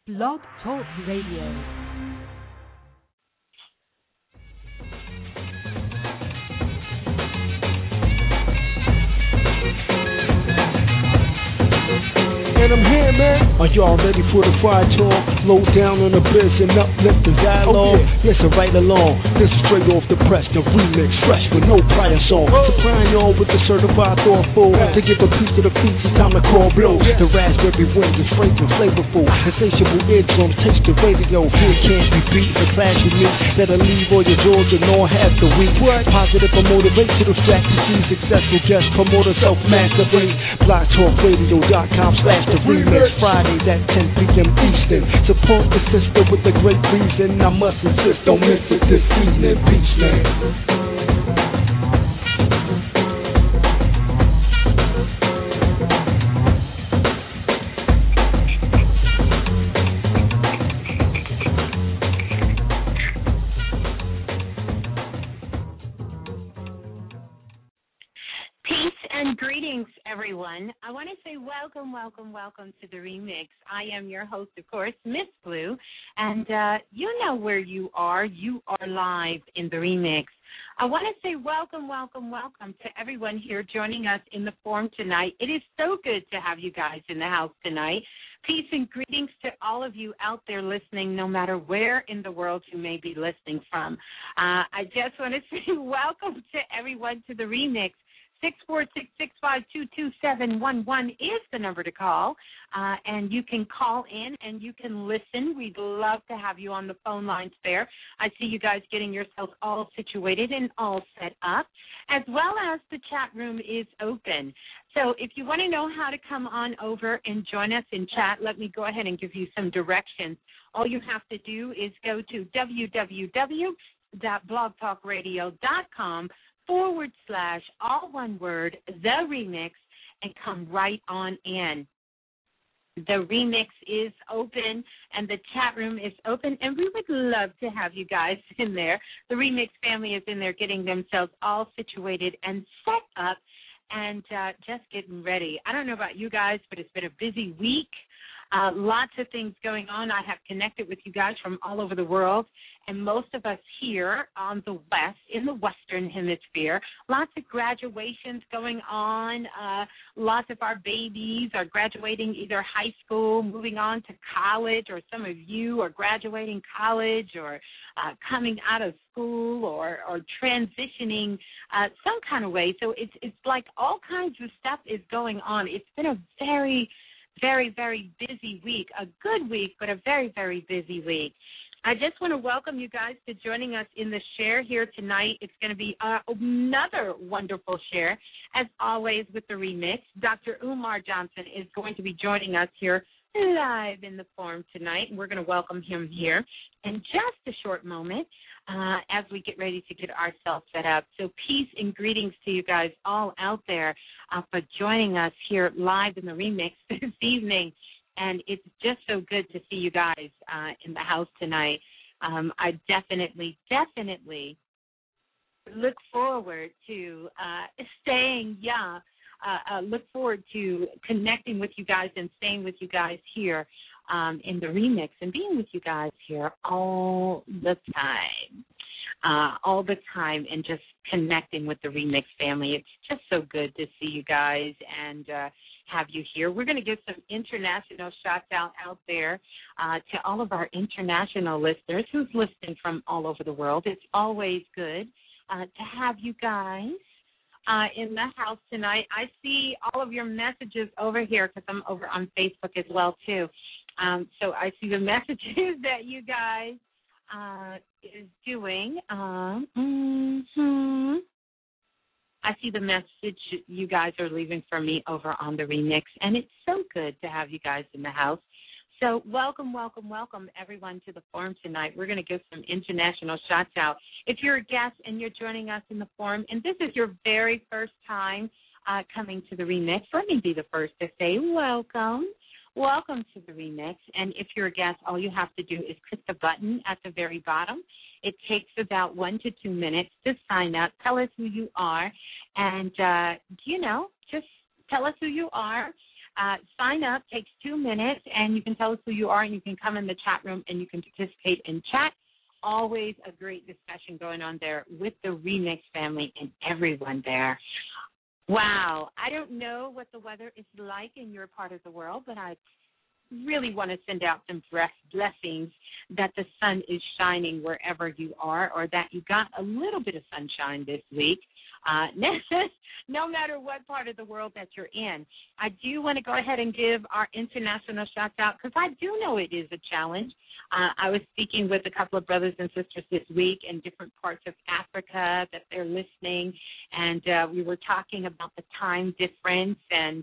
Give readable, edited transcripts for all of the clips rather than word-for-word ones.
Blog Talk Radio. And I'm here, man. Are y'all ready for the fire talk? Low down on the biz and uplift the dialogue. Listen right along. This is straight off the press, the remix, fresh with no prior song. Supplying y'all with the certified thoughtful. To give a piece to the feast, it's time to call blow. The raspberry wind is fragrant, flavorful. Insatiable eardrums, taste the radio. Here can't be beat. The clash with me that'll leave all your drawers and all half the week. Positive or motivational strategy. Successful guest promoter, self-mastery. BlogTalkRadio.com/the remix. Fridays at 10 p.m. Eastern. Support the sister with a great reason. I must insist, don't miss it this evening. Peace, man. Everyone, I want to say welcome to the remix. I am your host, of course, Miss Blue, and you know where you are. You are live in the remix. I want to say welcome to everyone here joining us in the forum tonight. It is so good to have you guys in the house tonight. Peace and greetings to all of you out there listening, no matter where in the world you may be listening from. I just want to say welcome to everyone to the remix. 646-652-2711 is the number to call, and you can call in and you can listen. We'd love to have you on the phone lines there. I see you guys getting yourselves all situated and all set up, as well as the chat room is open. So if you want to know how to come on over and join us in chat, let me go ahead and give you some directions. All you have to do is go to www.blogtalkradio.com /all one word, the remix, and come right on in. The remix is open and the chat room is open, and we would love to have you guys in there. The remix family is in there getting themselves all situated and set up and just getting ready. I don't know about you guys, but it's been a busy week. Lots of things going on. I have connected with you guys from all over the world, and most of us here on the West, in the Western Hemisphere, lots of graduations going on. Lots of our babies are graduating either high school, moving on to college, or some of you are graduating college or coming out of school or transitioning some kind of way. So it's like all kinds of stuff is going on. It's been a very, very busy week, a good week, but a very, very busy week. I just want to welcome you guys to joining us in the share here tonight. It's going to be another wonderful share, as always, with the remix. Dr. Umar Johnson is going to be joining us here live in the forum tonight, and we're going to welcome him here in just a short moment as we get ready to get ourselves set up. So peace and greetings to you guys all out there for joining us here live in the remix this evening. And it's just so good to see you guys in the house tonight. I definitely look forward to staying young. Look forward to connecting with you guys and staying with you guys here in the remix and being with you guys here all the time. And just connecting with the remix family. It's just so good to see you guys and have you here. We're going to give some international shots out there to all of our international listeners who's listening from all over the world. It's always good to have you guys in the house tonight. I see all of your messages over here because I'm over on Facebook as well, too. So I see the messages that you guys is doing. I see the message you guys are leaving for me over on the remix, and it's so good to have you guys in the house. So welcome, everyone, to the forum tonight. We're going to give some international shots out. If you're a guest and you're joining us in the forum, and this is your very first time coming to the remix, let me be the first to say welcome. Welcome to the remix. And if you're a guest, all you have to do is click the button at the very bottom. It takes about 1 to 2 minutes to sign up. Tell us who you are. And, just tell us who you are. sign up. Takes 2 minutes, and you can tell us who you are, and you can come in the chat room, and you can participate in chat. Always a great discussion going on there with the Remix family and everyone there. Wow. I don't know what the weather is like in your part of the world, but I really want to send out some blessings that the sun is shining wherever you are, or that you got a little bit of sunshine this week. No matter what part of the world that you're in. I do want to go ahead and give our international shout out, because I do know it is a challenge. I was speaking with a couple of brothers and sisters this week in different parts of Africa that they're listening, and we were talking about the time difference and,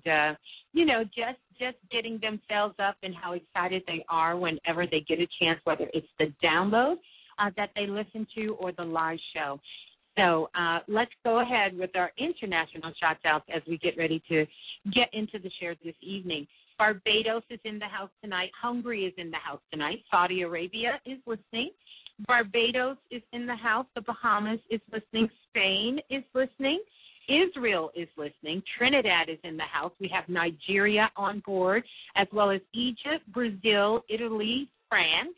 just getting themselves up and how excited they are whenever they get a chance, whether it's the download that they listen to or the live show. So let's go ahead with our international shout-outs as we get ready to get into the shares this evening. Barbados is in the house tonight. Hungary is in the house tonight. Saudi Arabia is listening. Barbados is in the house. The Bahamas is listening. Spain is listening. Israel is listening. Trinidad is in the house. We have Nigeria on board, as well as Egypt, Brazil, Italy, France.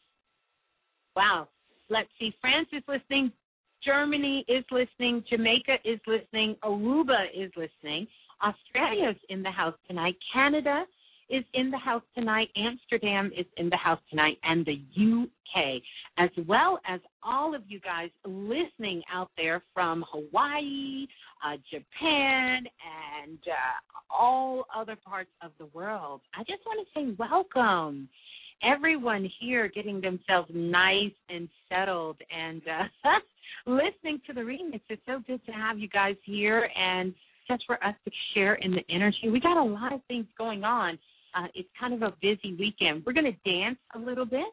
Wow. Let's see. France is listening. Germany is listening. Jamaica is listening. Aruba is listening. Australia is in the house tonight. Canada is in the house tonight. Amsterdam is in the house tonight. And the UK, as well as all of you guys listening out there from Hawaii, Japan, and all other parts of the world. I just want to say welcome. Everyone here getting themselves nice and settled and listening to the remix. It's so good to have you guys here and just for us to share in the energy. We got a lot of things going on. It's kind of a busy weekend. We're going to dance a little bit.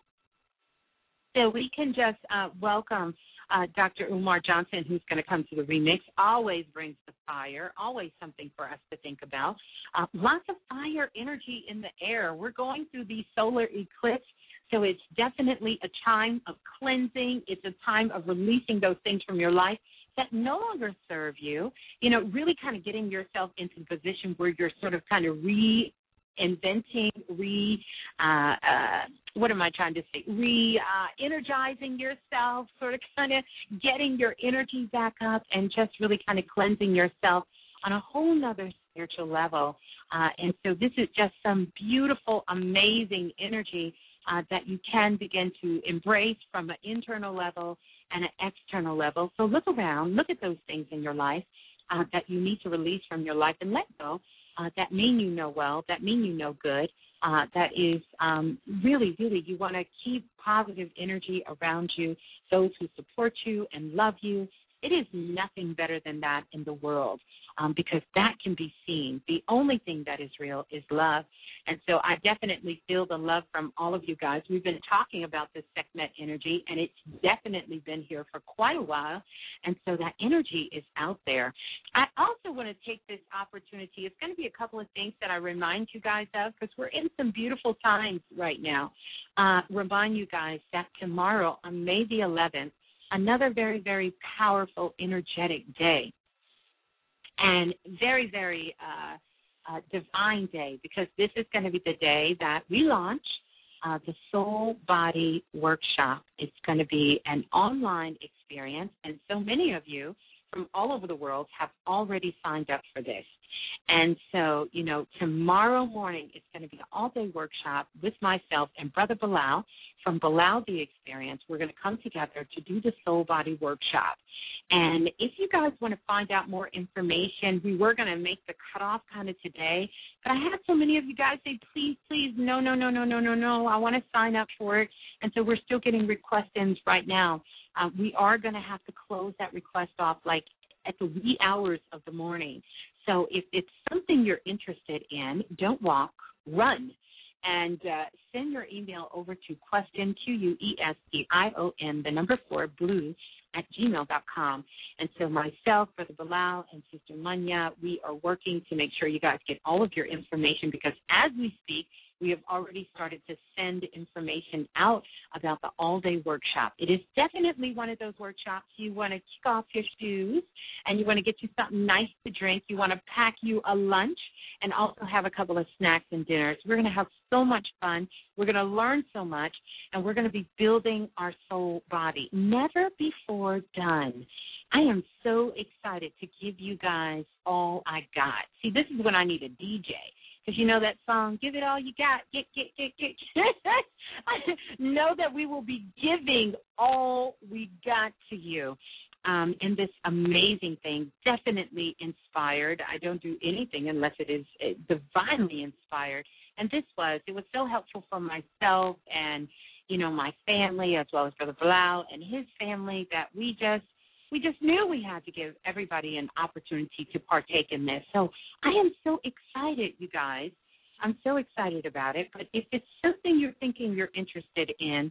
So we can just welcome Dr. Umar Johnson, who's going to come to the remix. Always brings the fire, always something for us to think about. Lots of fire energy in the air. We're going through the solar eclipse, so it's definitely a time of cleansing. It's a time of releasing those things from your life that no longer serve you, really kind of getting yourself into the position where you're sort of kind of reinventing, energizing yourself, sort of kind of getting your energy back up and just really kind of cleansing yourself on a whole nother spiritual level. And so this is just some beautiful, amazing energy that you can begin to embrace from an internal level and an external level. So look around, look at those things in your life that you need to release from your life and let go. That mean you know well, that mean you know good, that is really, really, you want to keep positive energy around you, those who support you and love you. It is nothing better than that in the world because that can be seen. The only thing that is real is love. And so I definitely feel the love from all of you guys. We've been talking about this Sekhmet energy, and it's definitely been here for quite a while. And so that energy is out there. I also want to take this opportunity. It's going to be a couple of things that I remind you guys of because we're in some beautiful times right now. Remind you guys that tomorrow on May the 11th, another very, very powerful, energetic day, and very, very divine day, because this is going to be the day that we launch the Soul Body Workshop. It's going to be an online experience, and so many of you from all over the world have already signed up for this. And so, tomorrow morning it's going to be an all-day workshop with myself and Brother Bilal from Bilal the Experience. We're going to come together to do the Soul Body Workshop. And if you guys want to find out more information, we were going to make the cutoff kind of today, but I had so many of you guys say, please, no, I want to sign up for it. And so we're still getting request-ins right now. We are going to have to close that request off like at the wee hours of the morning. So if it's something you're interested in, don't walk, run. And send your email over to question, QUESTION, 4, blue, @gmail.com. And so myself, Brother Bilal, and Sister Munya, we are working to make sure you guys get all of your information, because as we speak, we have already started to send information out about the all-day workshop. It is definitely one of those workshops you want to kick off your shoes and you want to get you something nice to drink. You want to pack you a lunch and also have a couple of snacks and dinners. We're going to have so much fun. We're going to learn so much, and we're going to be building our soul body. Never before done. I am so excited to give you guys all I got. See, this is when I need a DJ. Because you know that song, give it all you got, get. Know that we will be giving all we got to you in this amazing thing, definitely inspired. I don't do anything unless it is divinely inspired. And it was so helpful for myself and, my family, as well as Brother Bilal and his family, that we just knew we had to give everybody an opportunity to partake in this. So I am so excited, you guys. I'm so excited about it. But if it's something you're thinking you're interested in,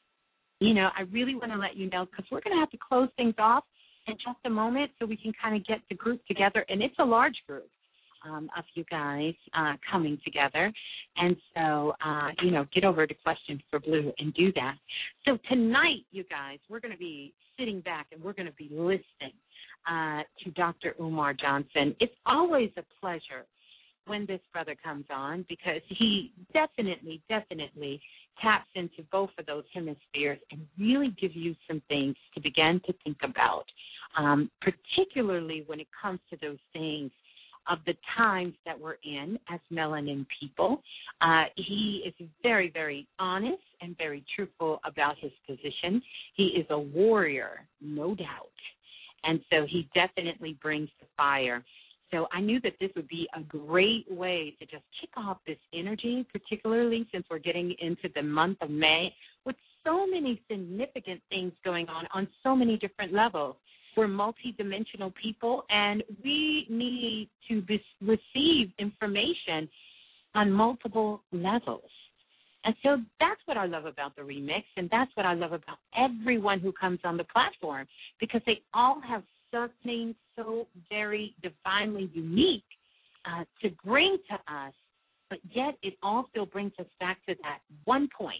I really want to let you know, because we're going to have to close things off in just a moment so we can kind of get the group together. And it's a large group of you guys coming together. And so, get over to Question for Blue and do that. So tonight, you guys, we're going to be sitting back and we're going to be listening to Dr. Umar Johnson. It's always a pleasure when this brother comes on, because he definitely taps into both of those hemispheres and really gives you some things to begin to think about, particularly when it comes to those things of the times that we're in as melanin people. He is very, very honest and very truthful about his position. He is a warrior, no doubt. And so he definitely brings the fire. So I knew that this would be a great way to just kick off this energy, particularly since we're getting into the month of May with so many significant things going on so many different levels. We're multidimensional people, and we need to receive information on multiple levels. And so that's what I love about the remix, and that's what I love about everyone who comes on the platform, because they all have something so very divinely unique to bring to us, but yet it all still brings us back to that one point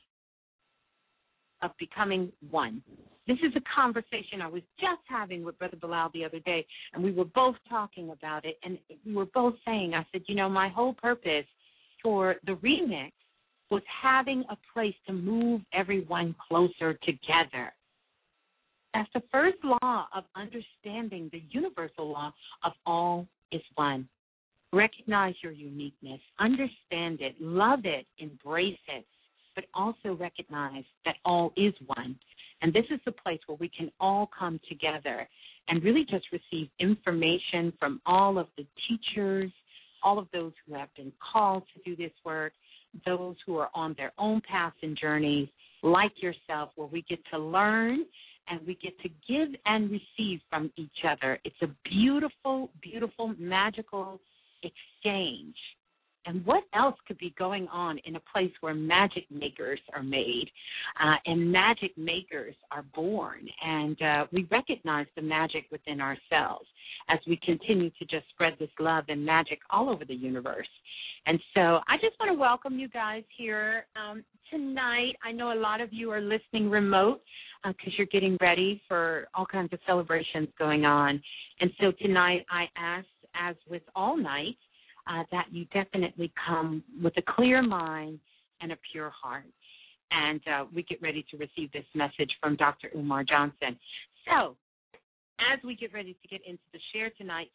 of becoming one. This is a conversation I was just having with Brother Bilal the other day, and we were both talking about it, and we were both saying, I said, my whole purpose for the remix was having a place to move everyone closer together. That's the first law of understanding the universal law of all is one. Recognize your uniqueness, understand it, love it, embrace it, but also recognize that all is one. And this is the place where we can all come together and really just receive information from all of the teachers, all of those who have been called to do this work, those who are on their own paths and journeys, like yourself, where we get to learn and we get to give and receive from each other. It's a beautiful, beautiful, magical exchange. And what else could be going on in a place where magic makers are made and magic makers are born? And we recognize the magic within ourselves as we continue to just spread this love and magic all over the universe. And so I just want to welcome you guys here tonight. I know a lot of you are listening remote because you're getting ready for all kinds of celebrations going on. And so tonight I ask, as with all nights, that you definitely come with a clear mind and a pure heart. And we get ready to receive this message from Dr. Umar Johnson. So as we get ready to get into the share tonight,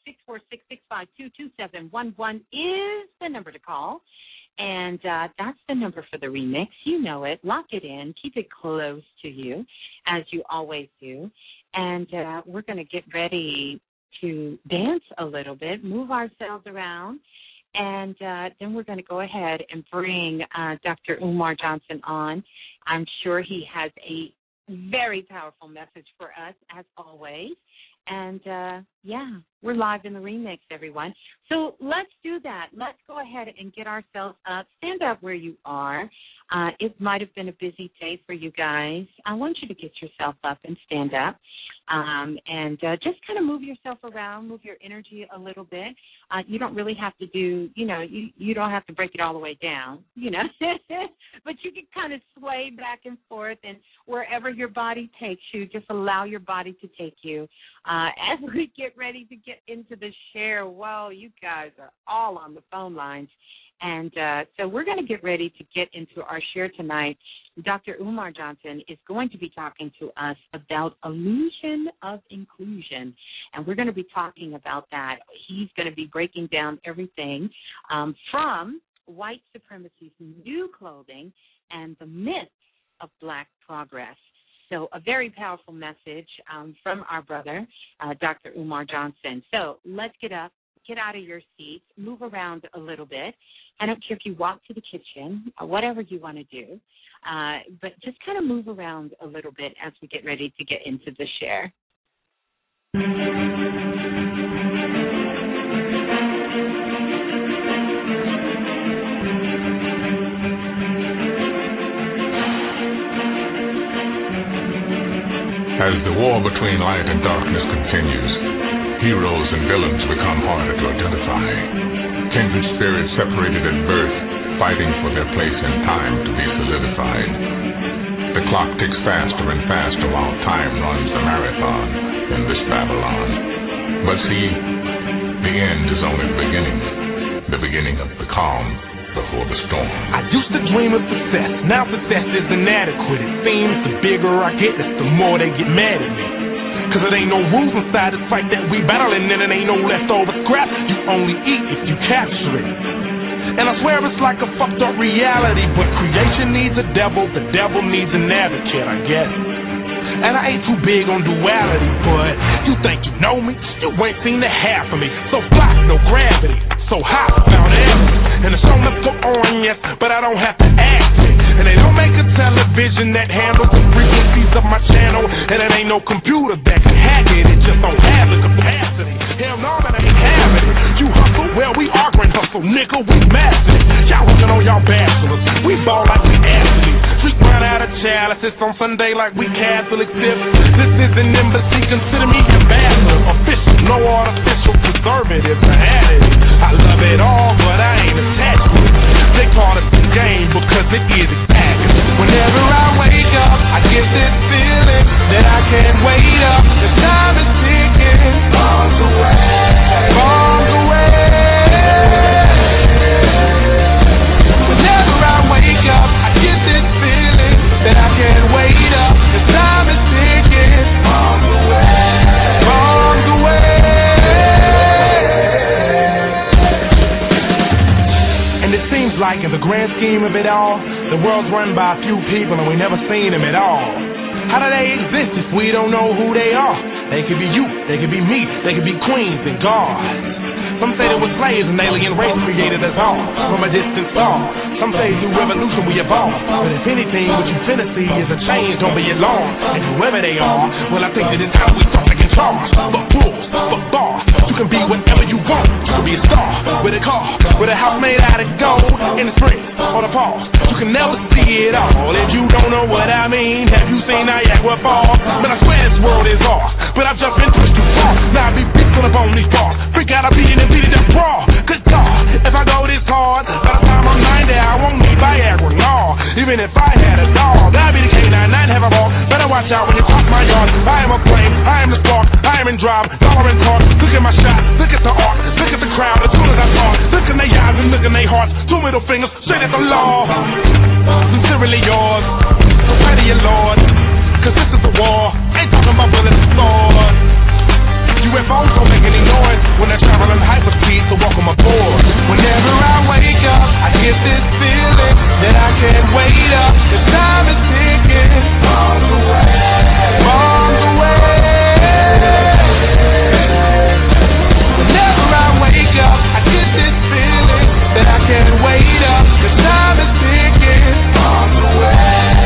646-652-2711 is the number to call. And that's the number for the remix. You know it. Lock it in. Keep it close to you, as you always do. And we're going to get ready to dance a little bit, move ourselves around, and then we're going to go ahead and bring Dr. Umar Johnson on. I'm sure he has a very powerful message for us, as always. And, we're live in the remix, everyone. So let's do that. Let's go ahead and get ourselves up. Stand up where you are. It might have been a busy day for you guys. I want you to get yourself up and stand up and just kind of move yourself around, move your energy a little bit. You don't really have to do, you don't have to break it all the way down, but you can kind of sway back and forth, and wherever your body takes you, just allow your body to take you as we get get ready to get into the share. Well, you guys are all on the phone lines. And so we're going to get ready to get into our share tonight. Dr. Umar Johnson is going to be talking to us about illusion of inclusion. And we're going to be talking about that. He's going to be breaking down everything from white supremacy's new clothing and the myths of Black progress. So a very powerful message from our brother, Dr. Umar Johnson. So let's get up, get out of your seats, move around a little bit. I don't care if you walk to the kitchen or whatever you want to do, but just kind of move around a little bit as we get ready to get into the share. As the war between light and darkness continues, heroes and villains become harder to identify. Kindred spirits separated at birth, fighting for their place in time to be solidified. The clock ticks faster and faster while time runs the marathon in this Babylon. But see, the end is only the beginning of the calm before the storm. I used to dream of success, now success is inadequate. It seems the bigger I get, the more they get mad at me. Cause it ain't no rules inside this fight that we battling, and it ain't no leftover scrap. You only eat if you capture it. And I swear it's like a fucked up reality, but creation needs a devil, the devil needs an advocate, I get it. And I ain't too big on duality, but you think you know me, you ain't seen the half of me. So fly, no gravity, so high, found evidence. And the show must go on, yes, but I don't have to ask it. And they don't make a television that handles the frequencies of my channel. And it ain't no computer that can hack it, it just don't have the capacity. Hell no, that ain't having it. You hustle, well we arguing hustle, nigga, we master it. Y'all working on y'all bachelors, we ball like we athletes. Street run out of chalices on Sunday like we Catholics. This is an embassy, consider me ambassador. Official, no artificial preservatives or additives. I love it all, but I ain't attached to it. They call it the game because it is exactly. Whenever I wake up, I get this feeling that I can't wait up. The time is ticking, bombs away, bombs away. Whenever I wake up, I get this feeling that I can't wait up. The time is ticking, bombs away, bombs away. And it seems like in the grand scheme of it all, the world's run by a few people and we never seen them at all. How do they exist if we don't know who they are? They could be you, they could be me, they could be queens and gods. Some say there were slaves and alien race created us all from a distant star. Some say through revolution we evolved. But if anything, what you finna see is a change, don't be alarmed. And whoever they are, well I think that it's time we start taking charge. Fuck rules, fuck bars. You can be whatever you want. You can be a star with a car, with a house made out of gold, in the spring or the pause. You can never see it all if you don't know what I mean. Have you seen Niagara Falls? Man, I swear this world is ours, but I've jumped into it too far. Now I be beating up on these bars. Freak out, I beat it and beat it up raw. Good God, if I go this hard, by the time I'm 90, I won't need Viagra, no. Even if I had a dog, that'd be the K99, have a ball. Better watch out when you cross my yard. I am a flame, I am the spark, I am in drive, dollar in talk. Look at my shot, look at the art, look at the crowd. As soon as I talk, look in their eyes and look in their hearts. Two middle fingers, straight at the law. Sincerely yours, so pray to your Lord, cause this is a war. Ain't talking about bullets and swords. UFOs don't make any noise when they're traveling hyperspeed, so welcome aboard. Whenever I wake up, I get this feeling that I can't wait up. The time is ticking, bombs away, bombs away. Whenever I wake up, I get this feeling that I can't wait up. The time is ticking, bombs away.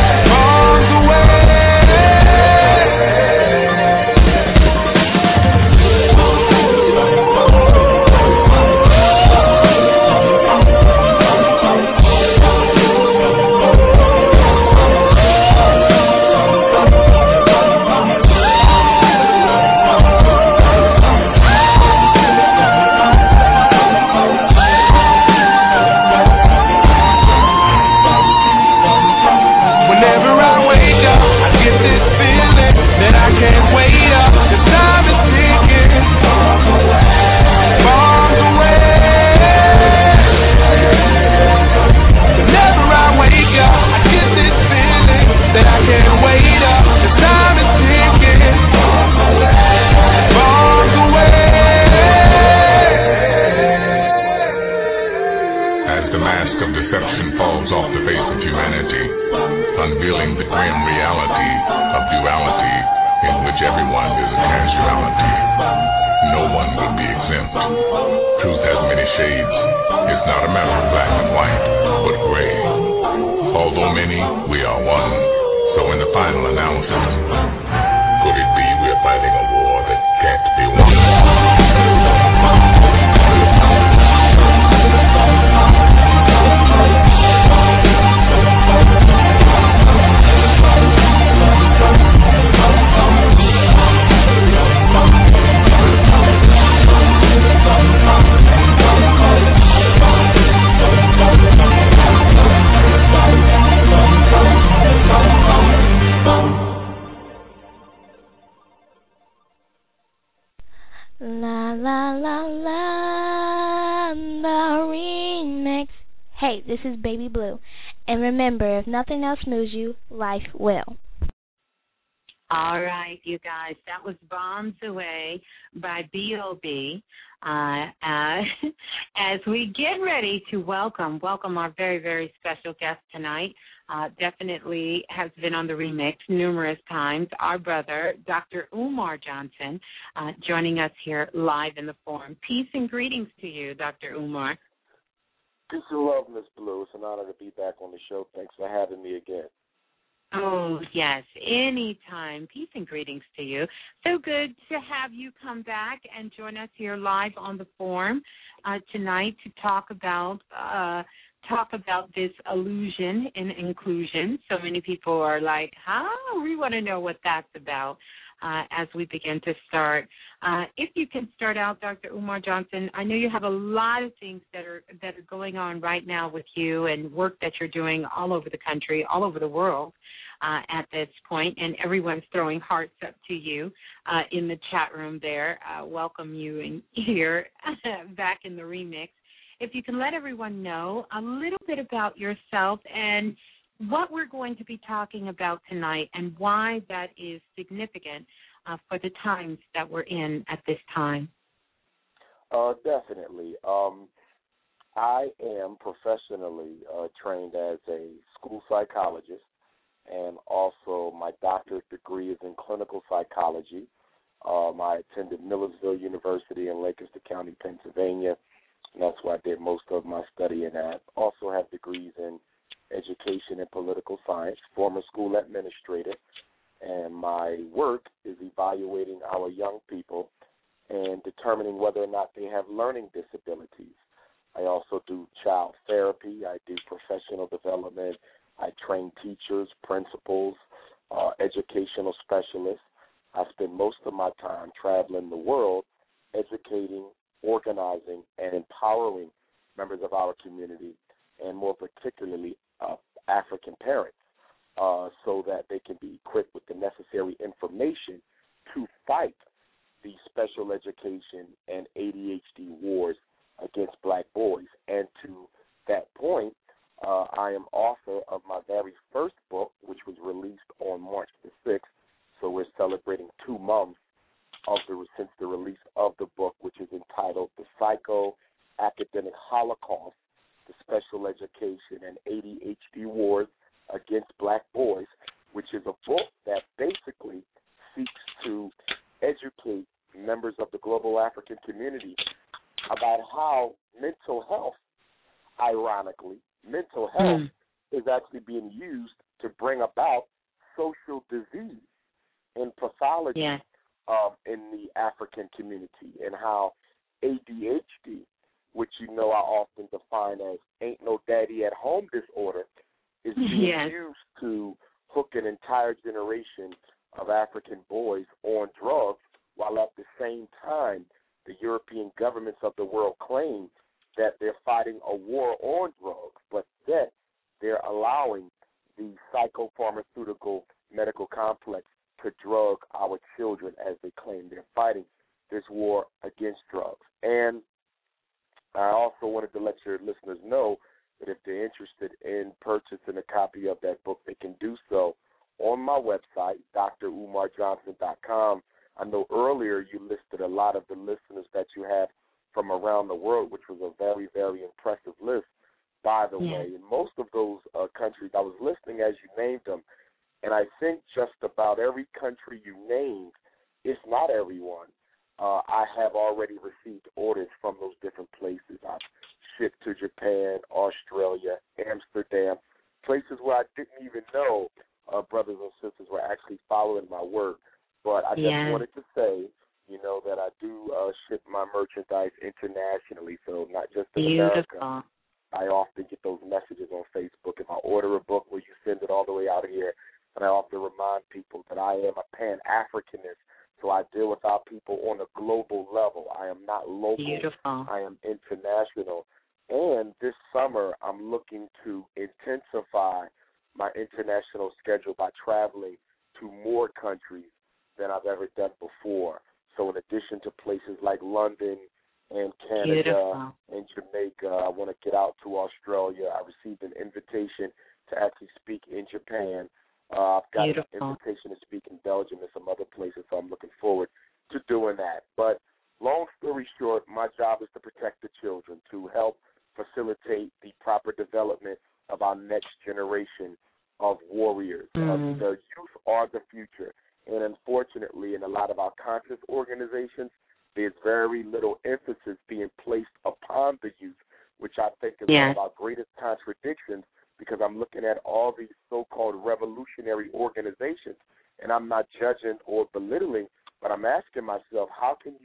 unveiling the grim reality of duality in which everyone is a casualty. No one will be exempt. Truth has many shades. It's not a matter of black and white, but gray. Although many, we are one. So in the final analysis, could it be we're fighting a war that can't be won? La la la la, the remix. Hey, this is Baby Blue. And remember, if nothing else moves you, life will. All right, you guys, that was Bombs Away by B.O.B. As we get ready to welcome our very, very special guest tonight, definitely has been on the remix numerous times, our brother, Dr. Umar Johnson, joining us here live in the forum. Peace and greetings to you, Dr. Umar. Peace and love, Miss Blue. It's an honor to be back on the show. Thanks for having me again. Oh, yes, anytime. Peace and greetings to you. So good to have you come back and join us here live on the forum tonight to talk about this illusion and inclusion. So many people are like, we want to know what that's about as we begin to start. If you can start out, Dr. Umar Johnson, I know you have a lot of things that are going on right now with you and work that you're doing all over the country, all over the world at this point, and everyone's throwing hearts up to you in the chat room there. Welcome you in here back in the remix. If you can let everyone know a little bit about yourself and what we're going to be talking about tonight and why that is significant for the times that we're in at this time. Definitely. I am professionally trained as a school psychologist, and also my doctorate degree is in clinical psychology. I attended Millersville University in Lancaster County, Pennsylvania, and that's where I did most of my studying at. Also have degrees in education and political science, former school administrator, and my work is evaluating our young people and determining whether or not they have learning disabilities. I also do child therapy. I do professional development. I train teachers, principals, educational specialists. I spend most of my time traveling the world educating, organizing, and empowering members of our community, and more particularly African parents, so that they can be equipped with the necessary information to fight the special education and ADHD wars against black boys. And to that point, I am author of my very first book, which was released on March the 6th, so we're celebrating 2 months since the release of the book, which is entitled The Psycho-Academic Holocaust, the Special Education and ADHD Wars Against Black Boys, which is a book that basically seeks to educate members of the global African community about how mental health, ironically, is actually being used to bring about social disease and pathology in the African community, and how ADHD, which I often define as ain't no daddy at home disorder, is being used to hook an entire generation of African boys on drugs, while at the same time the European governments of the world claim that they're fighting a war on drugs, but yet they're allowing the psychopharmaceutical medical complex to drug our children as they claim they're fighting this war against drugs. And I also wanted to let your listeners know that if they're interested in purchasing a copy of that book, they can do so on my website, drumarjohnson.com. I know earlier you listed a lot of the listeners that you have from around the world, which was a very, very impressive list. by the way. And most of those countries, I was listening as you named them, and I think just about every country you named, if not everyone, I have already received orders from those different places. I've shipped to Japan, Australia, Amsterdam, places where I didn't even know brothers and sisters were actually following my work. But I just wanted to say, you know, that I do ship my merchandise internationally, so not just in America. I often get those messages on Facebook. If I order a book, will you send it all the way out here? And I often remind people that I am a Pan-Africanist, so I deal with our people on a global level. I am not local. Beautiful. I am international. And this summer, I'm looking to intensify my international schedule by traveling to more countries than I've ever done before. So in addition to places like London and Canada and Jamaica, I want to get out to Australia. I received an invitation to actually speak in Japan. I've got an invitation to speak in Belgium and some other places, so I'm looking forward to doing that. But long story short, my job is to protect the children, to help facilitate the proper development of our next generation of warriors. The youth are the future. And unfortunately, in a lot of our conscious organizations, there's very little emphasis being placed upon the youth, which I think is one of our greatest contradictions, because I'm looking at all these so-called revolutionary organizations, and I'm not judging or belittling, but I'm asking myself, how can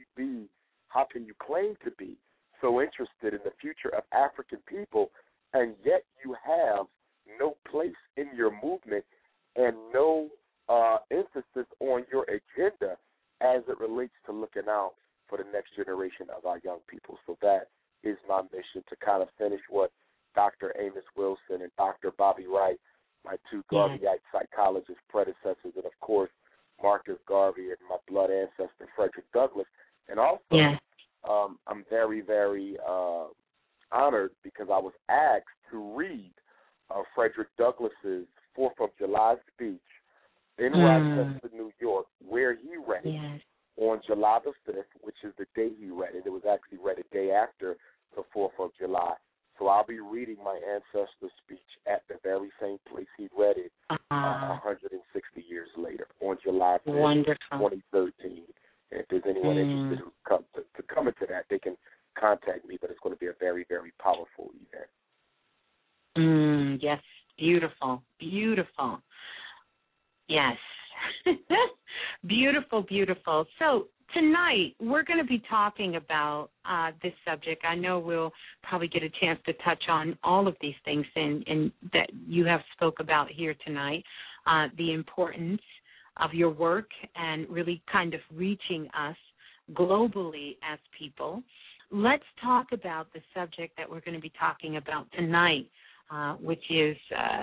you claim to be so interested in the future of African people, and yet you have no place in your movement and no emphasis on your agenda as it relates to looking out for the next generation of our young people. So that is my mission, to kind of finish what Dr. Amos Wilson and Dr. Bobby Wright, my two Garveyite psychologist predecessors, and, of course, Marcus Garvey and my blood ancestor, Frederick Douglass. And also, I'm very, very honored because I was asked to read Frederick Douglass's 4th of July speech in Rochester, New York, where he read it on July the 5th, which is the day he read it. It was actually read a day after the 4th of July. So I'll be reading my ancestor's speech at the very same place he read it 160 years later, on July 5th, 2013. And if there's anyone interested to come into that, they can contact me, but it's going to be a very, very powerful event. Yes, beautiful, beautiful. Yes. Beautiful, beautiful. So tonight we're going to be talking about this subject. I know we'll probably get a chance to touch on all of these things in that you have spoke about here tonight, the importance of your work and really kind of reaching us globally as people. Let's talk about the subject that we're going to be talking about tonight, which is,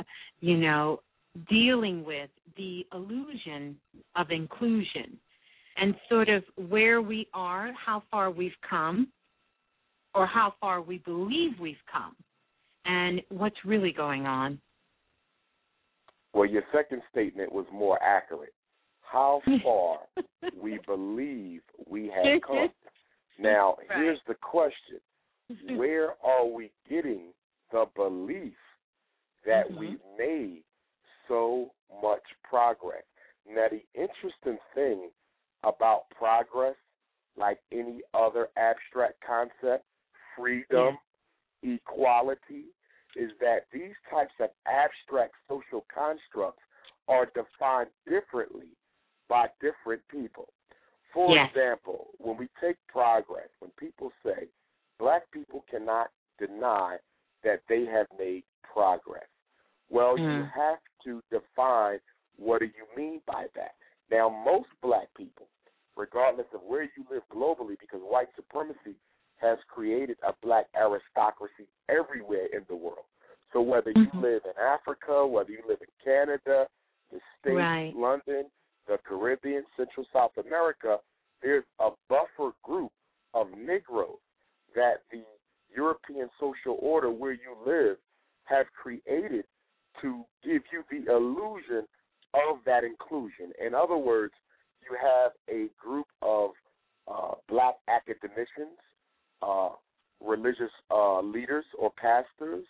dealing with the illusion of inclusion and sort of where we are, how far we've come, or how far we believe we've come, and what's really going on. Well, your second statement was more accurate. How far we believe we have come. Now, here's the question. Where are we getting the belief that we've made so much progress? Now, the interesting thing about progress, like any other abstract concept, freedom, equality, is that these types of abstract social constructs are defined differently by different people. For example, when we take progress, when people say black people cannot deny that they have made progress, well, you have to define what do you mean by that. Now, most black people, regardless of where you live globally, because white supremacy has created a black aristocracy everywhere in the world. So whether you live in Africa, whether you live in Canada, the States, London, the Caribbean, Central South America, there's a buffer group of Negroes that the European social order where you live have created to give you the illusion of that inclusion. In other words, you have a group of black academicians, religious leaders or pastors,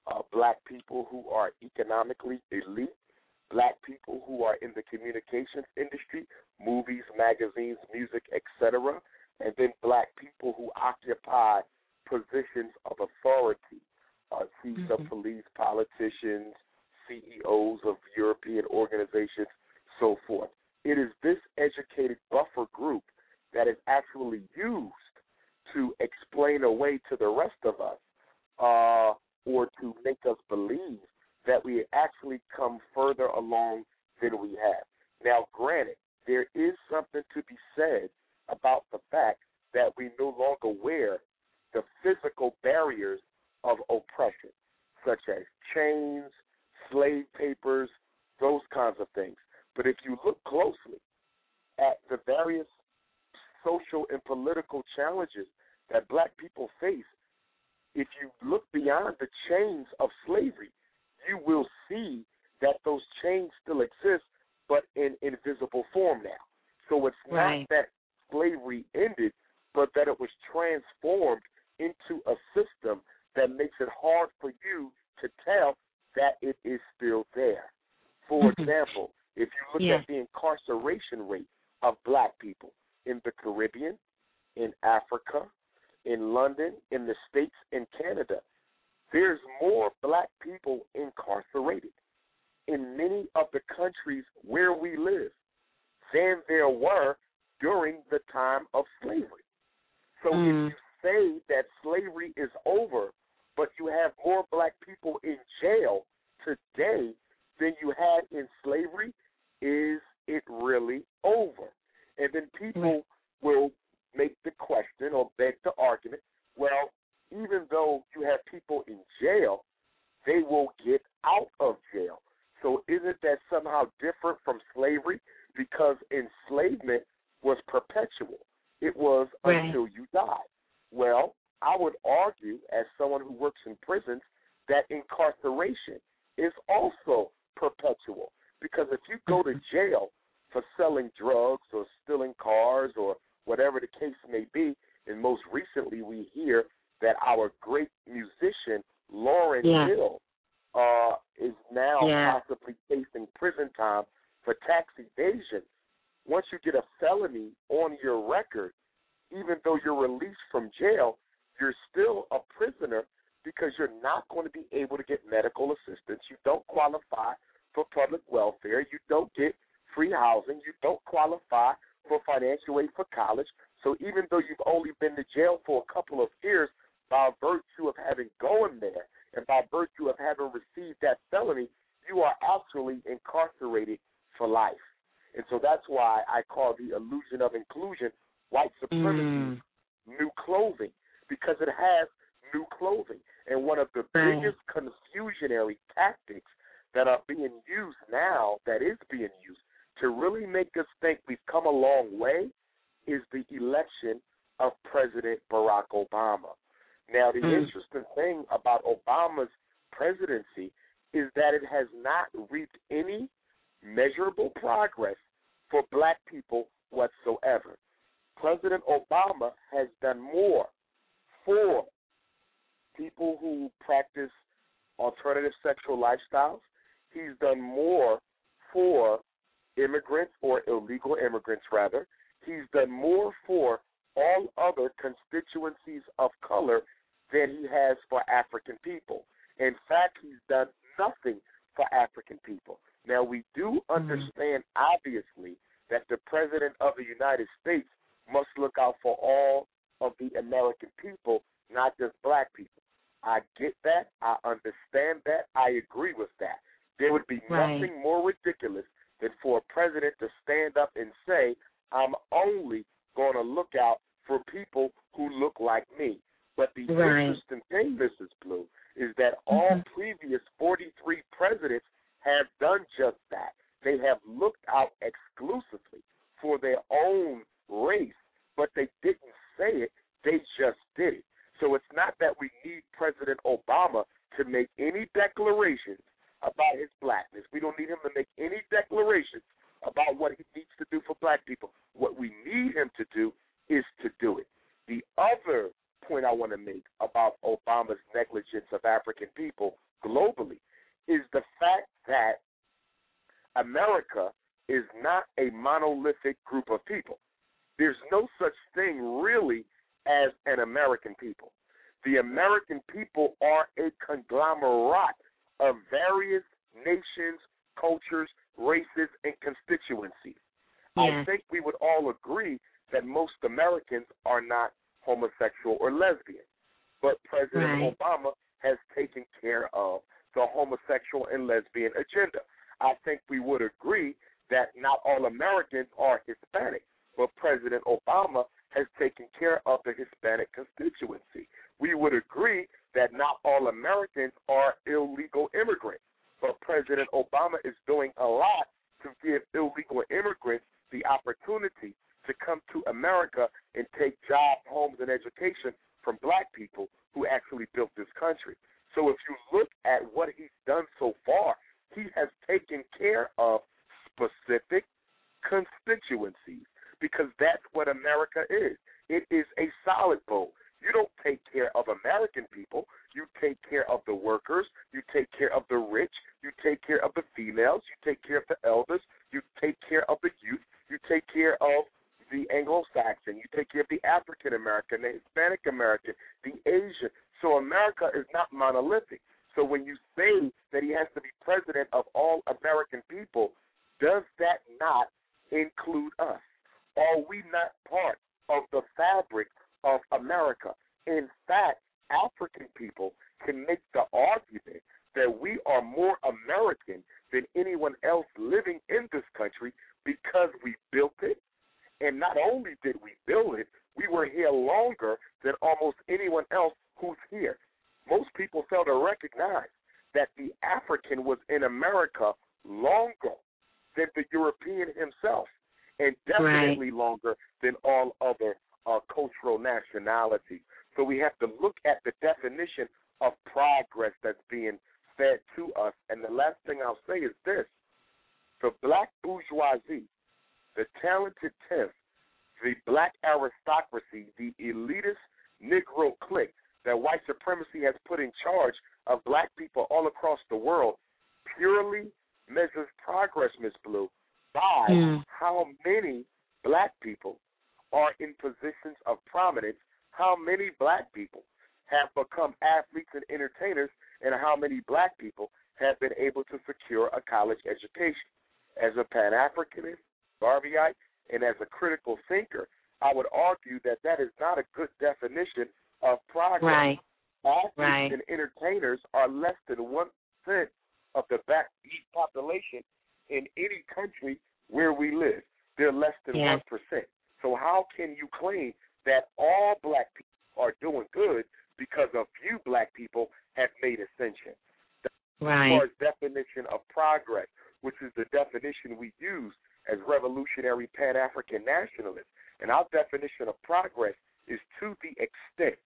black people who are economically elite, black people who are in the communications industry, movies, magazines, music, etc., and then black people who occupy positions of authority, chiefs of police, politicians, CEOs of European organizations, so forth. It is this educated buffer group that is actually used to explain away to the rest of us or to make us believe that we actually come further along than we have. Now, granted, there is something to be said about the fact that we no longer wear the physical barriers of oppression, such as chains, slave papers, those kinds of things. But if you look closely at the various social and political challenges that black people face, if you look beyond the chains of slavery, you will see that those chains still exist, but in invisible form now. So it's not that slavery ended, but that it was transformed into a system that makes it hard for you to tell that it is still there. For example, if you look at the incarceration rate of black people in the Caribbean, in Africa, in London, in the States, in Canada, there's more black people incarcerated in many of the countries where we live than there were during the time of slavery. So if you say that slavery is over, but you have more black people in jail today than you had in slavery, is it really over? And then people will make the question or beg the argument, well, even though you have people in jail, they will get out of jail. So isn't that somehow different from slavery? Because enslavement was perpetual. It was until you died. Well, I would argue, as someone who works in prisons, that incarceration is also perpetual. Because if you go to jail for selling drugs or stealing cars or whatever the case may be, and most recently we hear that our great musician, Lauryn Hill, is now possibly facing prison time for tax evasion. Once you get a felony on your record, even though you're released from jail, you're still a prisoner because you're not going to be able to get medical assistance. You don't qualify for public welfare. You don't get free housing. You don't qualify for financial aid for college. So even though you've only been to jail for a couple of years, by virtue of having gone there and by virtue of having received that felony, you are actually incarcerated for life. And so that's why I call the illusion of inclusion white supremacy new clothing, because it has new clothing. And one of the biggest confusionary tactics that are being used now, that is being used to really make us think we've come a long way, is the election of President Barack Obama. Now, the interesting thing about Obama's presidency is that it has not reaped any measurable progress for black people whatsoever. President Obama has done more for people who practice alternative sexual lifestyles. He's done more for immigrants, or illegal immigrants, rather. He's done more for all other constituencies of color than he has for African people. In fact, he's done nothing for African people. Now, we do understand, obviously, that the President of the United States must look out for all of the American people, not just black people. I get that. I understand that. I agree with that. There would be nothing more ridiculous than for a president to stand up and say, I'm only going to look out for people who look like me. But the interesting thing, Mrs. Blue, is that all previous 43 presidents have done just that. They have looked out exclusively for their own race, but they didn't say it. They just did it. So it's not that we need President Obama to make any declarations about his blackness. We don't need him to make any declarations about what he needs to do for black people. What we need him to do is to do it. The other point I want to make about Obama's negligence of African people America is not a monolithic group of people. There's no such thing really as an American people. The American people are a conglomerate of various nations, cultures, races, and constituencies. I think we would all agree that most Americans are not homosexual or lesbian. But President Obama has taken care of the homosexual and lesbian agenda. I think we would agree that not all Americans are Hispanic, but President Obama has taken care of the Hispanic constituency. We would agree that not all Americans are illegal immigrants, but President Obama is doing a lot to give illegal immigrants the opportunity to come to America and take jobs, homes, and education from black people who actually built this country. So if you look at what he's done so far, he has taken care of specific constituencies, because that's what America is. It is a solid bowl. You don't take care of American people. You take care of the workers. You take care of the rich. You take care of the females. You take care of the elders. You take care of the youth. You take care of the Anglo-Saxon. You take care of the African American, the Hispanic American, the Asian. So America is not monolithic. So when you say that he has to be president of all American people, does that not include us? Are we not part of the fabric of America? In fact, African people can make the argument that we are more American than anyone else living in this country because we built it. And not only did we build it, we were here longer than almost anyone else who's here. Most people fail to recognize that the African was in America longer than the European himself, and definitely longer than all other cultural nationalities. So we have to look at the definition of progress that's being fed to us. And the last thing I'll say is this: the black bourgeoisie, the talented tenth, the black aristocracy, the elitist Negro clique that white supremacy has put in charge of black people all across the world purely measures progress, Ms. Blue, by how many black people are in positions of prominence, how many black people have become athletes and entertainers, and how many black people have been able to secure a college education. As a Pan-Africanist, Garveyite, and as a critical thinker, I would argue that that is not a good definition of progress. Athletes and entertainers are less than 1% of the black population in any country where we live. They're less than 1%. So how can you claim that all black people are doing good because a few black people have made ascension? That's the definition of progress, which is the definition we use as revolutionary Pan-African nationalists. And our definition of progress is to the extent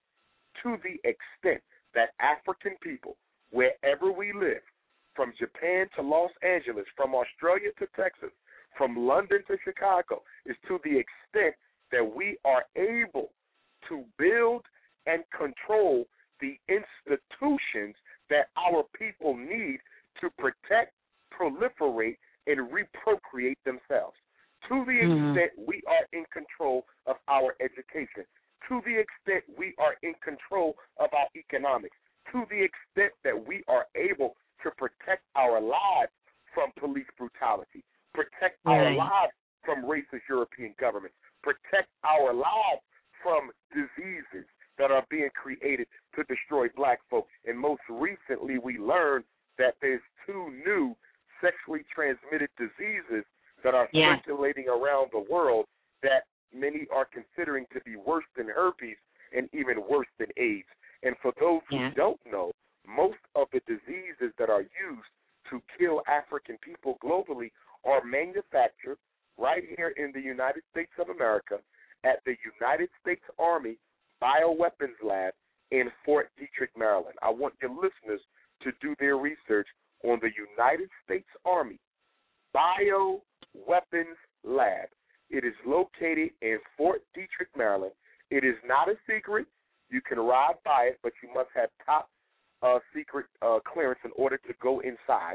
that African people, wherever we live, from Japan to Los Angeles, from Australia to Texas, from London to Chicago, is to the extent that we are able to build and control the institutions that our people need to protect, proliferate, and reprocreate themselves. To the extent we are in control of our education, to the extent we are in control of our economics, to the extent that we are able to protect our lives from police brutality, protect our lives from racist European governments, protect our lives from diseases that are being created to destroy black folks. And most recently, we learned that there's 2 new sexually transmitted diseases that are circulating around the world that many are considering to be worse than herpes and even worse than AIDS. And for those who don't know, most of the diseases that are used to kill African people globally are manufactured right here in the United States of America at the United States Army Bioweapons Lab in Fort Detrick, Maryland. I want your listeners to do their research on the United States Army Bioweapons Lab. It is located in Fort Detrick, Maryland. It is not a secret. You can ride by it, but you must have top secret clearance in order to go inside.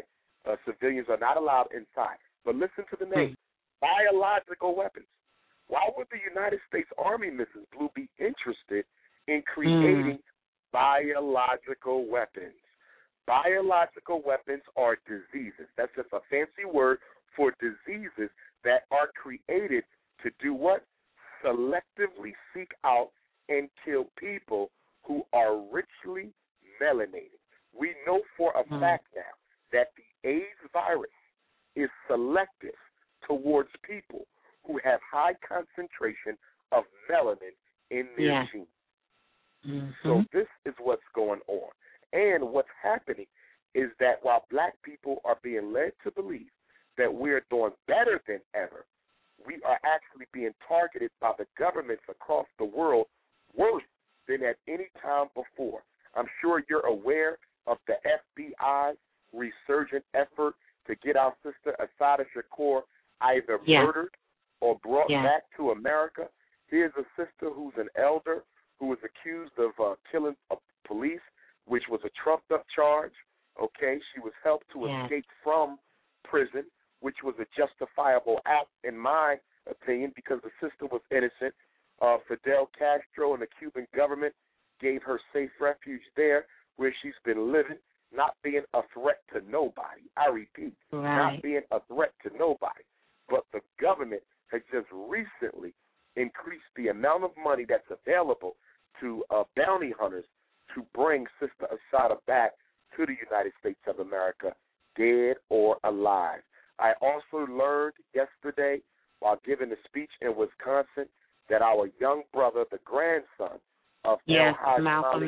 civilians are not allowed inside. But listen to the name, biological weapons. Why would the United States Army, Mrs. Blue, be interested in creating biological weapons? Biological weapons are diseases. That's just a fancy word for diseases that are created to do what? Selectively seek out and kill people who are richly melanated. We know for a fact now that the AIDS virus is selective towards people who have high concentration of melanin in their genes. So this is what's going on. And what's happening is that while black people are being led to believe that we're doing better than ever, we are actually being targeted by the governments across the world worse than at any time before. I'm sure you're aware of the FBI's resurgent effort to get our sister Assata Shakur either murdered or brought back to America. Here's a sister who's an elder who was accused of killing police, which was a trumped-up charge. Okay, she was helped to escape from prison, which was a justifiable act, in my opinion, because the sister was innocent. Fidel Castro and the Cuban government gave her safe refuge there, where she's been living, not being a threat to nobody. I repeat, not being a threat to nobody. But the government has just recently increased the amount of money that's available to bounty hunters to bring Sister Assata back to the United States of America, dead or alive. I also learned yesterday while giving a speech in Wisconsin that our young brother, the grandson of Malcolm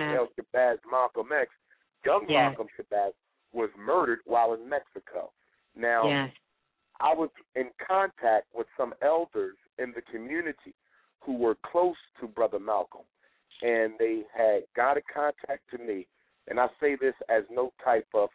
X, young Malcolm Shabazz, was murdered while in Mexico. Now, I was in contact with some elders in the community who were close to Brother Malcolm, and they had got a contact to me, and I say this as no type of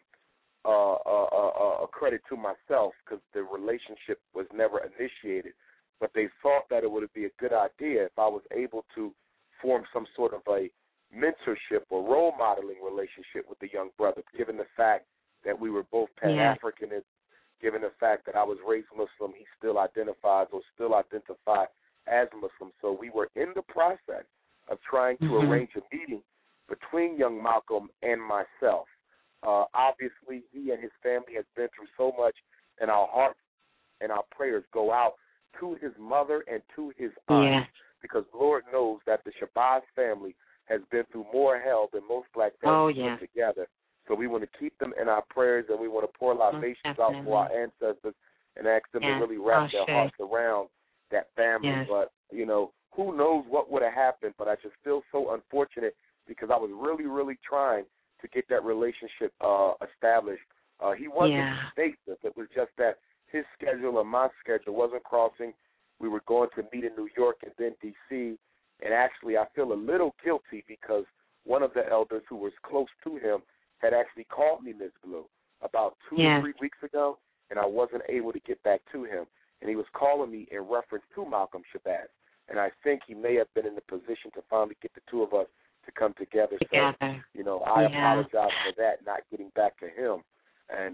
credit to myself, because the relationship was never initiated, but they thought that it would be a good idea if I was able to form some sort of a mentorship or role modeling relationship with the young brother, given the fact that we were both Pan-Africanists, given the fact that I was raised Muslim, he still identifies or still identified as Muslim. So we were in the process of trying to arrange a meeting between young Malcolm and myself. Obviously, he and his family has been through so much, and our hearts and our prayers go out to his mother and to his aunt, because Lord knows that the Shabazz family has been through more hell than most black families put together. So we want to keep them in our prayers, and we want to pour libations out for our ancestors and ask them to really wrap their hearts around that family. But, you know, who knows what would have happened, but I just feel so unfortunate because I was really, really trying to get that relationship established. He wasn't evasive. It was just that his schedule and my schedule wasn't crossing. We were going to meet in New York and then D.C., and actually I feel a little guilty because one of the elders who was close to him had actually called me, Ms. Blue, about 2 or 3 weeks ago, and I wasn't able to get back to him. And he was calling me in reference to Malcolm Shabazz. And I think he may have been in the position to finally get the two of us to come together. So, you know, I apologize for that, not getting back to him. And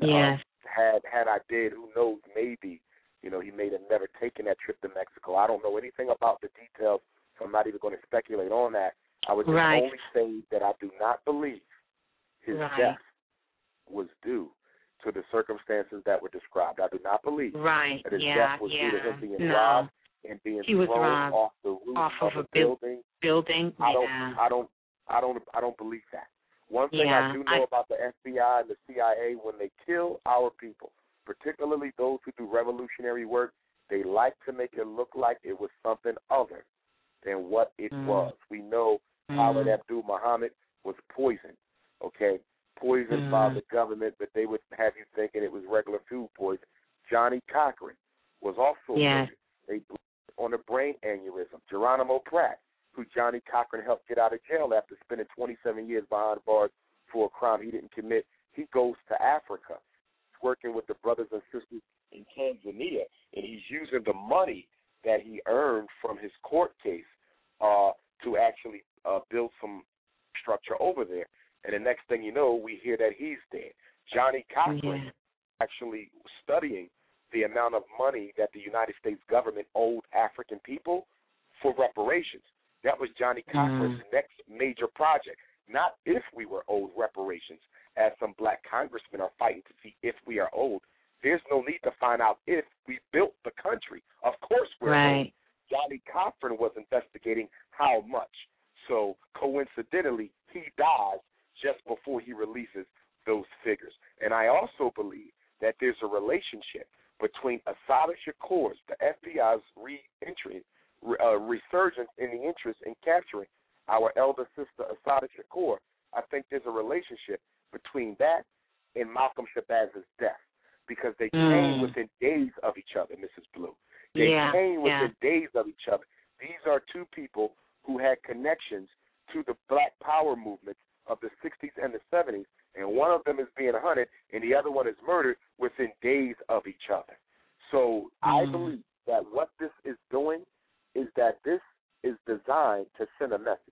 had I did, who knows, maybe, you know, he may have never taken that trip to Mexico. I don't know anything about the details, so I'm not even going to speculate on that. I would just only say that I do not believe his death was due to the circumstances that were described. I do not believe that his death was due to him being robbed and being thrown off the roof of a building. I don't believe that. One thing I do know about the FBI and the CIA, when they kill our people, particularly those who do revolutionary work, they like to make it look like it was something other than what it was. We know Khalid Abdul Muhammad was poisoned, poisoned by the government, but they would have you thinking it was regular food poison. Johnny Cochran was also murdered. They on a brain aneurysm. Geronimo Pratt, who Johnny Cochran helped get out of jail after spending 27 years behind bars for a crime he didn't commit, he goes to Africa, working with the brothers and sisters in Tanzania, and he's using the money that he earned from his court case to actually build some structure over there. And the next thing you know, we hear that he's dead. Johnny Cochran actually studying the amount of money that the United States government owed African people for reparations. That was Johnny Cochran's next major project. Not if we were owed reparations, as some black congressmen are fighting to see if we are owed. There's no need to find out if we built the country. Of course we're owed. Johnny Cochran was investigating how much. So coincidentally, he dies just before he releases those figures. And I also believe that there's a relationship between Assata Shakur's, the FBI's resurgence in the interest in capturing our elder sister Assata Shakur. I think there's a relationship between that and Malcolm Shabazz's death, because they came within days of each other, Mrs. Blue. They came within days of each other. These are two people who had connections to the Black Power movement of the 60s and the 70s, and one of them is being hunted and the other one is murdered within days of each other. So I believe that what this is doing is that this is designed to send a message.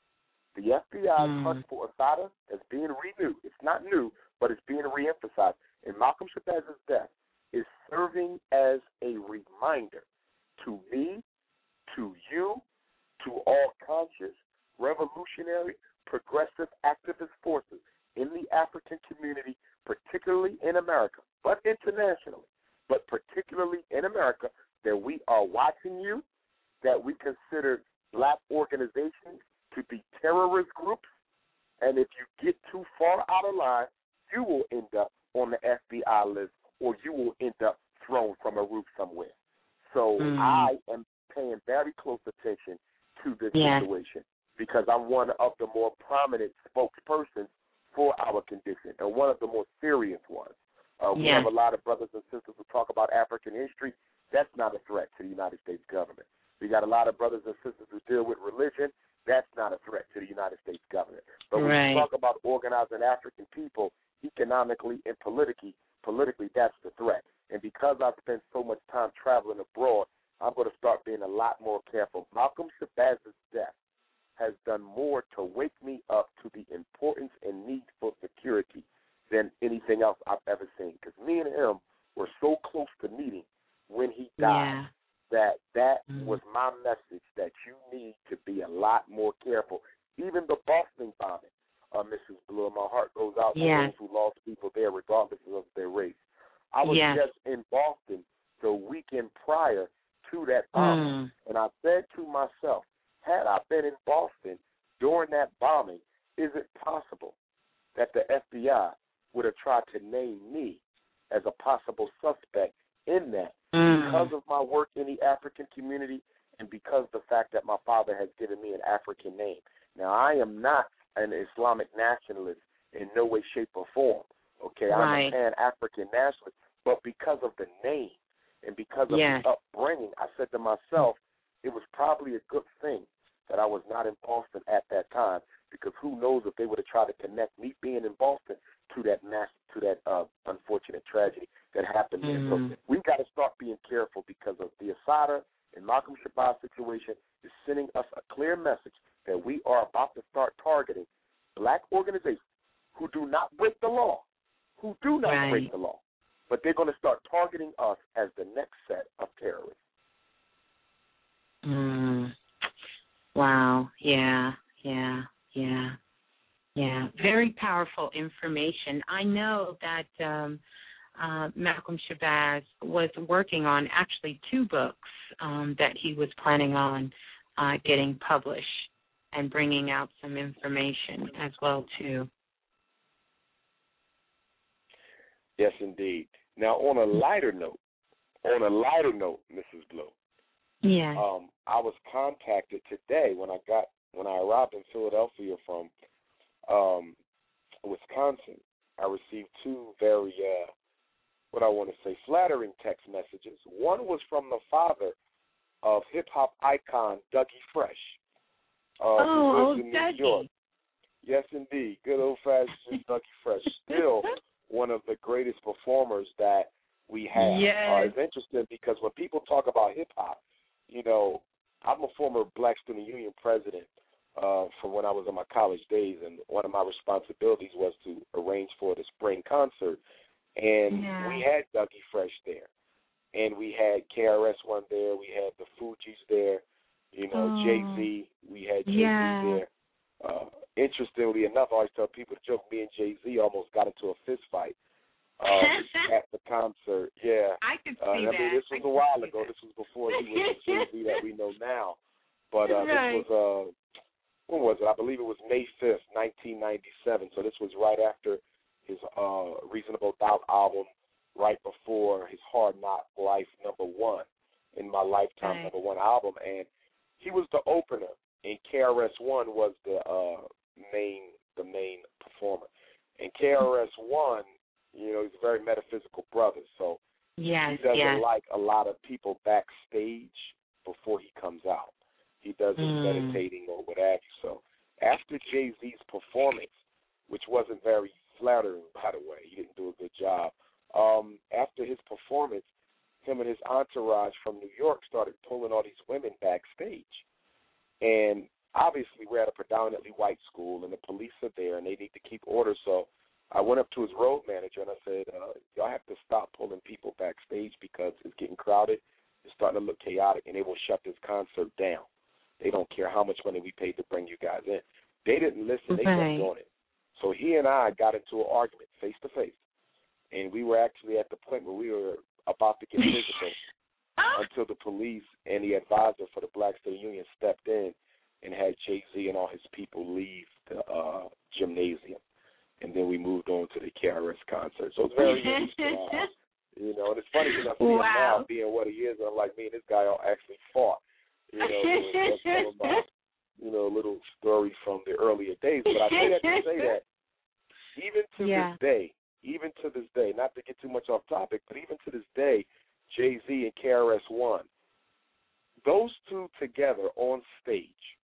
The FBI's hunt for Assata is being renewed. It's not new, but it's being reemphasized. And Malcolm Shabazz's death is serving as a reminder to me, to you, to all conscious, revolutionary, progressive activist forces in the African community, particularly in America, but internationally, but particularly in America, that we are watching you, that we consider black organizations to be terrorist groups, and if you get too far out of line, you will end up on the FBI list, or you will end up thrown from a roof somewhere. So I am paying very close attention to this situation, because I'm one of the more prominent spokespersons for our condition, and one of the more serious ones. We have a lot of brothers and sisters who talk about African history. That's not a threat to the United States government. We got a lot of brothers and sisters who deal with religion. That's not a threat to the United States government. But when you talk about organizing African people economically and politically, that's the threat. And because I've spent so much time traveling abroad, I'm going to start being a lot more careful. Malcolm Shabazz's death has done more to wake me up to the importance and need for security than anything else I've ever seen. Because me and him were so close to meeting when he died that was my message, that you need to be a lot more careful. Even the Boston bombing, Mrs. Blue, my heart goes out to those who lost people there regardless of their race. I was just in Boston the weekend prior to that bombing, and I said to myself, had I been in Boston during that bombing, is it possible that the FBI would have tried to name me as a possible suspect in that because of my work in the African community and because of the fact that my father has given me an African name? Now, I am not an Islamic nationalist in no way, shape, or form. Okay, I'm a Pan-African nationalist, but because of the name and because of the upbringing, I said to myself, it was probably a good thing that I was not in Boston at that time, because who knows if they would have tried to connect me being in Boston to that unfortunate tragedy that happened there. So we've got to start being careful, because of the Assata and Malcolm Shabazz situation is sending us a clear message that we are about to start targeting black organizations who do not break the law, break the law, but they're going to start targeting us as the next set of terrorists. Wow. Yeah. Very powerful information. I know that Malcolm Shabazz was working on actually 2 books that he was planning on getting published and bringing out some information as well, too. Yes, indeed. Now, on a lighter note, Mrs. Blue, I was contacted today when I arrived in Philadelphia from Wisconsin. I received 2 very, flattering text messages. One was from the father of hip-hop icon Dougie Fresh. Who lives in New York. Yes, indeed. Good old-fashioned Dougie Fresh. Still one of the greatest performers that we have. It's interesting because when people talk about hip-hop, I'm a former Black Student Union president from when I was in my college days, and one of my responsibilities was to arrange for the spring concert. And we had Dougie Fresh there. And we had KRS-One there. We had the Fugees there. You know, Jay-Z. We had Jay-Z there. Interestingly enough, I always tell people the joke, me and Jay-Z almost got into a fist fight at the concert. Yeah. I could see that. I mean, this was a while ago. This was before he was the Jay-Z that we know now. But this was, when was it? I believe it was May 5th, 1997. So this was right after his Reasonable Doubt album, right before his Hard Knock Life #1 in my lifetime #1 album. And he was the opener, and KRS-One was the main performer. And KRS-One, you know, he's a very metaphysical brother, so he doesn't like a lot of people backstage before he comes out. He does his meditating or what have you. So after Jay-Z's performance, which wasn't very flattering, by the way, he didn't do a good job. After his performance, him and his entourage from New York started pulling all these women backstage. And obviously we're at a predominantly white school, and the police are there, and they need to keep order. So I went up to his road manager, and I said, y'all have to stop pulling people backstage because it's getting crowded. It's starting to look chaotic, and they will shut this concert down. They don't care how much money we paid to bring you guys in. They didn't listen. They kept doing it. So he and I got into an argument face-to-face, and we were actually at the point where we were about to get physical until the police and the advisor for the Black Student Union stepped in and had Jay-Z and all his people leave the gymnasium. And then we moved on to the KRS concert. So it's very interesting. You know, and it's funny because I see him now being what he is, and I'm like, man, this guy actually fought. You know, that's some of my, you know, little stories from the earlier days. But I say that to say that even to this day, not to get too much off topic, but even to this day, Jay-Z and KRS-One, those two together on stage,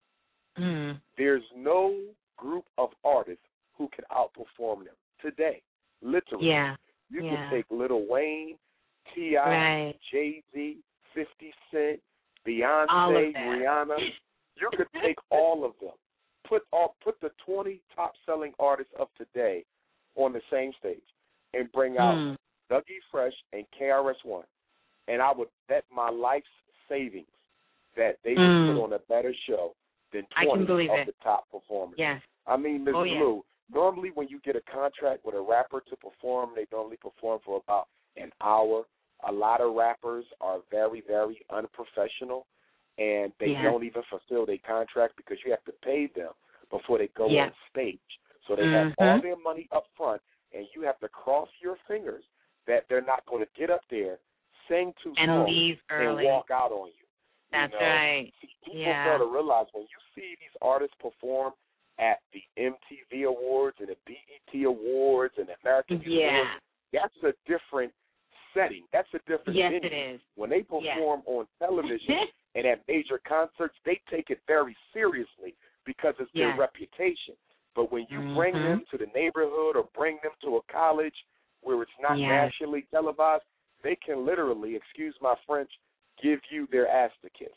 there's no group of artists who can outperform them today, literally. You can take Lil Wayne, T.I., Jay-Z, 50 Cent, Beyonce, Rihanna. You could take all of them, put the 20 top-selling artists of today on the same stage and bring out Dougie Fresh and KRS-One. And I would bet my life's savings that they would put on a better show than 20 of the top performers. I mean, Ms. Blue, normally when you get a contract with a rapper to perform, they normally perform for about an hour. A lot of rappers are very, very unprofessional, and they don't even fulfill their contract because you have to pay them before they go on stage. So they have all their money up front, and you have to cross your fingers that they're not going to get up there, sing two songs, and walk out on you. That's right. People start to realize when you see these artists perform at the MTV Awards and the BET Awards and the American Music Awards, that's a different setting. That's a different venue. It is. When they perform on television and at major concerts, they take it very seriously because it's their reputation. But when you bring them to the neighborhood or bring them to a college where it's not nationally televised, they can literally, excuse my French, give you their ass to kiss.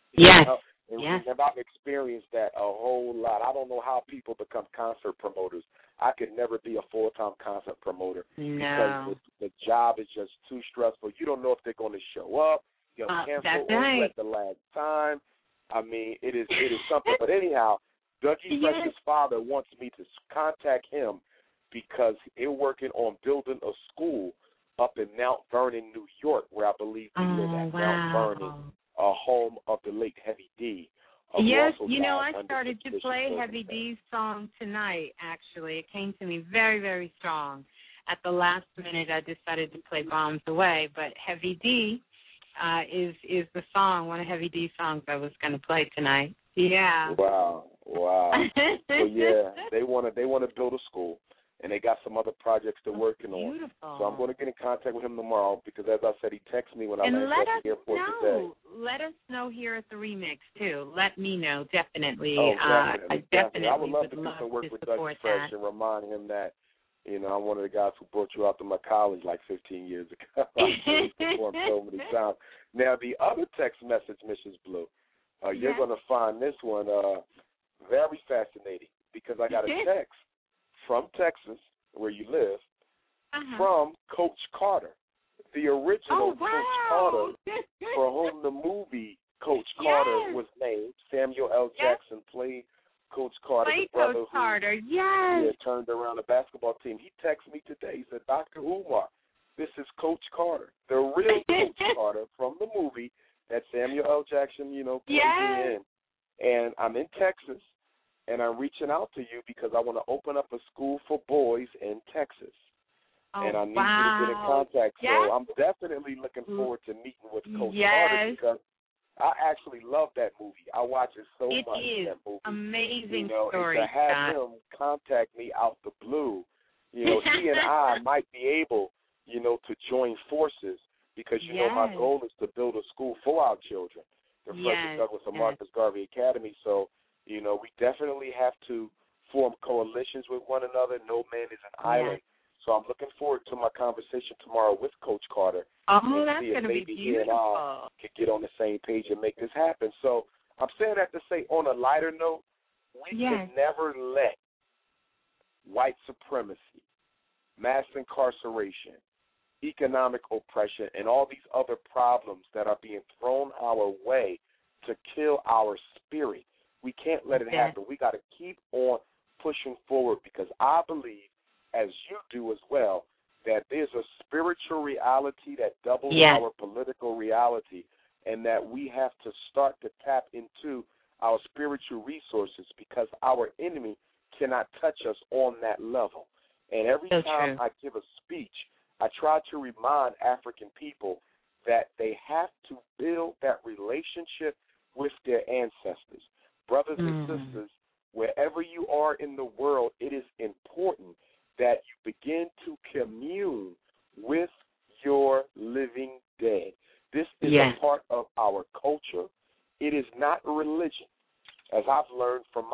And I've experienced that a whole lot. I don't know how people become concert promoters. I could never be a full-time concert promoter because the job is just too stressful. You don't know if they're going to show up. You'll cancel at the last time. I mean, it is something. But anyhow, Dougie Fresh's father wants me to contact him because they're working on building a school up in Mount Vernon, New York, where I believe he lives at Mount Vernon, a home of the late Heavy D. You know, I started to play Heavy D's song tonight, actually. It came to me very, very strong. At the last minute, I decided to play Bombs Away, but Heavy D is the song, one of Heavy D's songs I was going to play tonight. Wow. So, they want to build a school. And they got some other projects they're working on. So I'm going to get in contact with him tomorrow because, as I said, he texted me when I landed at the airport today. Let us know here at the Remix, too. Let me know, definitely. Definitely. I would love to do some work with Dougie Fresh and remind him that, you know, I'm one of the guys who brought you out to my college like 15 years ago. I've performed so many times. Now, the other text message, Mrs. Blue, you're going to find this one very fascinating because I got a text from Texas, where you live, from Coach Carter, the original Coach Carter, for whom the movie Coach Carter was named. Samuel L. Jackson played Coach Carter, the brother Coach Carter. who turned around a basketball team. He texted me today. He said, Dr. Umar, this is Coach Carter, the real Coach Carter from the movie that Samuel L. Jackson, played in. And I'm in Texas, and I'm reaching out to you because I want to open up a school for boys in Texas. And I need you to get in contact. So I'm definitely looking forward to meeting with Coach Carter because I actually love that movie. I watch it so much. It is that movie. Amazing story. And to have him contact me out the blue, he and I might be able, to join forces because, my goal is to build a school for our children, the Frederick Douglass and Marcus Garvey Academy. So, we definitely have to form coalitions with one another. No man is an island. So I'm looking forward to my conversation tomorrow with Coach Carter. Oh, that's going to be beautiful. He and I can get on the same page and make this happen. So I'm saying that to say, on a lighter note, we can never let white supremacy, mass incarceration, economic oppression, and all these other problems that are being thrown our way to kill our spirit. We can't let it happen. We got to keep on pushing forward because I believe, as you do as well, that there's a spiritual reality that doubles our political reality, and that we have to start to tap into our spiritual resources because our enemy cannot touch us on that level. And every time I give a speech, I try to remind African people that they have to build that relationship with their ancestors. Brothers and sisters, wherever you are in the world, it is important that you begin to commune with your living dead. This is a part of our culture. It is not religion. As I've learned from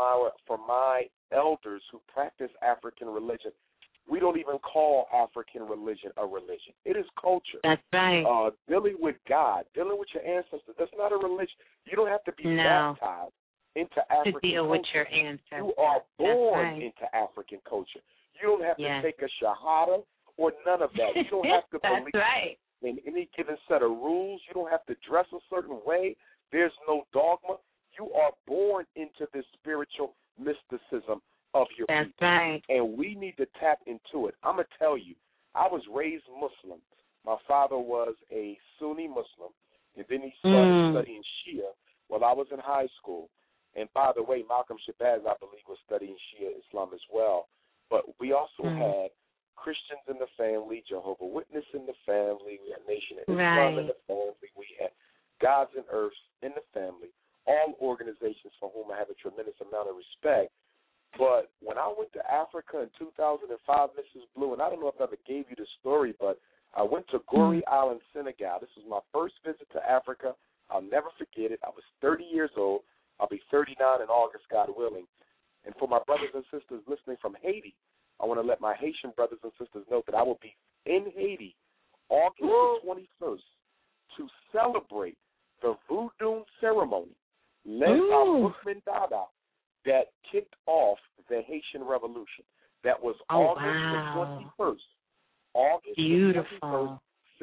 my elders who practice African religion, we don't even call African religion a religion. It is culture. That's right. Dealing with God, dealing with your ancestors, that's not a religion. You don't have to be baptized into African culture. To deal with your ancestors. You are born into African culture. You don't have to take a shahada or none of that. You don't have to believe in any given set of rules. You don't have to dress a certain way. There's no dogma. You are born into this spiritual mysticism of your people. Right. And we need to tap into it. I'm going to tell you, I was raised Muslim. My father was a Sunni Muslim, and then he started studying Shia while I was in high school. And by the way, Malcolm Shabazz, I believe, was studying Shia Islam as well. But we also had Christians in the family, Jehovah's Witness in the family, we had Nation of Islam in the family, we had Gods and Earths in the family, all organizations for whom I have a tremendous amount of respect. But when I went to Africa in 2005, Mrs. Blue, and I don't know if I ever gave you the story, but I went to Gorée Island, Senegal. This was my first visit to Africa. I'll never forget it. I was 30 years old. I'll be 39 in August, God willing. And for my brothers and sisters listening from Haiti, I want to let my Haitian brothers and sisters know that I will be in Haiti August the 21st to celebrate the Voodoo ceremony led by Boukman Dada that kicked off the Haitian Revolution. That was August the 21st. August the 21st,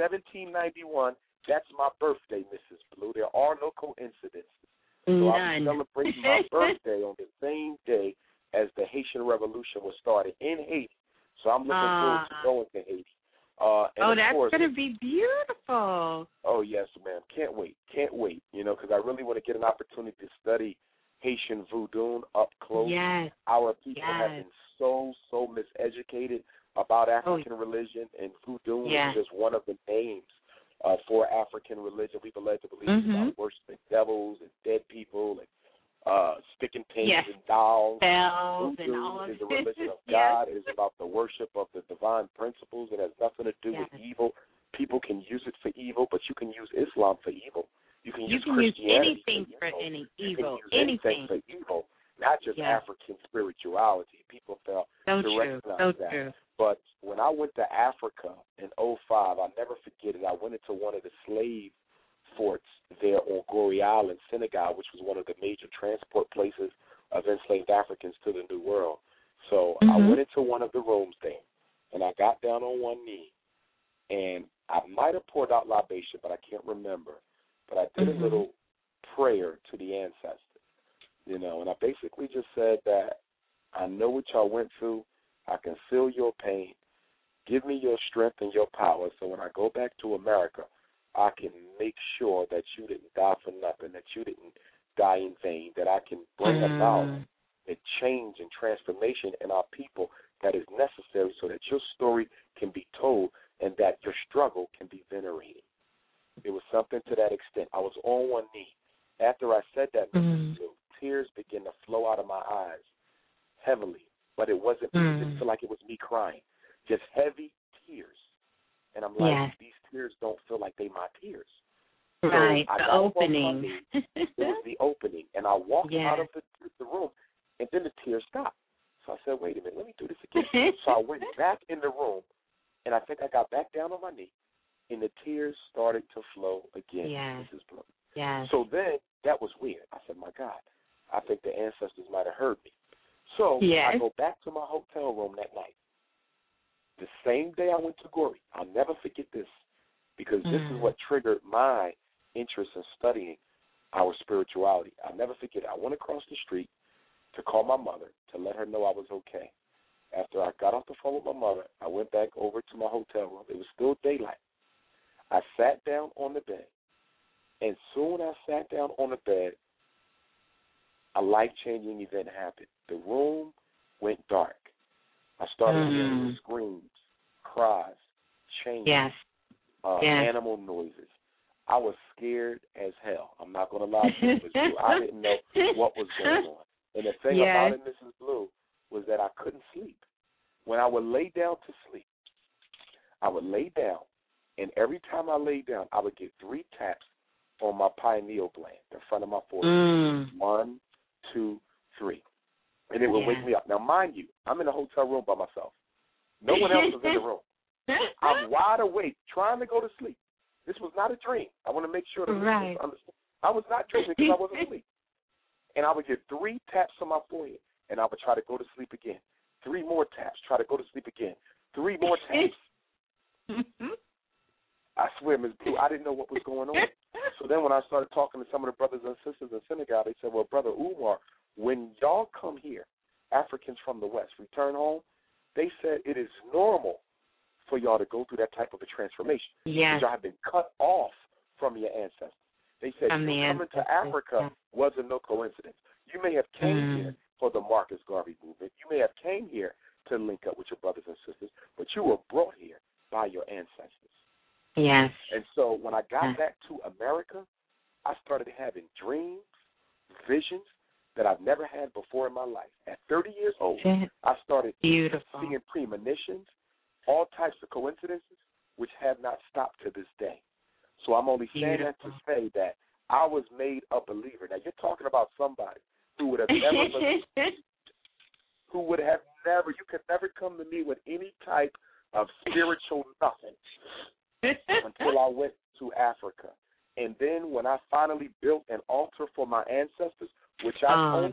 1791. That's my birthday, Mrs. Blue. There are no coincidences. So I'm celebrating my birthday on the same day as the Haitian Revolution was started in Haiti. So I'm looking forward to going to Haiti. That's going to be beautiful. Oh, yes, ma'am. Can't wait. Because I really want to get an opportunity to study Haitian voodoo up close. Yes. Our people have been so miseducated about African religion, and voodoo is just one of the names for African religion. We've been led to believe about worshiping devils and dead people and sticking pins and dolls. Bells voodoo and all of is a religion of God. It is about the worship of the divine principles. It has nothing to do with evil. People can use it for evil, but you can use Islam for evil. You can use Christianity anything for any evil. You can use anything for evil, not just African spirituality. People fail to recognize that. True. But when I went to Africa in 2005, I'll never forget it. I went into one of the slave forts there on Gorée Island, Senegal, which was one of the major transport places of enslaved Africans to the New World. So I went into one of the rooms there, and I got down on one knee, and I might have poured out libation, but I can't remember. But I did a little prayer to the ancestors, you know, and I basically just said that I know what y'all went through. I can feel your pain. Give me your strength and your power so when I go back to America, I can make sure that you didn't die for nothing, that you didn't die in vain, that I can bring about a change and transformation in our people that is necessary so that your story can be told and that your struggle can be venerated. It was something to that extent. I was on one knee. After I said that, tears began to flow out of my eyes heavily, but it wasn't, it didn't feel like it was me crying, just heavy tears. And I'm like, these tears don't feel like they my tears. Right, so the opening. It was the opening. And I walked out of the room, and then the tears stopped. So I said, wait a minute, let me do this again. So I went back in the room, and I think I got back down on my knee, and the tears started to flow again. Mrs. Blue. So then that was weird. I said, my God, I think the ancestors might have heard me. So I go back to my hotel room that night. The same day I went to Goree. I'll never forget this because this is what triggered my interest in studying our spirituality. I'll never forget it. I went across the street to call my mother to let her know I was okay. After I got off the phone with my mother, I went back over to my hotel room. It was still daylight. I sat down on the bed, and soon I sat down on the bed, a life-changing event happened. The room went dark. I started hearing screams, cries, changes, animal noises. I was scared as hell. I'm not going to lie to you, Mrs. Blue. I didn't know what was going on. And the thing about it, Mrs. Blue, was that I couldn't sleep. When I would lay down to sleep, I would lay down, and every time I lay down, I would get 3 taps on my pineal gland, the front of my forehead. 1, 2, 3. And it would wake me up. Now, mind you, I'm in a hotel room by myself. No one else is in the room. I'm wide awake, trying to go to sleep. This was not a dream. I want to make sure that listeners understand. I was not dreaming because I wasn't asleep. And I would get 3 taps on my forehead, and I would try to go to sleep again. 3 more taps, try to go to sleep again. 3 more taps. I swear, Ms. Blue, I didn't know what was going on. So then when I started talking to some of the brothers and sisters in Senegal, they said, well, Brother Umar, when y'all come here, Africans from the West, return home, they said it is normal for y'all to go through that type of a transformation. Because y'all have been cut off from your ancestors. They said coming to Africa wasn't no coincidence. You may have came here for the Marcus Garvey movement. You may have came here to link up with your brothers and sisters, but you were brought here by your ancestors. Yes. And so when I got back to America, I started having dreams, visions that I've never had before in my life. At 30 years old, I started seeing premonitions, all types of coincidences, which have not stopped to this day. So I'm only saying that to say that I was made a believer. Now, you're talking about somebody who would have never believed, who would have never, you could never come to me with any type of spiritual nothing until I went to Africa. And then when I finally built an altar for my ancestors, which I've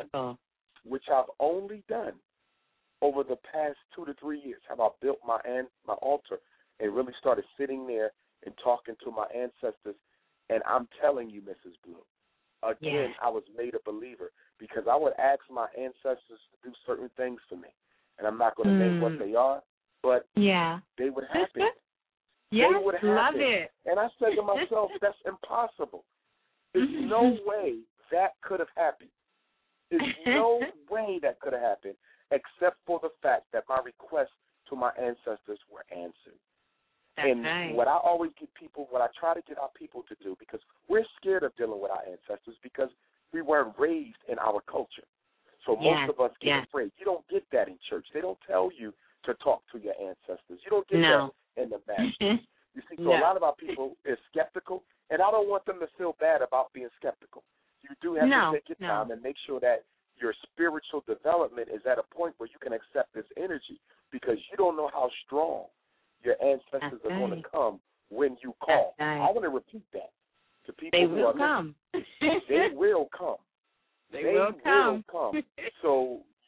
only done over the past 2 to 3 years, have I built my altar and really started sitting there and talking to my ancestors. And I'm telling you, Mrs. Blue, again, I was made a believer because I would ask my ancestors to do certain things for me. And I'm not going to name what they are, but they would happen. They would happen. Love it. And I said to myself, that's impossible. There's no way that could have happened. There's no way that could have happened except for the fact that my requests to my ancestors were answered. What I always get people, what I try to get our people to do, because we're scared of dealing with our ancestors because we weren't raised in our culture. So most of us get afraid. You don't get that in church. They don't tell you to talk to your ancestors. You don't get that in the masters. You see, so a lot of our people is skeptical, and I don't want them to feel bad about being skeptical. You do have to take your time and make sure that your spiritual development is at a point where you can accept this energy because you don't know how strong your ancestors are going to come when you call. I want to repeat that to people who are listening. They will come. They will come. So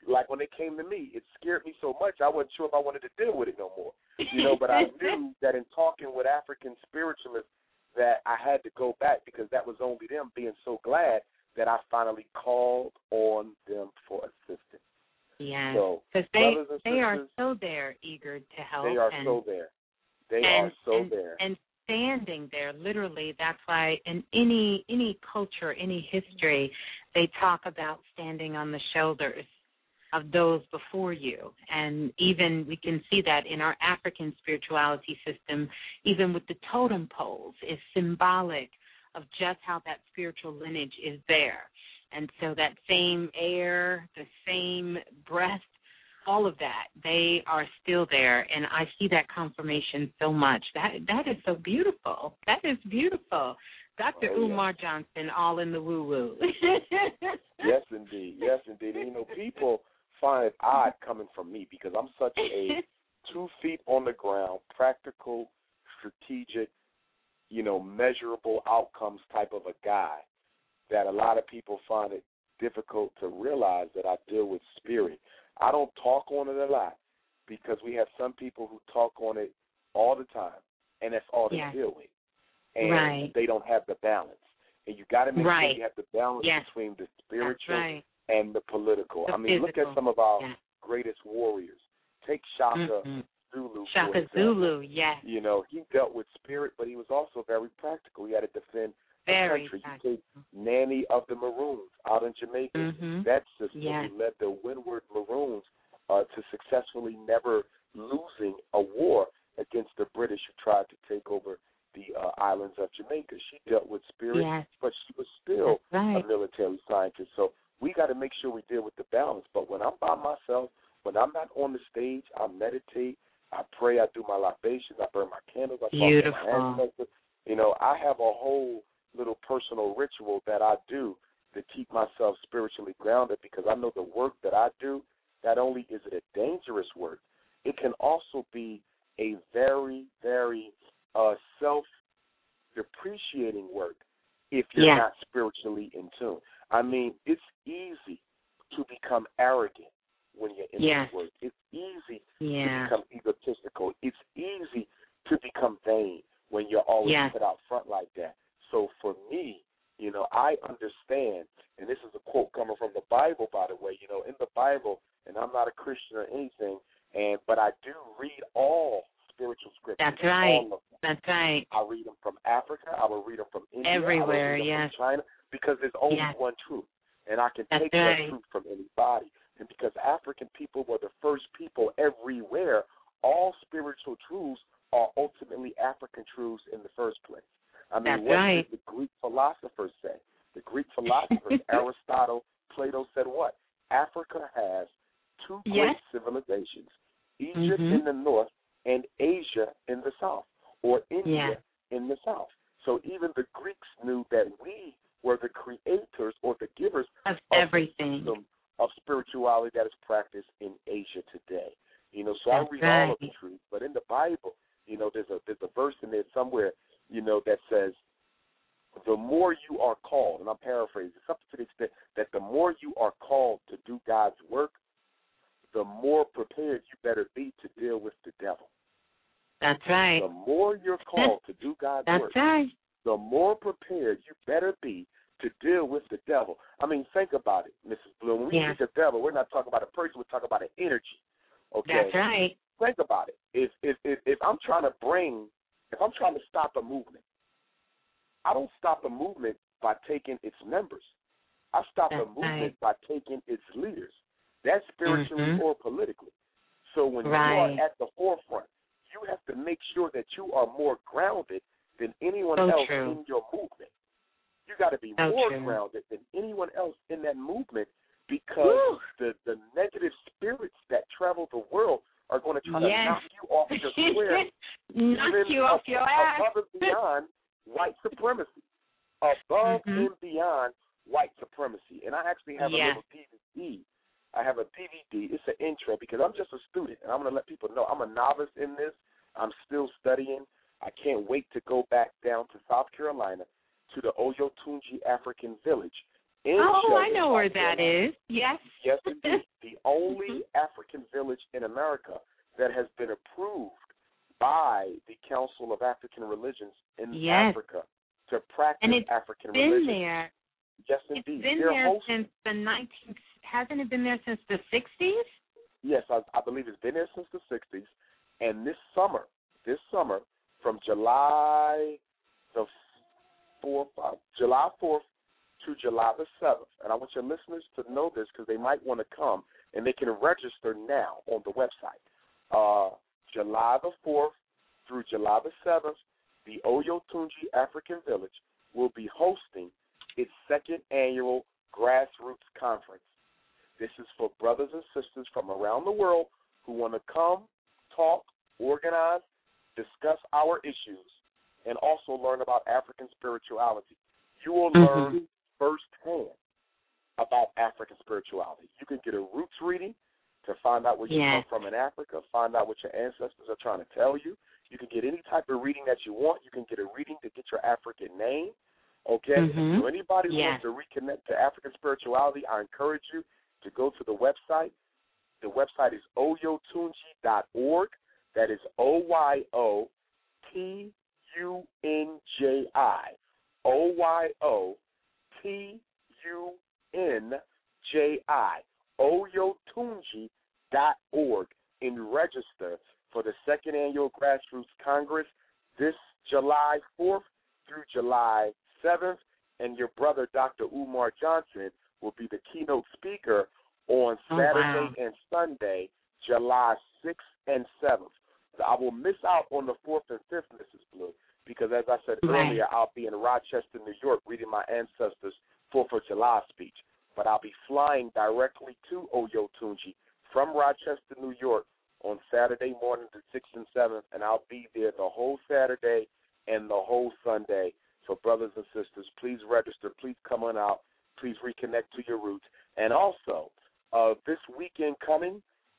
like when they came to me, it scared me so much I wasn't sure if I wanted to deal with it no more. You know, but I knew that in talking with African spiritualists that I had to go back because that was only them being so glad that I finally called on them for assistance. Yes, so, because they are so there, eager to help. They are so there. They are so there. And standing there, literally, that's why in any culture, any history, they talk about standing on the shoulders of those before you. And even we can see that in our African spirituality system, even with the totem poles, is symbolic of just how that spiritual lineage is there. And so that same air, the same breath, all of that, they are still there. And I see that confirmation so much. That is so beautiful. That is beautiful. Dr. Umar Johnson, all in the woo-woo. Yes, indeed. Yes, indeed. And, you know, people find it odd coming from me because I'm such a 2 feet on the ground, practical, strategic, you know, measurable outcomes type of a guy that a lot of people find it difficult to realize that I deal with spirit. I don't talk on it a lot because we have some people who talk on it all the time, and that's all they deal with. And they don't have the balance. And you got to make sure you have the balance between the spiritual and the political. I mean, look at some of our greatest warriors. Take Shaka Zulu. Shaka Zulu, You know, he dealt with spirit, but he was also very practical. He had to defend a country. You take Nanny of the Maroons out in Jamaica. That sister who led the Windward Maroons to successfully never losing a war against the British who tried to take over the islands of Jamaica. She dealt with spirit, but she was still a military scientist. So we got to make sure we deal with the balance. But when I'm by myself, when I'm not on the stage, I meditate, I pray, I do my libations, I burn my candles, I talk to my ancestors. You know, I have a whole little personal ritual that I do to keep myself spiritually grounded because I know the work that I do, not only is it a dangerous work, it can also be a very, very self-depreciating work if you're not spiritually in tune. I mean, it's easy to become arrogant when you're in this work. It's easy to become egotistical. It's easy to become vain when you're always put out front like that. So for me, you know, I understand, and this is a quote coming from the Bible, by the way, you know, in the Bible, and I'm not a Christian or anything, but I do read all spiritual scriptures. That's right. All of them. That's right. I read them from Africa. I will read them from India. Everywhere, I will read them from China, because there's only one truth, and I can take that truth from anybody. And because African people were the first people everywhere, all spiritual truths are ultimately African truths in the first place. I mean, what did the Greek philosophers say? The Greek philosophers, Aristotle, Plato said what? Africa has two great civilizations, Egypt in the north and Asia in the south, or India in the south. So even the Greeks knew that we were the creators or the givers of everything of spirituality that is practiced in Asia today. You know, so I read all of the truth, but in the Bible, you know, there's a verse in there somewhere, you know, that says, the more you are called, and I'm paraphrasing, something to the extent that the more you are called to do God's work, the more prepared you better be to deal with the devil. That's right. The more you're called to do God's work, the more prepared you better be to deal with the devil. I mean, think about it, Mrs. Blue. When we think of the devil, we're not talking about a person, we're talking about an energy. Okay? That's right. Think about it. If I'm trying to stop a movement, I don't stop a movement by taking its members. I stop a movement by taking its leaders. That's spiritually or politically. So when you are at the forefront, you have to make sure that you are more grounded than anyone else in your movement. You got to be more grounded than anyone else in that movement, because the negative spirits that travel the world are going to try to knock you off your square. Knock you off your ass. Above and beyond white supremacy. Above and beyond white supremacy. And I actually have a little DVD. I have a DVD. It's an intro because I'm just a student, and I'm going to let people know I'm a novice in this. I'm still studying. I can't wait to go back down to South Carolina to the Oyotunji African village in I Shelby, know South where that Carolina. is. Yes. Yes, indeed. The only African village in America that has been approved by the Council of African Religions in Africa to practice and it's African been religion. there. Yes, It's indeed. been there since the 19th. Hasn't it been there since the 60s? Yes, I believe it's been there since the 60s. And this summer, from July the 4th to July the 7th, and I want your listeners to know this because they might want to come, and they can register now on the website. July the 4th through July the 7th, the Oyotunji African Village will be hosting its second annual Grassroots Conference. This is for brothers and sisters from around the world who want to come, talk, organize, discuss our issues, and also learn about African spirituality. You will learn firsthand about African spirituality. You can get a roots reading to find out where you come from in Africa, find out what your ancestors are trying to tell you. You can get any type of reading that you want. You can get a reading to get your African name. Okay? So anybody who wants to reconnect to African spirituality, I encourage you to go to the website. The website is oyotunji.org. That is OYOTUNJI. OYOTUNJI. Oyotunji.org and register for the second annual Grassroots Congress this July 4th through July 7th. And your brother, Dr. Umar Johnson, will be the keynote speaker on Saturday and Sunday, July 6th and 7th. So I will miss out on the 4th and 5th, Mrs. Blue, because as I said earlier, I'll be in Rochester, New York, reading my ancestors' 4th of July speech. But I'll be flying directly to Oyotunji from Rochester, New York on Saturday morning, the 6th and 7th, and I'll be there the whole Saturday and the whole Sunday. So brothers and sisters, please register. Please come on out. Please reconnect to your roots. And also, this weekend coming,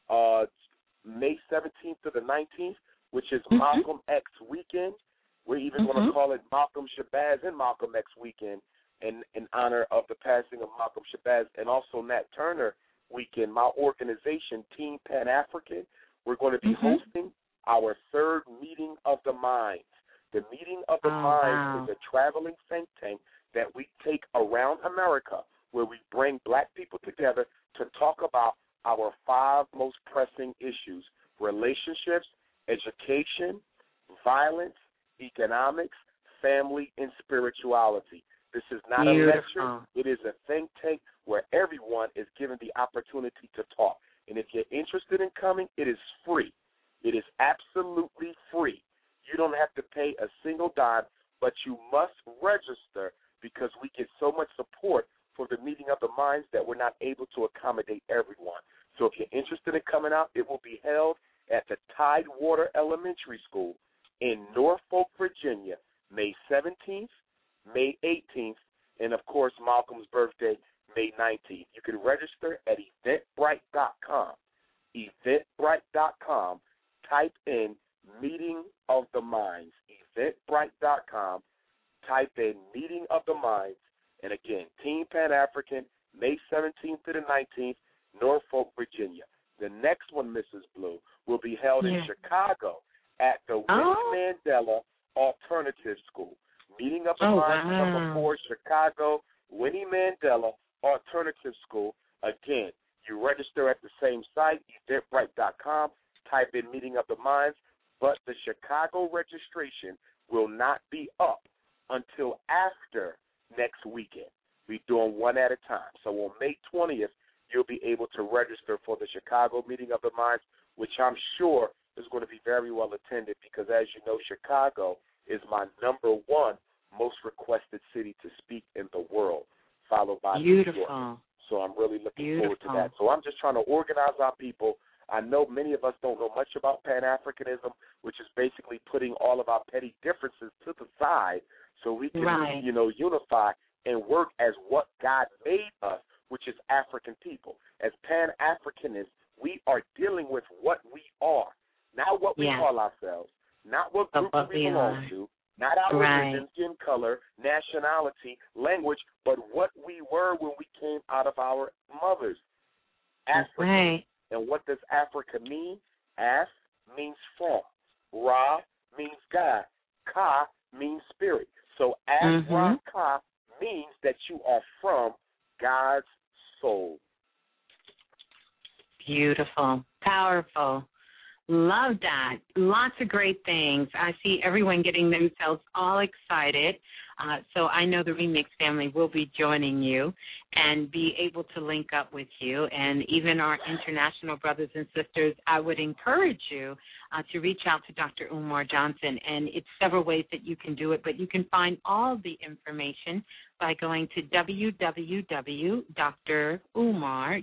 May 17th to the 19th, which is Malcolm X weekend. We're even going to call it Malcolm Shabazz and Malcolm X weekend in honor of the passing of Malcolm Shabazz, and also Nat Turner weekend. My organization, Team Pan-African, we're going to be hosting our third Meeting of the Minds. The Meeting of the Minds is a traveling think tank that we take around America where we bring black people together to talk about our 5 most pressing issues: relationships, education, violence, economics, family, and spirituality. This is not a lecture. It is a think tank where everyone is given the opportunity to talk. And if you're interested in coming, it is free. It is absolutely free. You don't have to pay a single dime, but you must register because we get so much support for the Meeting of the Minds that we're not able to accommodate everyone. So if you're interested in coming out, it will be held at the Tidewater Elementary School in Norfolk, Virginia, May 17th, May 18th, and, of course, Malcolm's birthday, May 19th. You can register at Eventbrite.com. Eventbrite.com. Type in Meeting of the Minds. Eventbrite.com. Type in Meeting of the Minds. And, again, Team Pan-African, May 17th to the 19th, Norfolk, Virginia. The next one, Mrs. Blue, will be held in Chicago at the Winnie Mandela Alternative School. Meeting of the Minds, number 4, Chicago, Winnie Mandela Alternative School. Again, you register at the same site, Eventbrite.com. Type in Meeting of the Minds, but the Chicago registration will not be up until after next weekend. We're doing one at a time. So on May 20th, you'll be able to register for the Chicago Meeting of the Minds, which I'm sure is going to be very well attended because, as you know, Chicago is my number 1 most requested city to speak in the world, followed by New York. So I'm really looking forward to that. So I'm just trying to organize our people. I know many of us don't know much about Pan-Africanism, which is basically putting all of our petty differences to the side so we can, unify and work as what God made us, which is African people. As Pan-Africanists, we are dealing with what we are, not what we call ourselves, not what group we belong to, Not our Right. religion, skin color, nationality, language, but what we were when we came out of our mothers. Africa. Right. And what does Africa mean? Af means from. Ra means God. Ka means spirit. So Ra-Ka means that you are from God's soul. Beautiful. Powerful. Love that. Lots of great things. I see everyone getting themselves all excited. So I know the Remix family will be joining you and be able to link up with you. And even our international brothers and sisters, I would encourage you to reach out to Dr. Umar Johnson. And it's several ways that you can do it, but you can find all the information by going to www.drumar,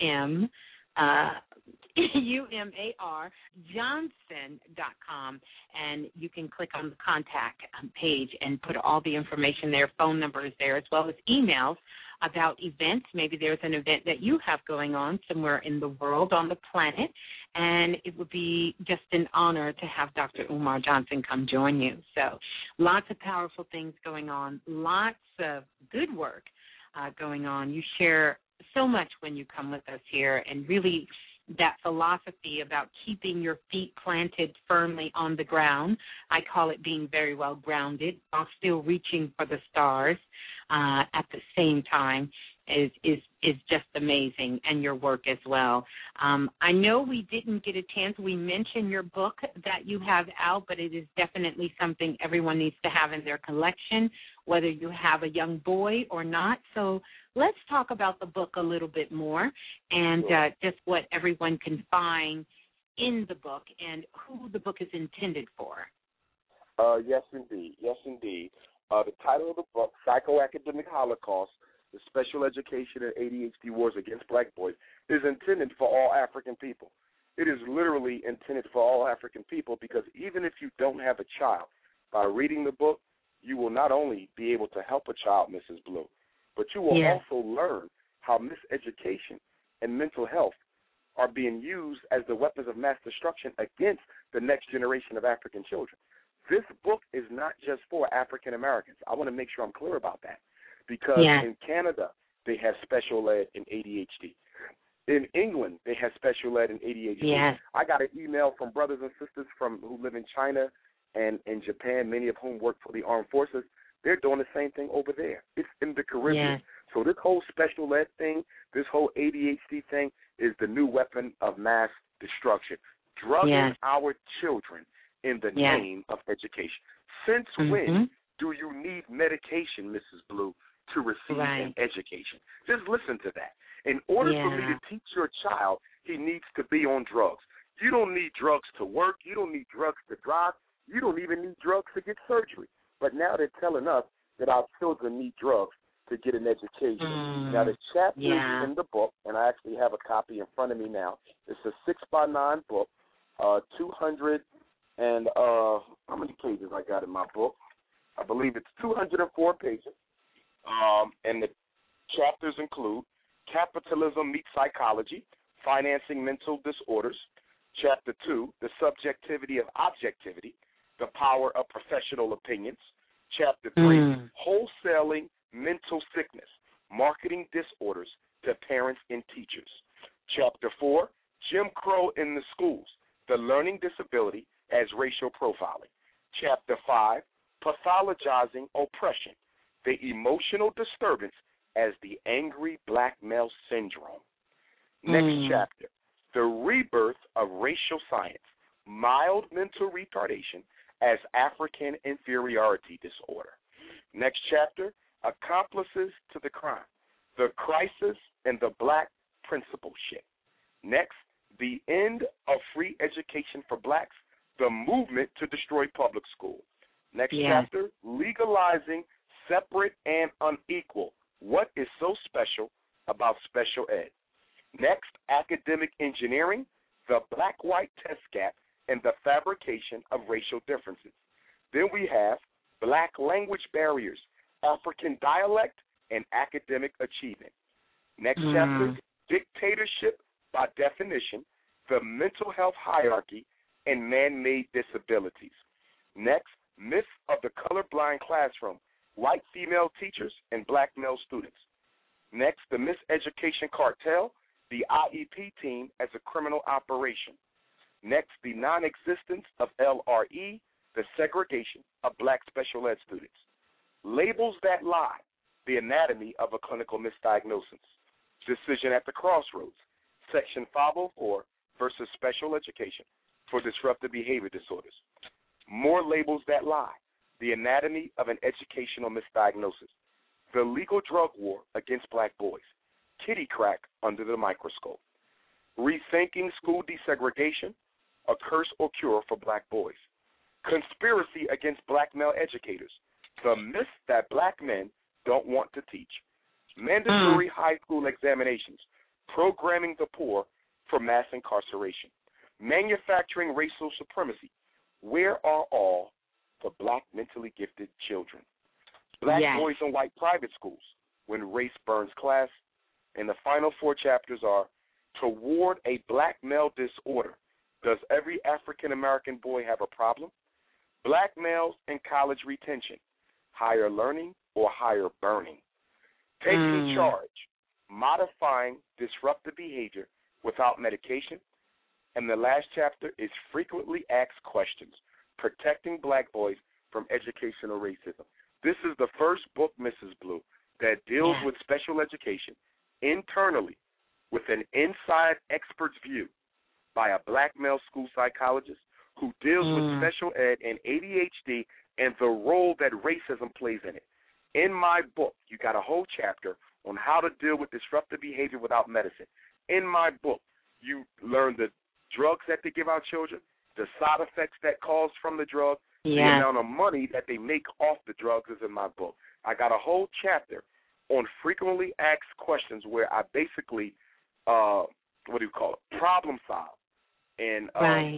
UMAR Johnson.com, and you can click on the contact page and put all the information there. Phone number is there, as well as emails about events. Maybe there's an event that you have going on somewhere in the world, on the planet, and it would be just an honor to have Dr. Umar Johnson come join you. So lots of powerful things going on, lots of good work going on. You share so much when you come with us here, and really that philosophy about keeping your feet planted firmly on the ground. I call it being very well grounded while still reaching for the stars at the same time is just amazing, and your work as well. I know we didn't get a chance. We mentioned your book that you have out, but it is definitely something everyone needs to have in their collection, whether you have a young boy or not. So let's talk about the book a little bit more, and just what everyone can find in the book and who the book is intended for. Yes, indeed. Yes, indeed. The title of the book, Psychoacademic Holocaust, The Special Education and ADHD Wars Against Black Boys, is intended for all African people. It is literally intended for all African people, because even if you don't have a child, by reading the book, you will not only be able to help a child, Mrs. Blue, but you will also learn how miseducation and mental health are being used as the weapons of mass destruction against the next generation of African children. This book is not just for African Americans. I want to make sure I'm clear about that, because in Canada, they have special ed in ADHD. In England, they have special ed in ADHD. Yes. I got an email from brothers and sisters who live in China and in Japan, many of whom work for the armed forces. They're doing the same thing over there. It's in the Caribbean. So this whole special ed thing, this whole ADHD thing is the new weapon of mass destruction, drugging our children in the name of education. Since when do you need medication, Mrs. Blue, to receive an education? Just listen to that. In order for me to teach your child, he needs to be on drugs. You don't need drugs to work. You don't need drugs to drive. You don't even need drugs to get surgery. But now they're telling us that our children need drugs to get an education. Now, the chapters in the book, and I actually have a copy in front of me now. It's a 6x9 book, 200 and how many pages I got in my book? I believe it's 204 pages. And the chapters include Capitalism Meets Psychology, Financing Mental Disorders. Chapter 2, The Subjectivity of Objectivity, The Power of Professional Opinions. Chapter 3, Wholesaling Mental Sickness, Marketing Disorders to Parents and Teachers. Chapter 4, Jim Crow in the Schools, The Learning Disability as Racial Profiling. Chapter 5, Pathologizing Oppression, The Emotional Disturbance as the Angry Black Male Syndrome. Next chapter, The Rebirth of Racial Science, Mild Mental Retardation as African Inferiority Disorder. Next chapter, Accomplices to the Crime, The Crisis and the Black Principalship. Next, The End of Free Education for Blacks, The Movement to Destroy Public School. Next chapter, Legalizing Separate and Unequal, What is so special about special ed? Next, Academic Engineering, The Black-White Test Gap and the Fabrication of Racial Differences. Then we have Black Language Barriers, African Dialect and Academic Achievement. Next chapter, Dictatorship by Definition, The Mental Health Hierarchy and Man-Made Disabilities. Next, Myth of the Colorblind Classroom, White Female Teachers and Black Male Students. Next, the Miseducation Cartel, the IEP Team as a Criminal Operation. Next, the Non-Existence of LRE, the Segregation of Black Special Ed Students. Labels That Lie, the Anatomy of a Clinical Misdiagnosis. Decision at the Crossroads, Section 504 versus Special Education for Disruptive Behavior Disorders. More Labels That Lie, the Anatomy of an Educational Misdiagnosis. The Legal Drug War Against Black Boys, Kitty Crack Under the Microscope. Rethinking School Desegregation, A Curse or Cure for Black Boys. Conspiracy Against Black Male Educators, The Myth That Black Men Don't Want to Teach. Mandatory high school examinations, Programming the Poor for Mass Incarceration. Manufacturing Racial Supremacy, Where Are All the Black Mentally Gifted Children? Black Boys in White Private Schools, When Race Burns Class. And the final 4 chapters are Toward a Black Male Disorder, Does Every African American Boy Have a Problem? Black Males in College Retention, Higher Learning or Higher Burning. Taking Charge, Modifying Disruptive Behavior Without Medication. And the last chapter is Frequently Asked Questions, Protecting Black Boys from Educational Racism. This is the first book, Mrs. Blue, that deals with special education internally with an inside expert's view by a black male school psychologist who deals with special ed and ADHD and the role that racism plays in it. In my book, you got a whole chapter on how to deal with disruptive behavior without medicine. In my book, you learn the drugs that they give our children, the side effects that cause from the drug, the amount of money that they make off the drugs is in my book. I got a whole chapter on frequently asked questions where I basically, problem solve and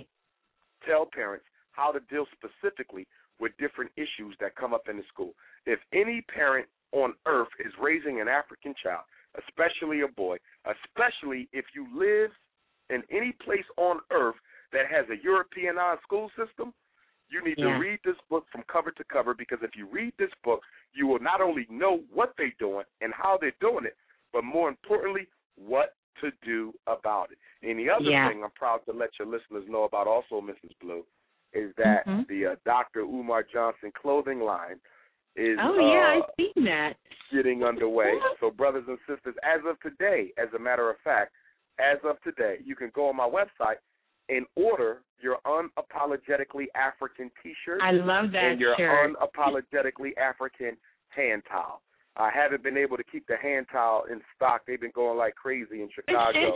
tell parents how to deal specifically with different issues that come up in the school. If any parent on earth is raising an African child, especially a boy, especially if you live in any place on earth that has a Europeanized school system, you need to read this book from cover to cover, because if you read this book, you will not only know what they're doing and how they're doing it, but more importantly, what to do about it. And the other thing I'm proud to let your listeners know about also, Mrs. Blue, is that the Dr. Umar Johnson clothing line is I've seen that. Getting underway. So, brothers and sisters, as of today, as a matter of fact, as of today, you can go on my website and order your Unapologetically African T-shirt. I love that and your shirt. Unapologetically African hand towel. I haven't been able to keep the hand towel in stock. They've been going like crazy in Chicago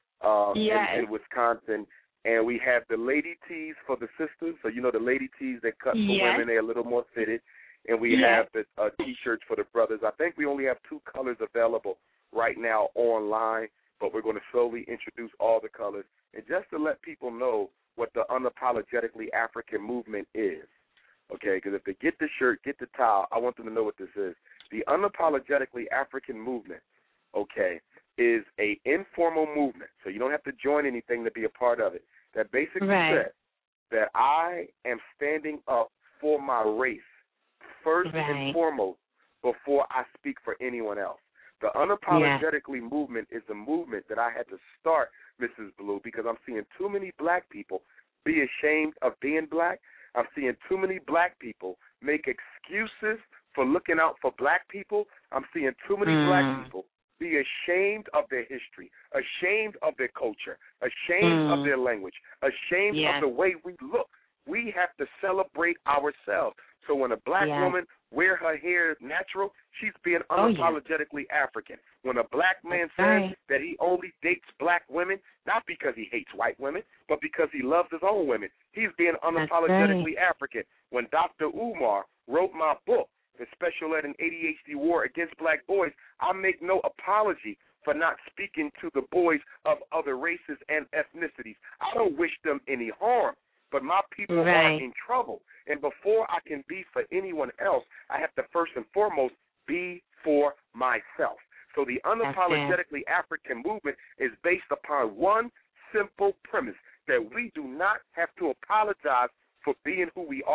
and Wisconsin. And we have the lady tees for the sisters. So, you know, the lady tees that cut for women, they're a little more fitted. And we have the T-shirts for the brothers. I think we only have 2 colors available right now online, but we're going to slowly introduce all the colors. And just to let people know what the Unapologetically African movement is, okay, because if they get the shirt, get the towel, I want them to know what this is. The Unapologetically African movement, okay, is a informal movement, so you don't have to join anything to be a part of it, that basically says that I am standing up for my race first and foremost before I speak for anyone else. The Unapologetically movement is a movement that I had to start, Mrs. Blue, because I'm seeing too many black people be ashamed of being black. I'm seeing too many black people make excuses for looking out for black people. I'm seeing too many black people be ashamed of their history, ashamed of their culture, ashamed of their language, ashamed of the way we look. We have to celebrate ourselves. So when a black woman wear her hair natural, she's being unapologetically African. When a black man says that he only dates black women, not because he hates white women, but because he loves his own women, he's being unapologetically African. When Dr. Umar wrote my book, The Special Ed and ADHD War Against Black Boys, I make no apology for not speaking to the boys of other races and ethnicities. I don't wish them any harm, but my people are in trouble. And before I can be for anyone else, I have to first and foremost be for myself. So the Unapologetically African movement is based upon one simple premise, that we do not have to apologize for being who we are,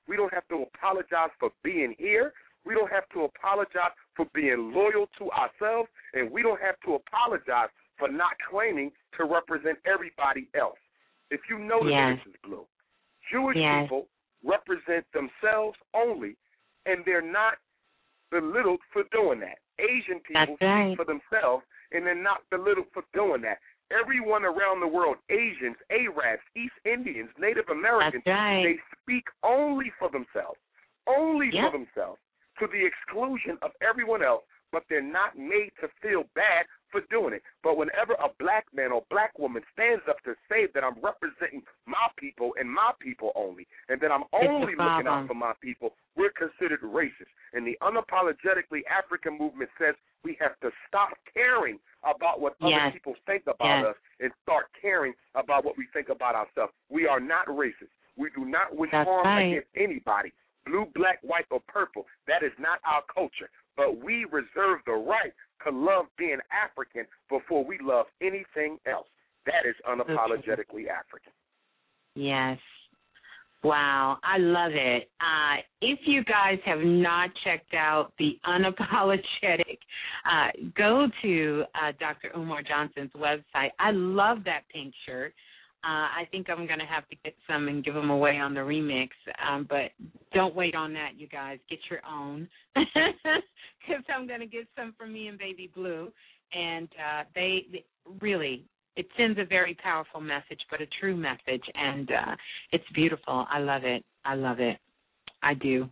We don't have to apologize for being here. We don't have to apologize for being loyal to ourselves, and we don't have to apologize for not claiming to represent everybody else. If you notice, Mrs. Blue, Jewish people represent themselves only, and they're not belittled for doing that. Asian people speak for themselves, and they're not belittled for doing that. Everyone around the world, Asians, Arabs, East Indians, Native Americans, they speak only for themselves, for themselves, to the exclusion of everyone else, but they're not made to feel bad for doing it. But whenever a black man or black woman stands up to say that I'm representing my people and my people only, and that I'm only looking out for my people, we're considered racist. And the unapologetically African movement says we have to stop caring about what other people think about us and start caring about what we think about ourselves. We are not racist. We do not wish harm against anybody, blue, black, white, or purple. That is not our culture. But we reserve the right to love being African before we love anything else. That is unapologetically African. Yes. Wow, I love it. If you guys have not checked out the Unapologetic, go to Dr. Umar Johnson's website. I love that pink shirt. I think I'm going to have to get some and give them away on the remix, but don't wait on that, you guys. Get your own, because I'm going to get some for me and Baby Blue, and they really, it sends a very powerful message, but a true message, and it's beautiful. I love it. I love it. I do.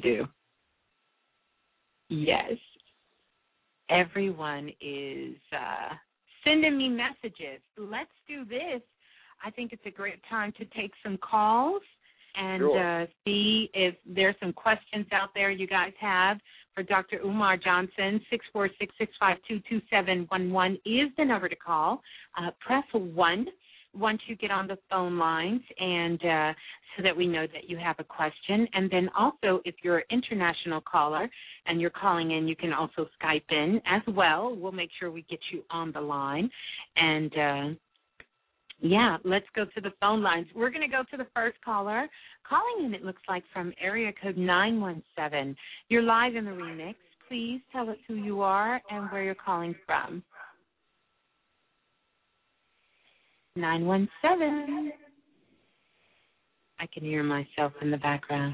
Yes. Everyone is sending me messages. Let's do this. I think it's a great time to take some calls and see if there's some questions out there you guys have for Dr. Umar Johnson. 646-652-2711 is the number to call. Press 1 once you get on the phone lines, and so that we know that you have a question. And then also, if you're an international caller and you're calling in, you can also Skype in as well. We'll make sure we get you on the line. And let's go to the phone lines. We're going to go to the first caller. Calling in, it looks like, from area code 917. You're live in the remix. Please tell us who you are and where you're calling from. 917. I can hear myself in the background.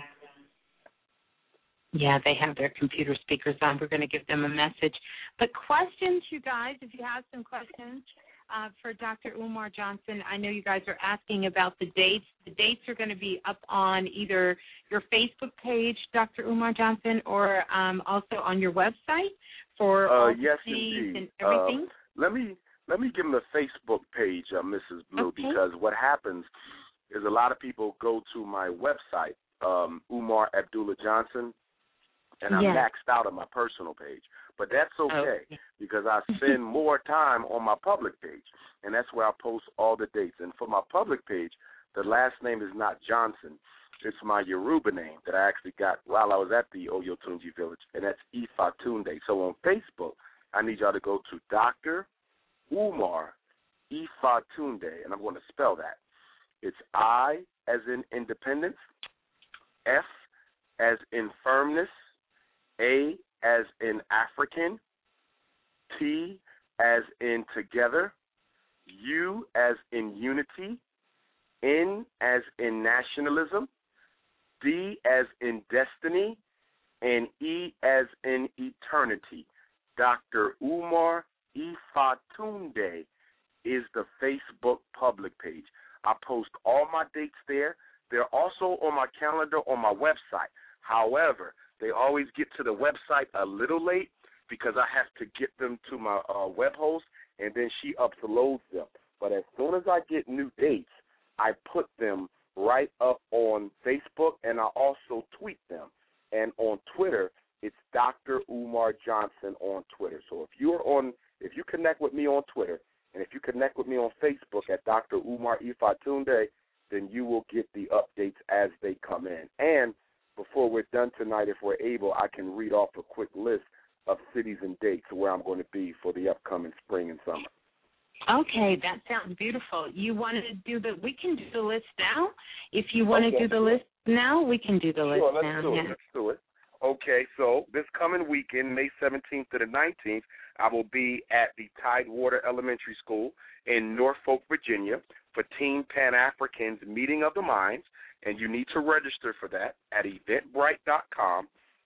Yeah, they have their computer speakers on. We're going to give them a message. But questions, you guys, if you have some questions for Dr. Umar Johnson. I know you guys are asking about the dates. The dates are going to be up on either your Facebook page, Dr. Umar Johnson, or also on your website for all the days and everything. Let me give them the Facebook page, Mrs. Blue, because what happens is a lot of people go to my website, Umar Abdullah Johnson, and I'm maxed out on my personal page. But that's okay because I spend more time on my public page, and that's where I post all the dates. And for my public page, the last name is not Johnson. It's my Yoruba name that I actually got while I was at the Oyotunji village, and that's Ifatunde. So on Facebook, I need y'all to go to Dr. Umar Ifatunde, and I'm going to spell that. It's I as in independence, F as in firmness, A as in African, T as in together, U as in unity, N as in nationalism, D as in destiny, and E as in eternity. Dr. Umar Ifatunde is the Facebook public page. I post all my dates there. They're also on my calendar on my website. However, they always get to the website a little late because I have to get them to my web host, and then she uploads them. But as soon as I get new dates, I put them right up on Facebook, and I also tweet them. And on Twitter, it's Dr. Umar Johnson on Twitter. So if you connect with me on Twitter, and if you connect with me on Facebook at Dr. Umar Ifatunde, then you will get the updates as they come in. And before we're done tonight, if we're able, I can read off a quick list of cities and dates where I'm going to be for the upcoming spring and summer. Okay, that sounds beautiful. You wanted to do we can do the list now. If you want to do the list now, we can do the list now. Let's do it. Okay, so this coming weekend, May 17th to the 19th, I will be at the Tidewater Elementary School in Norfolk, Virginia for Teen Pan-Africans Meeting of the Minds, and you need to register for that at eventbrite.com,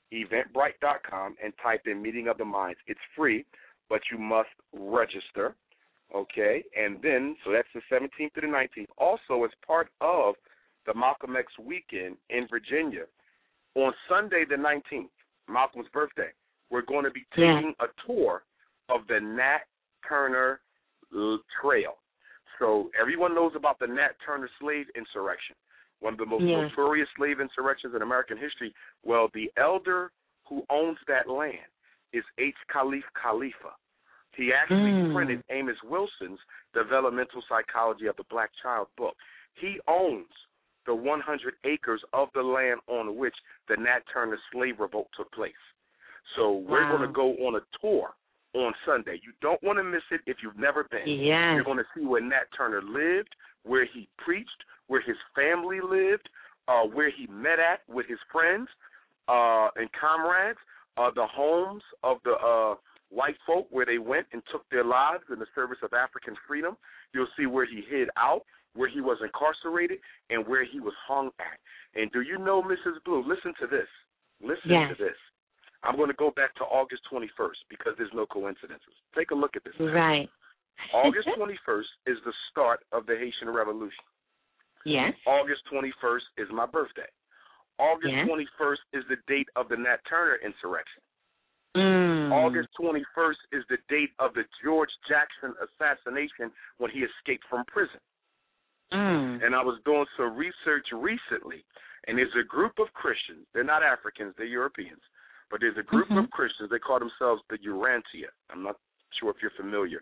and type in Meeting of the Minds. It's free, but you must register, okay? And then, so that's the 17th to the 19th. Also, as part of the Malcolm X weekend in Virginia, on Sunday the 19th, Malcolm's birthday, we're going to be taking a tour of the Nat Turner Trail. So everyone knows about the Nat Turner slave insurrection, one of the most notorious slave insurrections in American history. Well, the elder who owns that land is H. Khalif Khalifa. He actually printed Amos Wilson's Developmental Psychology of the Black Child book. He owns the 100 acres of the land on which the Nat Turner slave revolt took place. So we're going to go on a tour on Sunday. You don't want to miss it if you've never been. You're going to see where Nat Turner lived, where he preached, where his family lived, where he met at with his friends and comrades, the homes of the white folk where they went and took their lives in the service of African freedom. You'll see where he hid out, where he was incarcerated, and where he was hung at. And do you know, Mrs. Blue, listen to this. Listen to this. I'm going to go back to August 21st because there's no coincidences. Take a look at this. Right. August 21st is the start of the Haitian Revolution. Yes. August 21st is my birthday. August 21st is the date of the Nat Turner insurrection. August 21st is the date of the George Jackson assassination when he escaped from prison. And I was doing some research recently, and there's a group of Christians. They're not Africans, they're Europeans. But there's a group of Christians. They call themselves the Urantia. I'm not sure if you're familiar.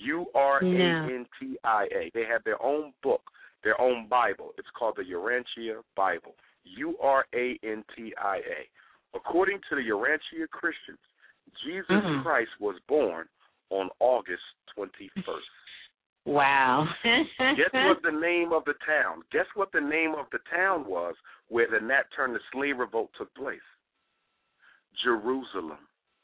Urantia. They have their own book, their own Bible. It's called the Urantia Bible. Urantia. According to the Urantia Christians, Jesus Christ was born on August 21st. Wow. Guess what the name of the town? Guess what the name of the town was where the Nat Turner slave revolt took place? Jerusalem.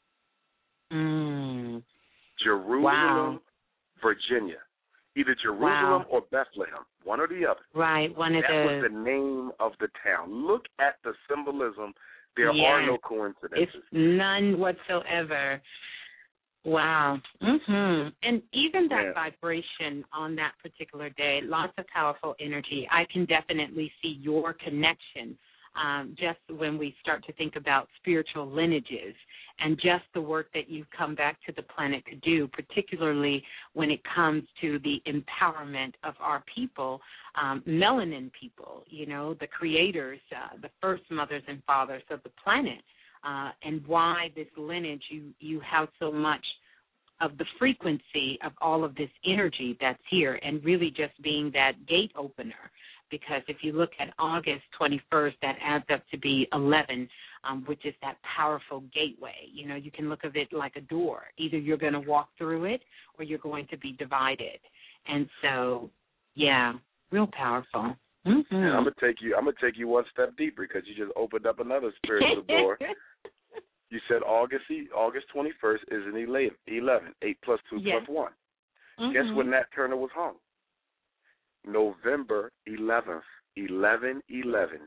Jerusalem, Virginia. Either Jerusalem or Bethlehem, one or the other. Right, one of those. That was the name of the town. Look at the symbolism. There are no coincidences. It's none whatsoever. Wow. And even that vibration on that particular day, lots of powerful energy. I can definitely see your connection just when we start to think about spiritual lineages and just the work that you've come back to the planet to do, particularly when it comes to the empowerment of our people, melanin people, you know, the creators, the first mothers and fathers of the planet, and why this lineage, you have so much of the frequency of all of this energy that's here, and really just being that gate opener. Because if you look at August 21st, that adds up to be 11, which is that powerful gateway. You know, you can look at it like a door. Either you're going to walk through it or you're going to be divided. And so, real powerful. And I'm gonna take you one step deeper because you just opened up another spiritual door. You said August 21st is an 11, 8 plus 2 plus 1. Guess when Nat Turner was hung? November 11th, 11/11,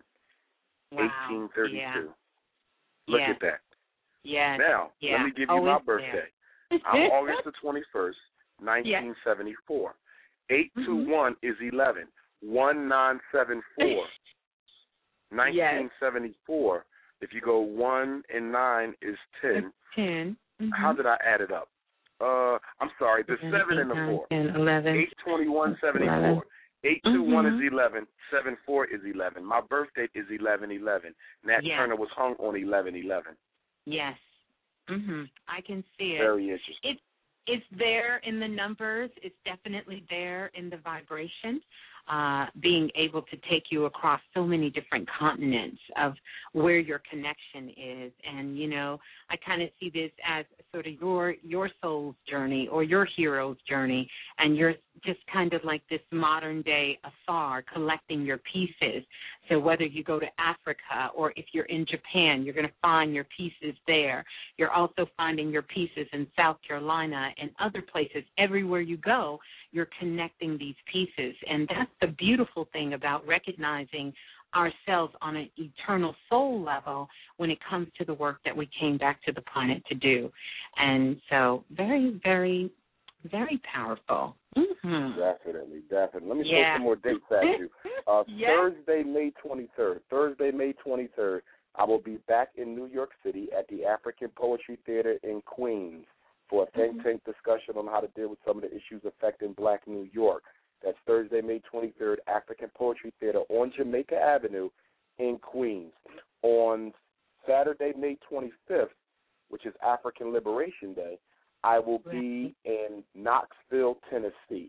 1832. Look at that. Now, let me give you my birthday. I'm August the 21st, 1974. 821 is 11. 1974. 1974. If you go 1 and 9 is 10. 10. How did I add it up? I'm sorry, the 7 and the 4. 11. 821, 74. 821 is 11. 74 is 11. My birthday is 11/11. Nat Turner was hung on 11/11. Yes. I can see it. Very interesting. It's there in the numbers. It's definitely there in the vibration. being able to take you across so many different continents of where your connection is. And, you know, I kind of see this as sort of your soul's journey or your hero's journey, and you're just kind of like this modern-day Asar collecting your pieces. So whether you go to Africa or if you're in Japan, you're going to find your pieces there. You're also finding your pieces in South Carolina and other places. Everywhere you go, you're connecting these pieces. And that's the beautiful thing about recognizing ourselves on an eternal soul level when it comes to the work that we came back to the planet to do. And so very, very, very powerful. Mm-hmm. Definitely. Let me throw some more dates at you. Thursday, May 23rd, I will be back in New York City at the African Poetry Theater in Queens for a think tank discussion on how to deal with some of the issues affecting Black New York. That's Thursday, May 23rd, African Poetry Theater on Jamaica Avenue in Queens. On Saturday, May 25th, which is African Liberation Day, I will be in Knoxville, Tennessee.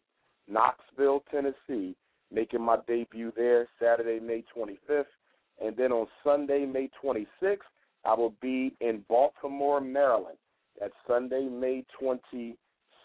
Making my debut there Saturday, May 25th. And then on Sunday, May 26th, I will be in Baltimore, Maryland. That's Sunday, May 26th.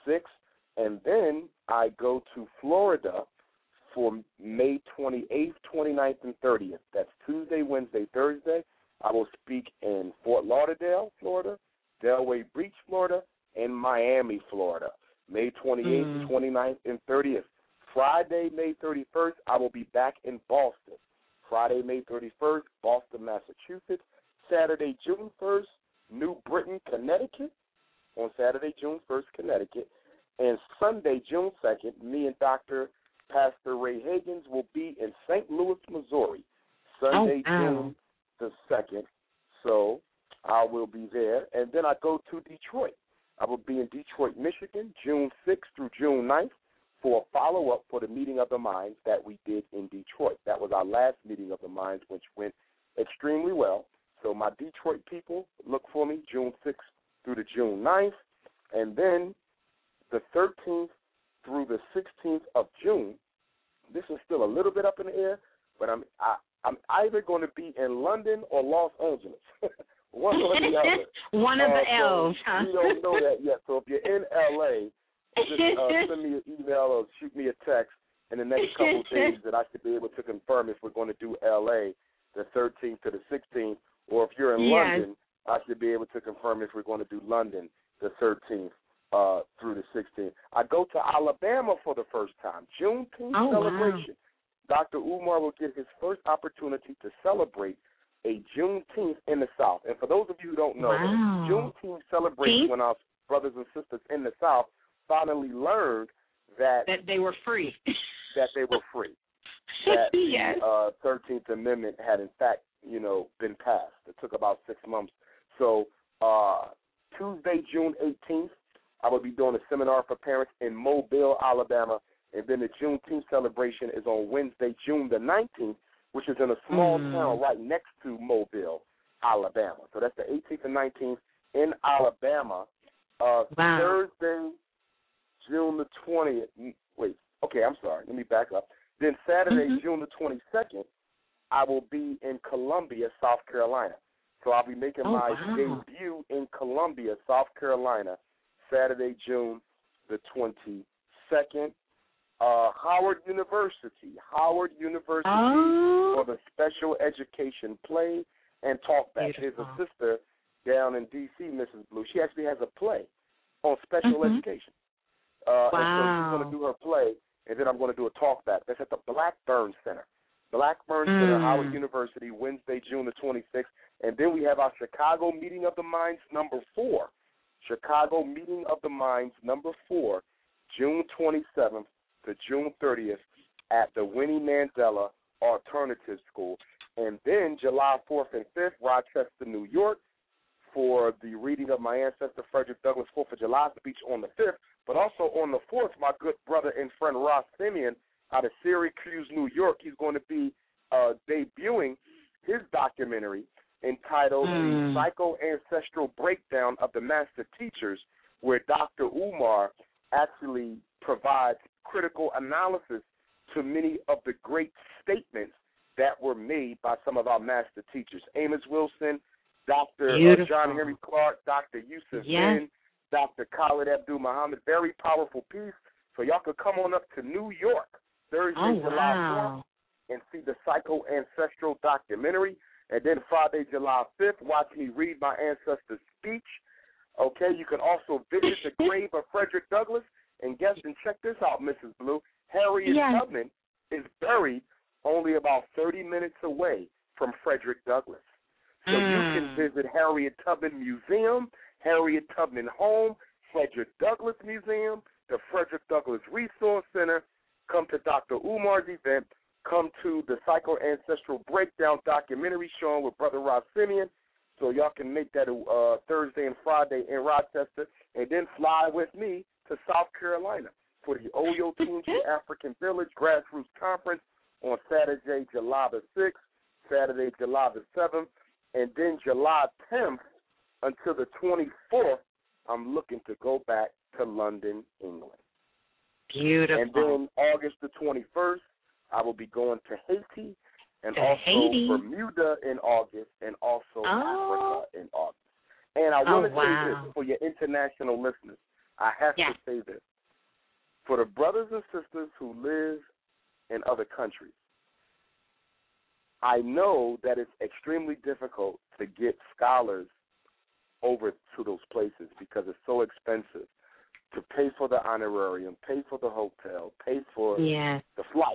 And then I go to Florida for May 28th, 29th, and 30th. That's Tuesday, Wednesday, Thursday. I will speak in Fort Lauderdale, Florida, Delray Beach, Florida, and Miami, Florida, May 28th, 29th, and 30th. Friday, May 31st, I will be back in Boston. Friday, May 31st, Boston, Massachusetts. Saturday, June 1st, New Britain, Connecticut. On Saturday, June 1st, Connecticut. And Sunday, June 2nd, me and Dr. Pastor Ray Higgins will be in St. Louis, Missouri. Sunday, June the 2nd. So I will be there. And then I go to Detroit. I will be in Detroit, Michigan, June 6th through June 9th for a follow-up for the Meeting of the Minds that we did in Detroit. That was our last Meeting of the Minds, which went extremely well. So my Detroit people, look for me June 6th through to June 9th. And then the 13th through the 16th of June, this is still a little bit up in the air, but I'm either going to be in London or Los Angeles. One or the other. One of the L's. So we don't know that yet. So if you're in L.A., just send me an email or shoot me a text in the next couple of days that I should be able to confirm if we're going to do L.A. the 13th to the 16th, or if you're in London, I should be able to confirm if we're going to do London the 13th through the 16th. I go to Alabama for the first time, Juneteenth celebration. Wow. Dr. Umar will get his first opportunity to celebrate a Juneteenth in the South. And for those of you who don't know, Juneteenth celebrates when our brothers and sisters in the South finally learned that they were free. That they were free. That the 13th Amendment had, in fact, been passed. It took about 6 months. So Tuesday, June 18th, I will be doing a seminar for parents in Mobile, Alabama. And then the Juneteenth celebration is on Wednesday, June the 19th, which is in a small town right next to Mobile, Alabama. So that's the 18th and 19th in Alabama. Thursday, June the 20th. Wait, okay, I'm sorry. Let me back up. Then Saturday, June the 22nd, I will be in Columbia, South Carolina. So I'll be making my debut in Columbia, South Carolina, Saturday, June the 22nd. Howard University for the special education play and talk back. There's a sister down in D.C., Mrs. Blue. She actually has a play on special education. And so she's going to do her play, and then I'm going to do a talk back. That's at the Blackburn Center. Blackburn Center, Howard University, Wednesday, June the 26th. And then we have our Chicago Meeting of the Minds number 4. Chicago Meeting of the Minds number 4, June 27th to June 30th at the Winnie Mandela Alternative School. And then July 4th and 5th, Rochester, New York, for the reading of my ancestor Frederick Douglass' 4th of July speech on the 5th. But also on the 4th, my good brother and friend Ross Simeon out of Syracuse, New York, he's going to be debuting his documentary entitled The Psycho-Ancestral Breakdown of the Master Teachers, where Dr. Umar actually provides critical analysis to many of the great statements that were made by some of our master teachers. Amos Wilson, Dr. John Henry Clark, Dr. Yusuf Ben, Dr. Khalid Abdul Muhammad. Very powerful piece. So y'all could come on up to New York Thursday, July 4th, and see the Psycho-Ancestral documentary. And then Friday, July 5th, watch me read my ancestors' speech. Okay, you can also visit the grave of Frederick Douglass. And guess and check this out, Mrs. Blue. Harriet Tubman is buried only about 30 minutes away from Frederick Douglass. So you can visit Harriet Tubman Museum, Harriet Tubman Home, Frederick Douglass Museum, the Frederick Douglass Resource Center. Come to Dr. Umar's event. Come to the Psycho-Ancestral Breakdown documentary showing with Brother Rob Simeon. So y'all can make that Thursday and Friday in Rochester, and then fly with me to South Carolina for the Oyo Tunji African Village Grassroots Conference on Saturday, July the 6th, Saturday, July the 7th, and then July 10th until the 24th, I'm looking to go back to London, England. Beautiful. And then August the 21st, I will be going to Haiti and also Bermuda in August and also Africa in August. And I want to say this for your international listeners. I have to say this. For the brothers and sisters who live in other countries, I know that it's extremely difficult to get scholars over to those places because it's so expensive to pay for the honorarium, pay for the hotel, pay for the flight.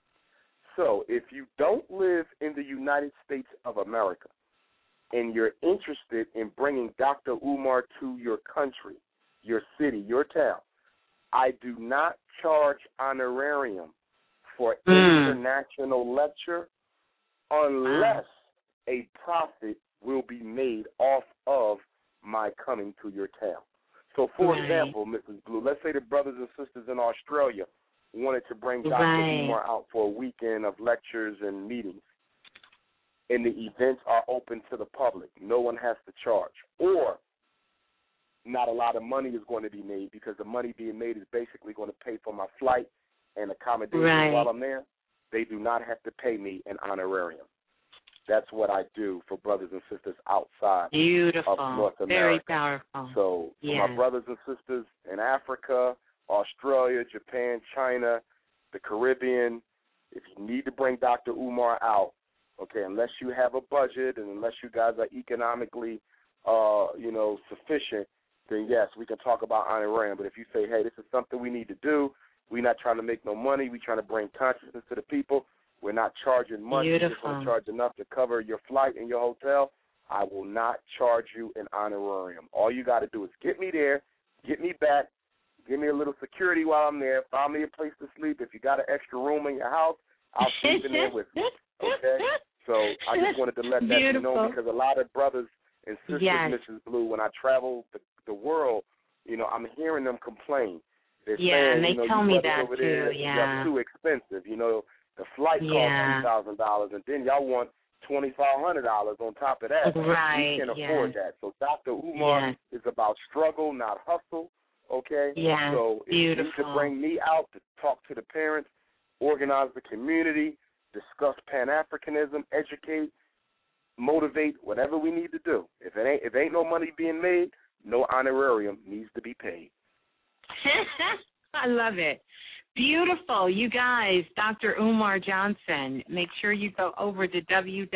So if you don't live in the United States of America and you're interested in bringing Dr. Umar to your country, your city, your town, I do not charge honorarium for international lecture unless a profit will be made off of my coming to your town. So, for example, Mrs. Blue, let's say the brothers and sisters in Australia wanted to bring Dr. Umar out for a weekend of lectures and meetings, and the events are open to the public. No one has to charge. Or not a lot of money is going to be made because the money being made is basically going to pay for my flight and accommodation while I'm there. They do not have to pay me an honorarium. That's what I do for brothers and sisters outside of North America. Very powerful. So for my brothers and sisters in Africa, Australia, Japan, China, the Caribbean, if you need to bring Dr. Umar out, okay, unless you have a budget and unless you guys are economically, sufficient, then yes, we can talk about honorarium. But if you say, hey, this is something we need to do, we're not trying to make no money, we're trying to bring consciousness to the people, we're not charging much, we're just going to charge enough to cover your flight and your hotel, I will not charge you an honorarium. All you got to do is get me there, get me back, give me a little security while I'm there, find me a place to sleep. If you got an extra room in your house, I'll sleep in there with you. Okay? So I just wanted to let that be known because a lot of brothers and sisters, Mrs. Blue, when I travel the world, I'm hearing them complain. They're saying, and they tell me that over too. There, they're too expensive. The flight costs $2,000, and then y'all want $2,500 on top of that. Right. We can't afford that. So Dr. Umar is about struggle, not hustle. Okay? So if you need to bring me out to talk to the parents, organize the community, discuss Pan-Africanism, educate, motivate, whatever we need to do. If ain't no money being made, no honorarium needs to be paid. I love it. Beautiful. You guys, Dr. Umar Johnson, make sure you go over to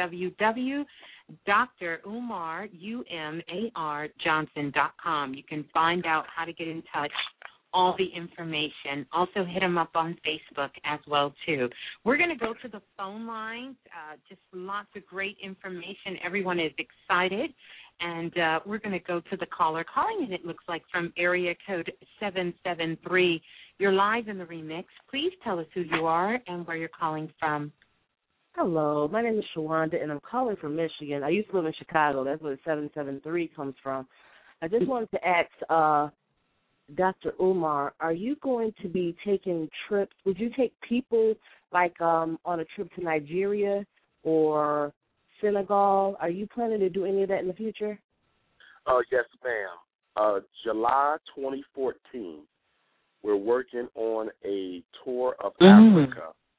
www.drumarjohnson.com. You can find out how to get in touch, all the information. Also hit him up on Facebook as well, too. We're going to go to the phone lines, just lots of great information. Everyone is excited. And we're going to go to the caller calling in, it looks like, from area code 773. You're live in the remix. Please tell us who you are and where you're calling from. Hello, my name is Shawanda, and I'm calling from Michigan. I used to live in Chicago. That's where 773 comes from. I just wanted to ask Dr. Umar, are you going to be taking trips? Would you take people, like, on a trip to Nigeria or Senegal? Are you planning to do any of that in the future? Yes, ma'am. July 2014, we're working on a tour of Africa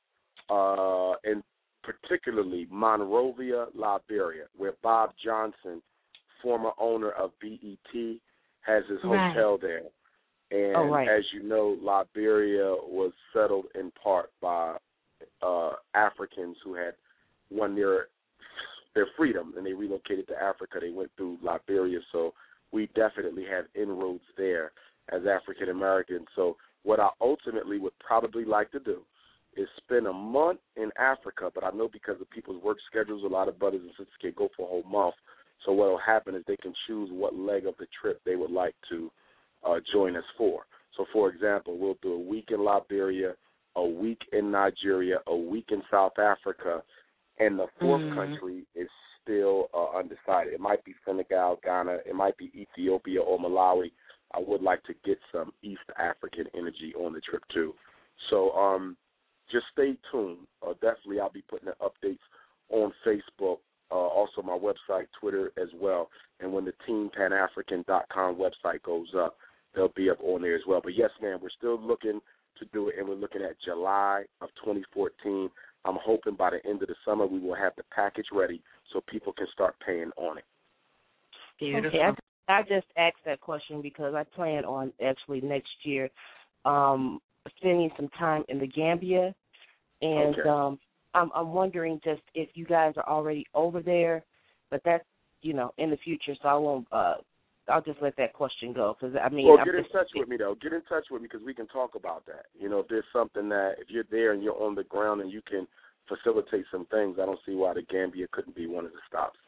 and particularly Monrovia, Liberia, where Bob Johnson, former owner of BET, has his hotel there. And as you know, Liberia was settled in part by Africans who had won their freedom, and they relocated to Africa. They went through Liberia, so we definitely have inroads there as African Americans. So what I ultimately would probably like to do is spend a month in Africa, but I know because of people's work schedules, a lot of brothers and sisters can go for a whole month. So what will happen is they can choose what leg of the trip they would like to join us for. So, for example, we'll do a week in Liberia, a week in Nigeria, a week in South Africa, and the fourth country is still undecided. It might be Senegal, Ghana, it might be Ethiopia or Malawi. I would like to get some East African energy on the trip too. So just stay tuned. Definitely I'll be putting the updates on Facebook, also my website, Twitter as well. And when the TeamPanAfrican.com website goes up, they'll be up on there as well. But yes, ma'am, we're still looking to do it, and we're looking at July of 2014. I'm hoping by the end of the summer we will have the package ready so people can start paying on it. Beautiful. Okay, I just asked that question because I plan on actually next year spending some time in the Gambia, and I'm wondering just if you guys are already over there, but that's, in the future, so I won't. I'll just let that question go because Well, get in touch with me though. Get in touch with me because we can talk about that. If there's something that if you're there and you're on the ground and you can facilitate some things, I don't see why the Gambia couldn't be one of the stops.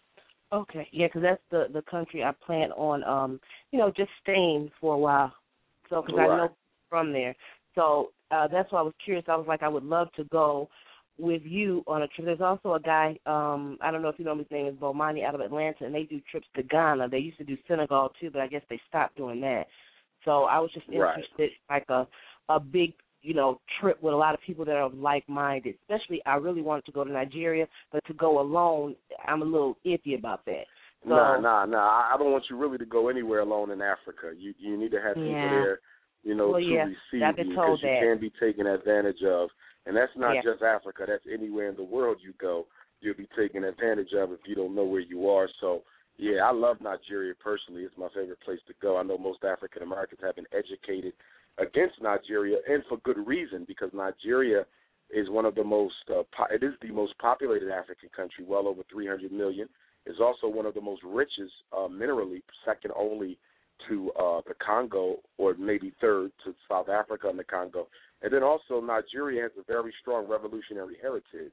Okay, yeah, because that's the country I plan on, just staying for a while. So because I know from there, so that's why I was curious. I was like, I would love to go with you on a trip. There's also a guy, I don't know if you know him, his name is Bomani out of Atlanta, and they do trips to Ghana. They used to do Senegal too, but I guess they stopped doing that. So I was just interested, like a big, trip with a lot of people that are like-minded. Especially, I really wanted to go to Nigeria, but to go alone, I'm a little iffy about that. So, Nah. I don't want you really to go anywhere alone in Africa. You need to have people there, to receive you because you can be taken advantage of. And that's not just Africa. That's anywhere in the world you go. You'll be taken advantage of if you don't know where you are. So, yeah, I love Nigeria personally. It's my favorite place to go. I know most African Americans have been educated against Nigeria, and for good reason, because Nigeria is one of the most, it is the most populated African country, well over 300 million. It's also one of the most richest minerally, second only to the Congo, or maybe third to South Africa and the Congo. And then also Nigeria has a very strong revolutionary heritage.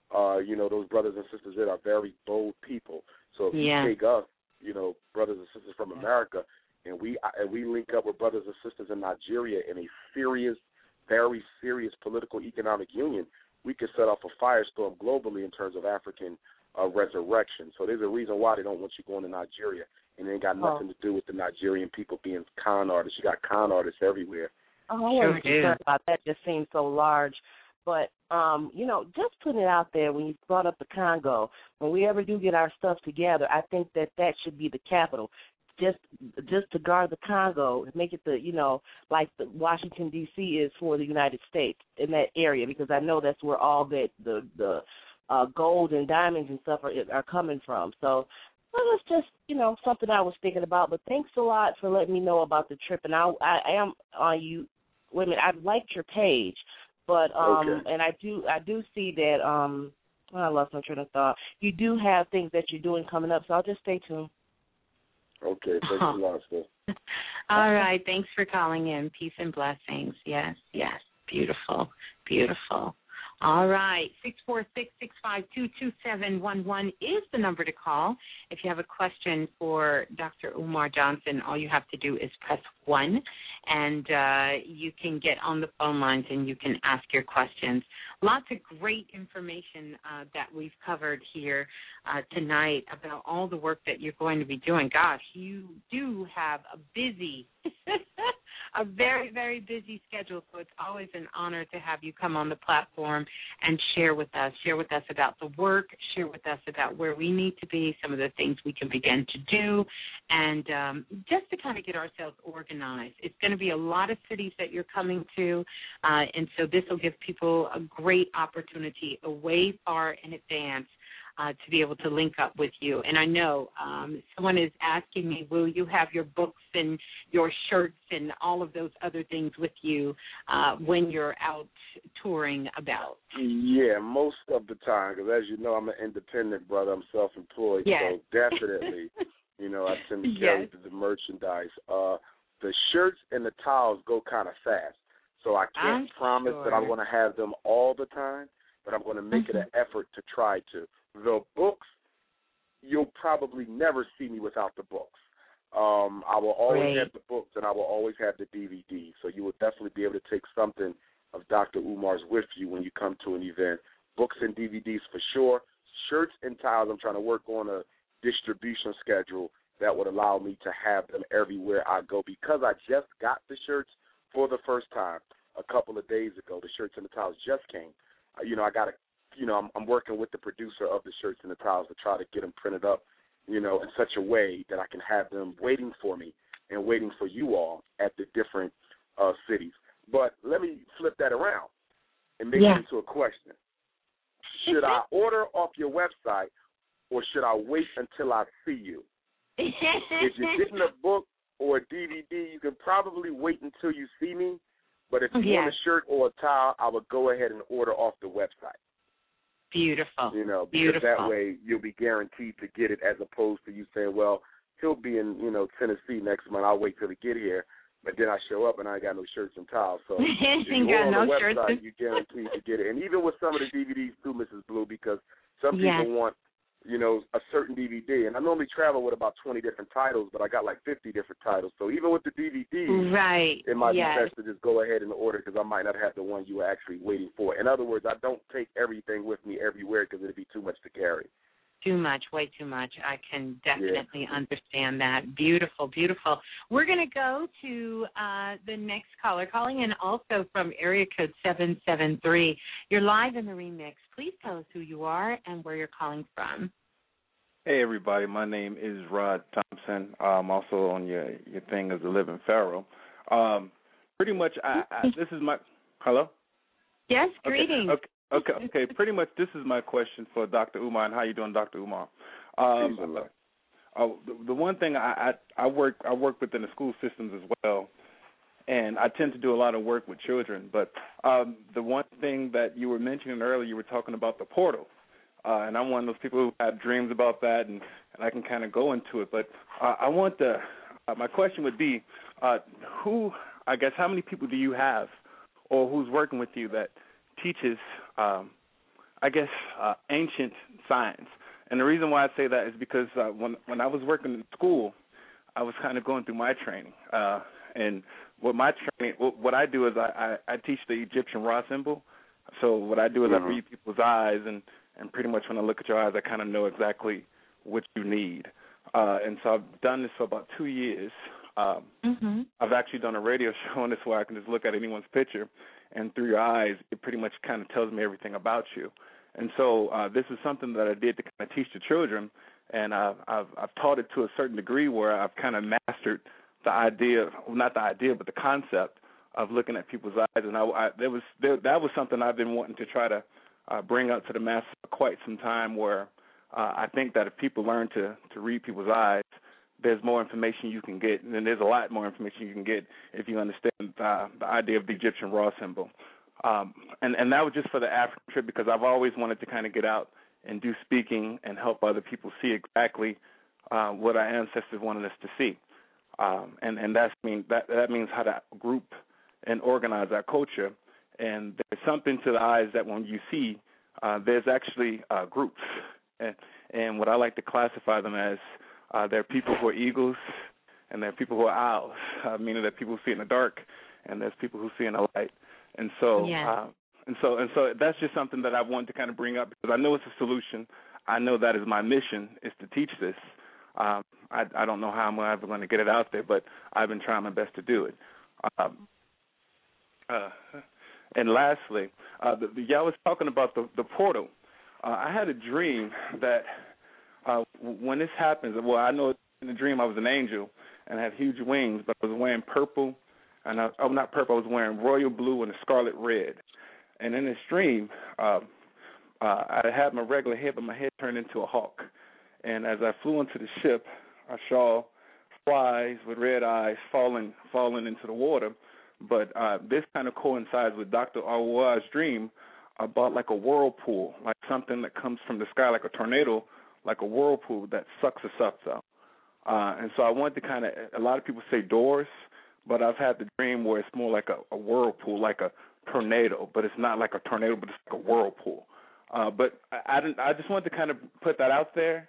Those brothers and sisters there are very bold people. So if you take us, brothers and sisters from America, and we link up with brothers and sisters in Nigeria in a serious, very serious political economic union, we could set off a firestorm globally in terms of African resurrection. So there's a reason why they don't want you going to Nigeria. And it ain't got nothing to do with the Nigerian people being con artists. You got con artists everywhere. I wasn't concerned about that. Just seems so large. But, just putting it out there, when you brought up the Congo, when we ever do get our stuff together, I think that should be the capital. Just to guard the Congo, make it like the Washington, D.C. is for the United States in that area, because I know that's where all the gold and diamonds and stuff are coming from. So, well, it's just, something I was thinking about. But thanks a lot for letting me know about the trip. And I am on you. Wait a minute, I've liked your page, but and I do see that I lost my train of thought. You do have things that you're doing coming up, so I'll just stay tuned. Okay, thanks a lot, sis. All right, thanks for calling in. Peace and blessings. Yes, beautiful. All right, 646-652-2711 is the number to call. If you have a question for Dr. Umar Johnson, all you have to do is press 1, and you can get on the phone lines and you can ask your questions. Lots of great information that we've covered here tonight about all the work that you're going to be doing. Gosh, you do have a busy a very, very busy schedule, so it's always an honor to have you come on the platform and share with us about the work, share with us about where we need to be, some of the things we can begin to do, and just to kind of get ourselves organized. It's going to be a lot of cities that you're coming to, and so this will give people a great opportunity way far in advance to be able to link up with you. And I know someone is asking me, will you have your books and your shirts and all of those other things with you when you're out touring about? Yeah, most of the time, because as you know, I'm an independent brother. I'm self-employed, yes. So definitely, I tend to carry the merchandise. The shirts and the towels go kind of fast, so I can't promise that I'm going to have them all the time, but I'm going to make it an effort to try to. The books, you'll probably never see me without the books. I will always have the books, and I will always have the DVD. So you will definitely be able to take something of Dr. Umar's with you when you come to an event. Books and DVDs for sure. Shirts and towels, I'm trying to work on a distribution schedule that would allow me to have them everywhere I go, because I just got the shirts for the first time a couple of days ago. The shirts and the towels just came. I'm working with the producer of the shirts and the towels to try to get them printed up, in such a way that I can have them waiting for me and waiting for you all at the different cities. But let me flip that around and make it into a question. Should I order off your website, or should I wait until I see you? If you're getting a book or a DVD, you can probably wait until you see me. But if you want a shirt or a towel, I would go ahead and order off the website. Beautiful. Because that way you'll be guaranteed to get it, as opposed to you saying, well, he'll be in, Tennessee next month. I'll wait till he get here. But then I show up and I ain't got no shirts and towels. So if you go on the website, you're guaranteed to get it. And even with some of the DVDs too, Mrs. Blue, because some people want, a certain DVD. And I normally travel with about 20 different titles, but I got like 50 different titles. So even with the DVD, it might be best to just go ahead and order, because I might not have the one you were actually waiting for. In other words, I don't take everything with me everywhere, because it would be too much to carry. Too much, way too much. I can definitely understand that. Beautiful, beautiful. We're going to go to the next caller, calling in also from area code 773. You're live in the remix. Please tell us who you are and where you're calling from. Hey, everybody. My name is Rod Thompson. I'm also on your thing as a living pharaoh. Pretty much, this is my – hello? Yes, greetings. Okay. Pretty much, this is my question for Dr. Umar. And how you doing, Dr. Umar? The one thing I work within the school systems as well, and I tend to do a lot of work with children. But the one thing that you were mentioning earlier, you were talking about the portal, and I'm one of those people who have dreams about that, and I can kind of go into it. But my question would be, how many people do you have, or who's working with you that teaches, ancient science? And the reason why I say that is because when I was working in school, I was kind of going through my training. And what I do is I teach the Egyptian Ra symbol. So what I do is I read people's eyes, and pretty much when I look at your eyes, I kind of know exactly what you need. And so I've done this for about 2 years. I've actually done a radio show on this where I can just look at anyone's picture, and through your eyes, it pretty much kind of tells me everything about you. And so this is something that I did to kind of teach the children, and I've taught it to a certain degree where I've kind of mastered the concept of looking at people's eyes. And that was something I've been wanting to try to bring up to the masses for quite some time, where I think that if people learn to read people's eyes, there's more information you can get, and there's a lot more information you can get if you understand the idea of the Egyptian Ra symbol. And that was just for the African trip, because I've always wanted to kind of get out and do speaking and help other people see exactly what our ancestors wanted us to see. And that means how to group and organize our culture. And there's something to the eyes that when you see, there's actually groups. And what I like to classify them as, there are people who are eagles, and there are people who are owls, meaning there are people who see in the dark, and there's people who see in the light. And so, and so that's just something that I wanted to kind of bring up, because I know it's a solution. I know that is my mission, is to teach this. I don't know how I'm ever going to get it out there, but I've been trying my best to do it. And lastly, y'all was talking about the portal. I had a dream that when this happens, well, I know in the dream I was an angel and I had huge wings, but I was wearing purple, and not purple, I was wearing royal blue and a scarlet red. And in this dream, I had my regular head, but my head turned into a hawk. And as I flew into the ship, I saw flies with red eyes falling into the water. But this kind of coincides with Dr. Awa's dream about like a whirlpool, like something that comes from the sky, like a tornado, like a whirlpool that sucks us up. And so I wanted to kind of, a lot of people say doors, but I've had the dream where it's more like a whirlpool, like a tornado, but it's not like a tornado, but it's like a whirlpool. But I just wanted to kind of put that out there.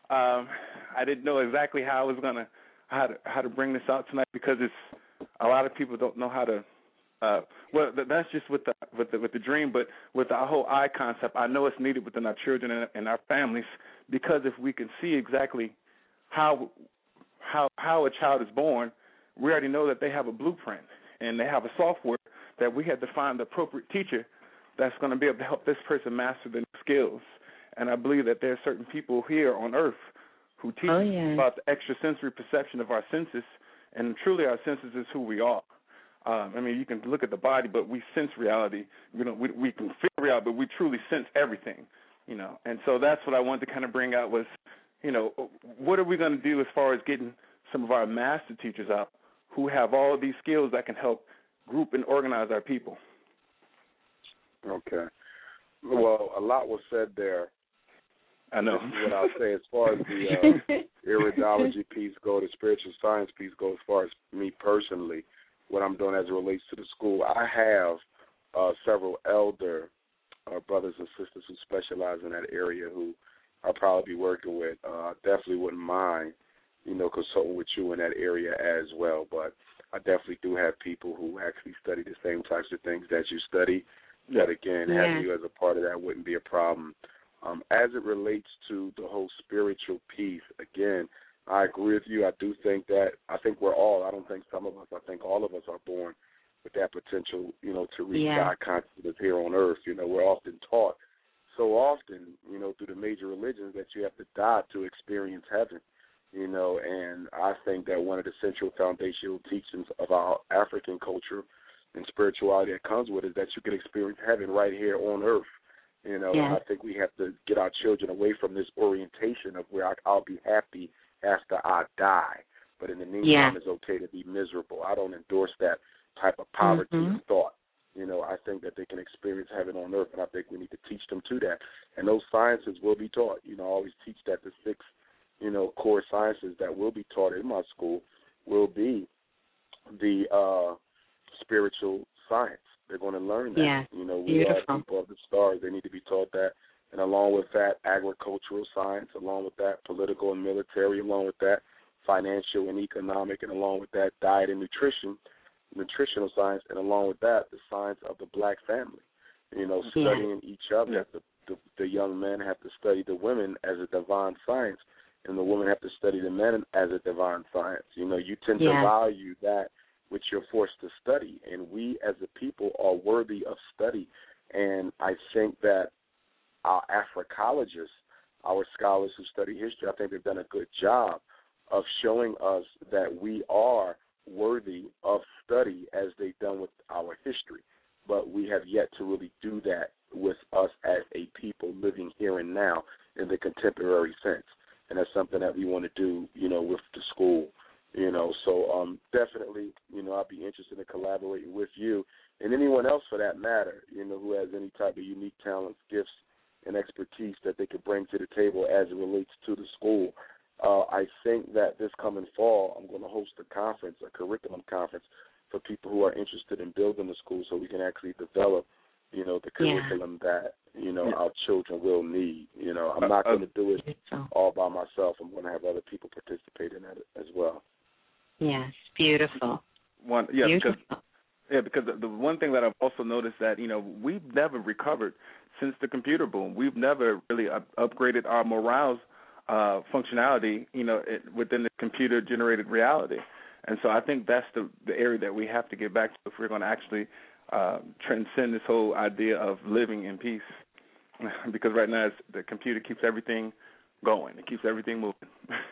I didn't know exactly how I was gonna how to bring this out tonight, because it's a lot of people don't know how to. Well, that's just with the dream, but with the whole eye concept, I know it's needed within our children and our families, because if we can see exactly how a child is born, we already know that they have a blueprint and they have a software that we have to find the appropriate teacher that's going to be able to help this person master the skills. And I believe that there are certain people here on earth who teach about the extrasensory perception of our senses, and truly our senses is who we are. I mean, you can look at the body, but we sense reality. You know, we can feel reality, but we truly sense everything. You know, and so that's what I wanted to kind of bring out was, you know, what are we going to do as far as getting some of our master teachers out who have all of these skills that can help group and organize our people? Okay. Well, a lot was said there. I know. This is what I'll say as far as the iridology piece goes, the spiritual science piece goes, as far as me personally, what I'm doing as it relates to the school. I have several elder brothers and sisters who specialize in that area who I'll probably be working with. Definitely wouldn't mind, you know, consulting with you in that area as well. But I definitely do have people who actually study the same types of things that you study. That, again, having you as a part of that wouldn't be a problem. As it relates to the whole spiritual piece, again, I agree with you. I do think that, I think we're all, I don't think some of us, I think all of us are born with that potential, you know, to reach God consciousness here on earth. You know, we're often taught so often, you know, through the major religions that you have to die to experience heaven, you know, and I think that one of the central foundational teachings of our African culture and spirituality that comes with it is that you can experience heaven right here on earth. You know, I think we have to get our children away from this orientation of where I'll be happy after I die, but in the meantime, it's okay to be miserable. I don't endorse that type of poverty of thought. You know, I think that they can experience heaven on earth, and I think we need to teach them to that. And those sciences will be taught. You know, I always teach that the 6, you know, core sciences that will be taught in my school will be the spiritual science. They're going to learn that. You know, we are people of the stars. They need to be taught that. And along with that, agricultural science, along with that, political and military, along with that, financial and economic, and along with that, diet and nutritional science, and along with that, the science of the black family. You know, studying each other. The young men have to study the women as a divine science, and the women have to study the men as a divine science. You know, you tend to value that which you're forced to study, and we as a people are worthy of study. And I think that our Africologists, our scholars who study history, I think they've done a good job of showing us that we are worthy of study as they've done with our history. But we have yet to really do that with us as a people living here and now in the contemporary sense. And that's something that we want to do, you know, with the school. You know, so definitely, you know, I'd be interested in collaborating with you and anyone else for that matter, you know, who has any type of unique talents, gifts, and expertise that they could bring to the table as it relates to the school. I think that this coming fall, I'm going to host a conference, a curriculum conference, for people who are interested in building the school so we can actually develop, you know, the curriculum that, you know, our children will need. You know, I'm not going to do it all by myself. I'm going to have other people participate in that as well. Yes, beautiful. Because the one thing that I've also noticed that, you know, we've never recovered since the computer boom. We've never really upgraded our morale's functionality, you know, within the computer-generated reality. And so I think that's the area that we have to get back to if we're going to actually transcend this whole idea of living in peace. Because right now the computer keeps everything going. It keeps everything moving.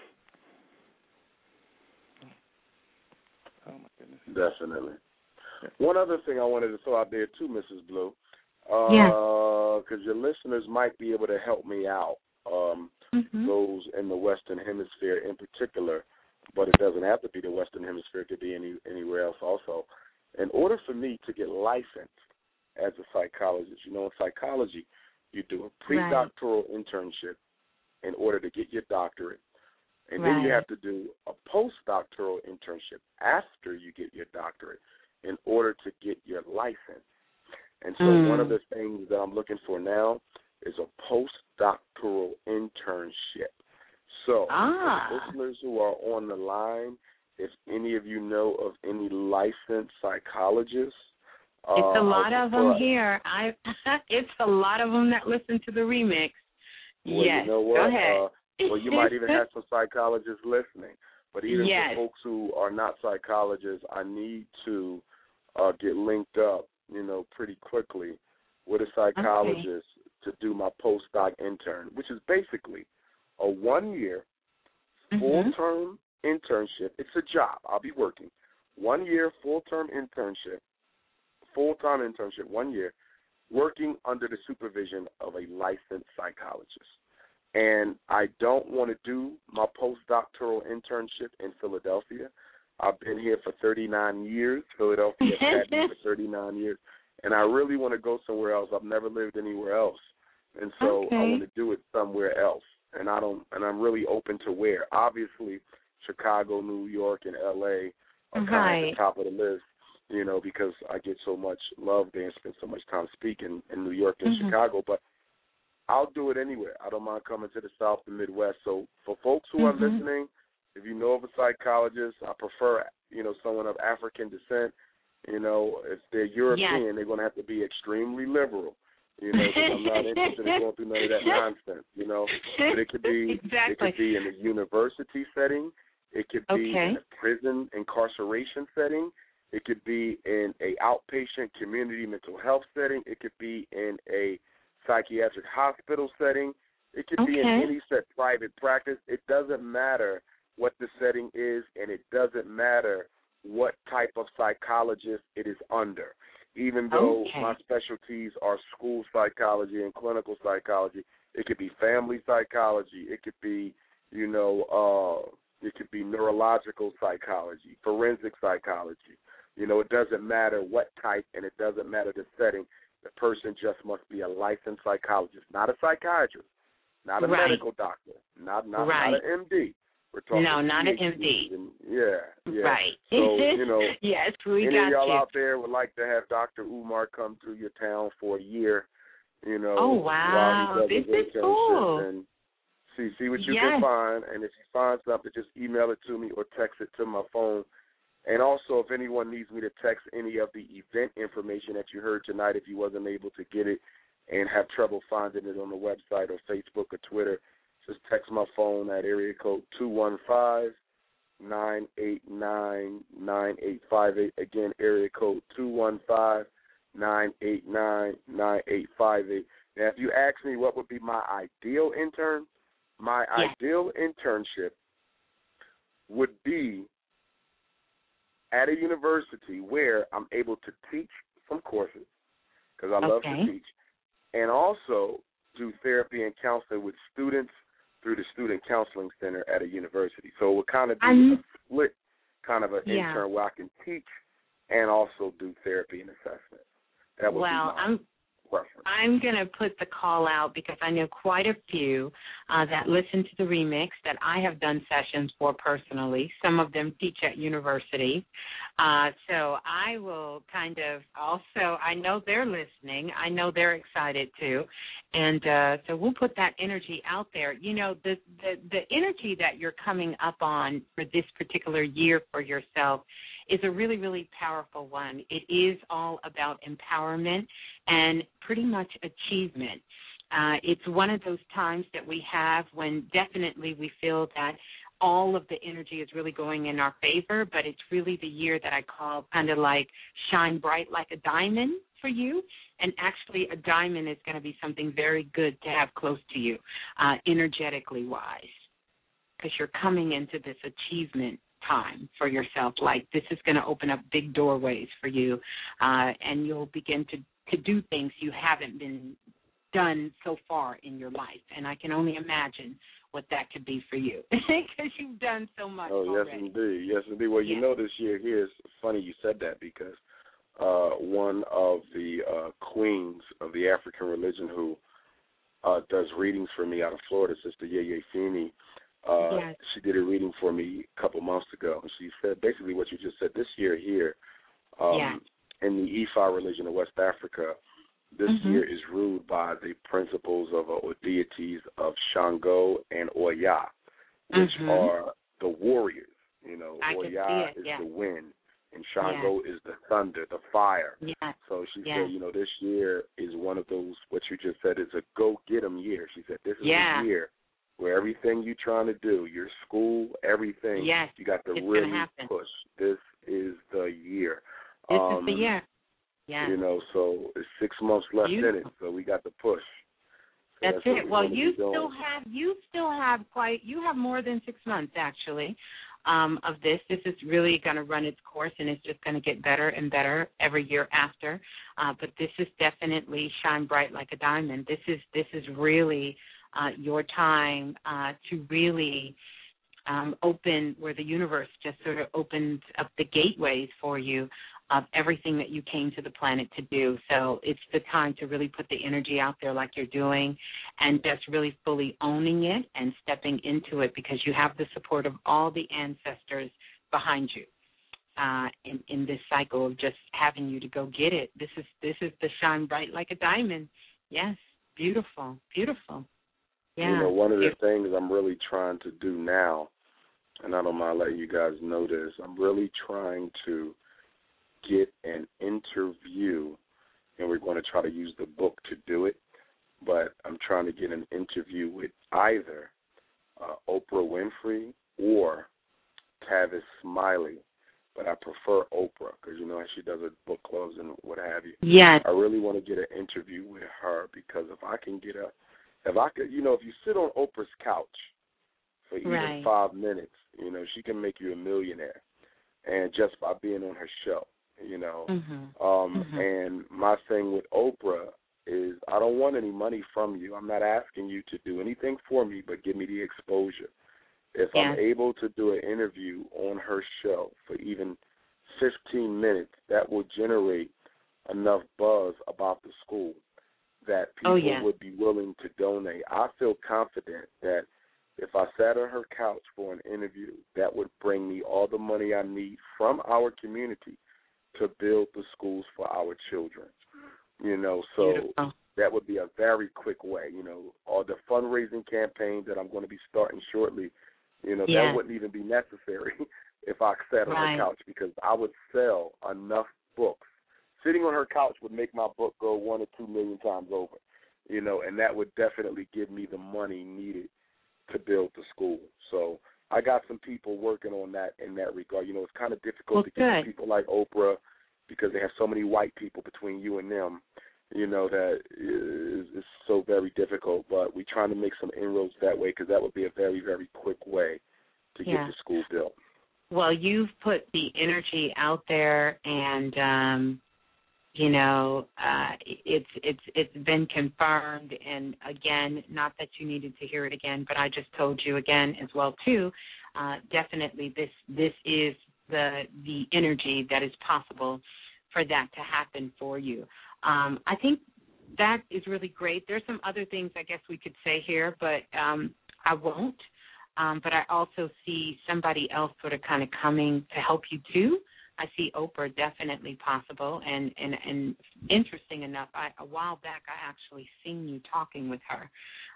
Oh, my goodness. Definitely. Yeah. One other thing I wanted to throw out there, too, Mrs. Blue, because your listeners might be able to help me out, those in the Western Hemisphere in particular, but it doesn't have to be the Western Hemisphere. It could be anywhere else also. In order for me to get licensed as a psychologist, you know, in psychology, you do a pre-doctoral internship in order to get your doctorate, and then you have to do a postdoctoral internship after you get your doctorate in order to get your license. And so one of the things that I'm looking for now is a postdoctoral internship. So listeners who are on the line, if any of you know of any licensed psychologists, it's a lot of them here. It's a lot of them that listen to the remix. Well, yes, you know what? Go ahead. Well, you might even have some psychologists listening. But even for folks who are not psychologists, I need to get linked up, you know, pretty quickly with a psychologist to do my postdoc intern, which is basically a 1-year full-term internship. It's a job. I'll be working. 1 year full-time internship, 1 year, working under the supervision of a licensed psychologist. And I don't want to do my postdoctoral internship in Philadelphia. I've been here for 39 years. Philadelphia had me for 39 years. And I really want to go somewhere else. I've never lived anywhere else. And so I want to do it somewhere else. And I'm really open to where. Obviously, Chicago, New York, and L.A. are kind of at the top of the list, you know, because I get so much love there and spend so much time speaking in New York and Chicago. But I'll do it anywhere. I don't mind coming to the South and Midwest. So for folks who are listening, if you know of a psychologist, I prefer, you know, someone of African descent. You know, if they're European, they're going to have to be extremely liberal. You know, because I'm not interested in going through none of that nonsense. You know, but it could be it could be in a university setting. It could be in a prison incarceration setting. It could be in a outpatient community mental health setting. It could be in a psychiatric hospital setting. It could be in any set private practice. It doesn't matter what the setting is, and it doesn't matter what type of psychologist it is under. Even though my specialties are school psychology and clinical psychology, it could be family psychology. It could be, you know, it could be neurological psychology, forensic psychology. You know, it doesn't matter what type, and it doesn't matter the setting. The person just must be a licensed psychologist, not a psychiatrist, not a medical doctor, not an MD. We're talking not an PhDs MD. And, Right. So, you know, yes, we any got of y'all you. out there would like to have Dr. Umar come through your town for a year, you know, oh, wow. while he does This his is cool. and see what you can find. And if you find something, just email it to me or text it to my phone. And also, if anyone needs me to text any of the event information that you heard tonight, if you wasn't able to get it and have trouble finding it on the website or Facebook or Twitter, just text my phone at area code 215-989-9858. Again, area code 215-989-9858. Now, if you ask me what would be my ideal intern, my ideal internship would be at a university where I'm able to teach some courses, because I love to teach, and also do therapy and counseling with students through the Student Counseling Center at a university. So it would kind of be a split kind of an intern where I can teach and also do therapy and assessment. That would be my preference. I'm going to put the call out because I know quite a few that listen to the remix that I have done sessions for personally. Some of them teach at universities. So I will kind of also, I know they're listening. I know they're excited too. And so we'll put that energy out there. You know, the energy that you're coming up on for this particular year for yourself is a really, really powerful one. It is all about empowerment and pretty much achievement. It's one of those times that we have when definitely we feel that all of the energy is really going in our favor, but it's really the year that I call kind of like shine bright like a diamond for you. And actually a diamond is going to be something very good to have close to you, energetically wise, because you're coming into this achievement time for yourself. Like this is going to open up big doorways for you, and you'll begin to do things you haven't been done so far in your life. And I can only imagine what that could be for you because you've done so much already. Yes, indeed. Yes, indeed. Well, you know, this year here is funny you said that because one of the queens of the African religion who does readings for me out of Florida, Sister Yeye Feeney, she did a reading for me a couple months ago. And she said basically what you just said. This year here in the Ifa religion of West Africa, this year is ruled by the principles of or deities of Shango and Oya, which are the warriors. You know, Oya is the wind, and Shango is the thunder, the fire. So she said, you know, this year is one of those, what you just said, is a go-get-'em year. She said this is the year where everything you're trying to do, your school, everything, you got to really push. This is the year. This is the year. You know, so it's 6 months left in it, so we got to push. So that's it. Well, you still have more than 6 months actually of this. This is really going to run its course, and it's just going to get better and better every year after. But this is definitely shine bright like a diamond. This is really your time to really open, where the universe just sort of opens up the gateways for you of everything that you came to the planet to do. So it's the time to really put the energy out there like you're doing and just really fully owning it and stepping into it, because you have the support of all the ancestors behind you in this cycle of just having you to go get it. This is the shine bright like a diamond. Yes, beautiful, beautiful. Yeah. You know, one of the things I'm really trying to do now, and I don't mind letting you guys know this, I'm really trying to get an interview, and we're going to try to use the book to do it, but I'm trying to get an interview with either Oprah Winfrey or Tavis Smiley, but I prefer Oprah because, you know, she does her book clubs and what have you. Yeah. I really want to get an interview with her because if you sit on Oprah's couch for even 5 minutes, you know, she can make you a millionaire, and just by being on her show. You know, and my thing with Oprah is I don't want any money from you. I'm not asking you to do anything for me, but give me the exposure. If I'm able to do an interview on her show for even 15 minutes, that will generate enough buzz about the school that people would be willing to donate. I feel confident that if I sat on her couch for an interview, that would bring me all the money I need from our community to build the schools for our children, you know, so that would be a very quick way, you know, or the fundraising campaign that I'm going to be starting shortly, you know, that wouldn't even be necessary if I sat on her couch, because I would sell enough books. Sitting on her couch would make my book go 1 or 2 million times over, you know, and that would definitely give me the money needed to build the school. So I got some people working on that in that regard. You know, it's kind of difficult to get people like Oprah because they have so many white people between you and them, you know, that is so very difficult. But we're trying to make some inroads that way because that would be a very, very quick way to get the school built. Well, you've put the energy out there, and you know, it's been confirmed. And again, not that you needed to hear it again, but I just told you again as well too. Definitely, this is the energy that is possible for that to happen for you. I think that is really great. There's some other things I guess we could say here, but I won't. But I also see somebody else sort of kind of coming to help you too. I see Oprah definitely possible, and interesting enough, a while back I actually seen you talking with her.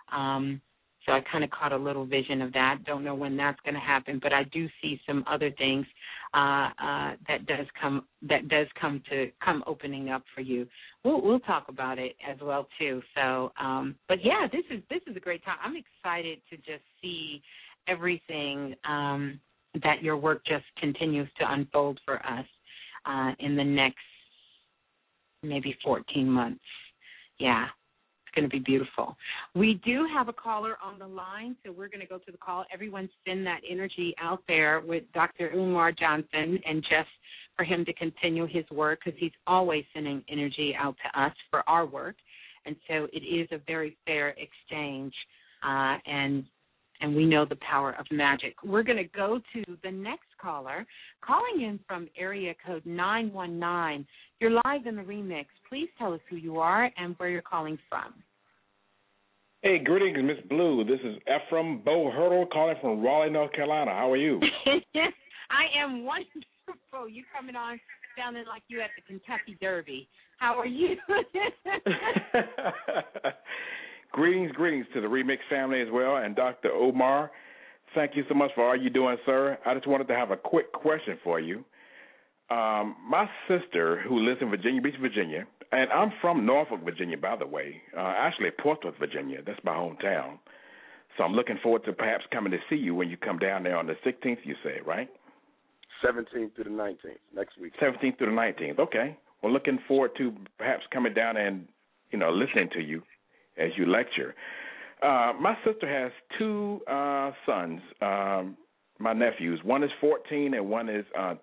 So I kind of caught a little vision of that. Don't know when that's going to happen, but I do see some other things that does come opening up for you. We'll talk about it as well too. So, but yeah, this is a great time. I'm excited to just see everything that your work just continues to unfold for us in the next maybe 14 months. Yeah, it's going to be beautiful. We do have a caller on the line, so we're going to go to the call. Everyone send that energy out there with Dr. Umar Johnson, and just for him to continue his work, because he's always sending energy out to us for our work. And so it is a very fair exchange, and we know the power of magic. We're going to go to the next caller, calling in from area code 919. You're live in the remix. Please tell us who you are and where you're calling from. Hey, greetings, Miss Blue. This is Ephraim Bo Hurdle calling from Raleigh, North Carolina. How are you? I am wonderful. You coming on sounding like you at the Kentucky Derby. How are you? Greetings to the Remix family as well, and Dr. Umar. Thank you so much for all you're doing, sir. I just wanted to have a quick question for you. My sister, who lives in Virginia Beach, Virginia, and I'm from Norfolk, Virginia, by the way, actually Portsmouth, Virginia. That's my hometown. So I'm looking forward to perhaps coming to see you when you come down there on the 16th, you said, right? 17th through the 19th, next week. 17th through the 19th, okay. Well, looking forward to perhaps coming down and, listening to you as you lecture. My sister has two sons, my nephews. One is 14 and one is 10.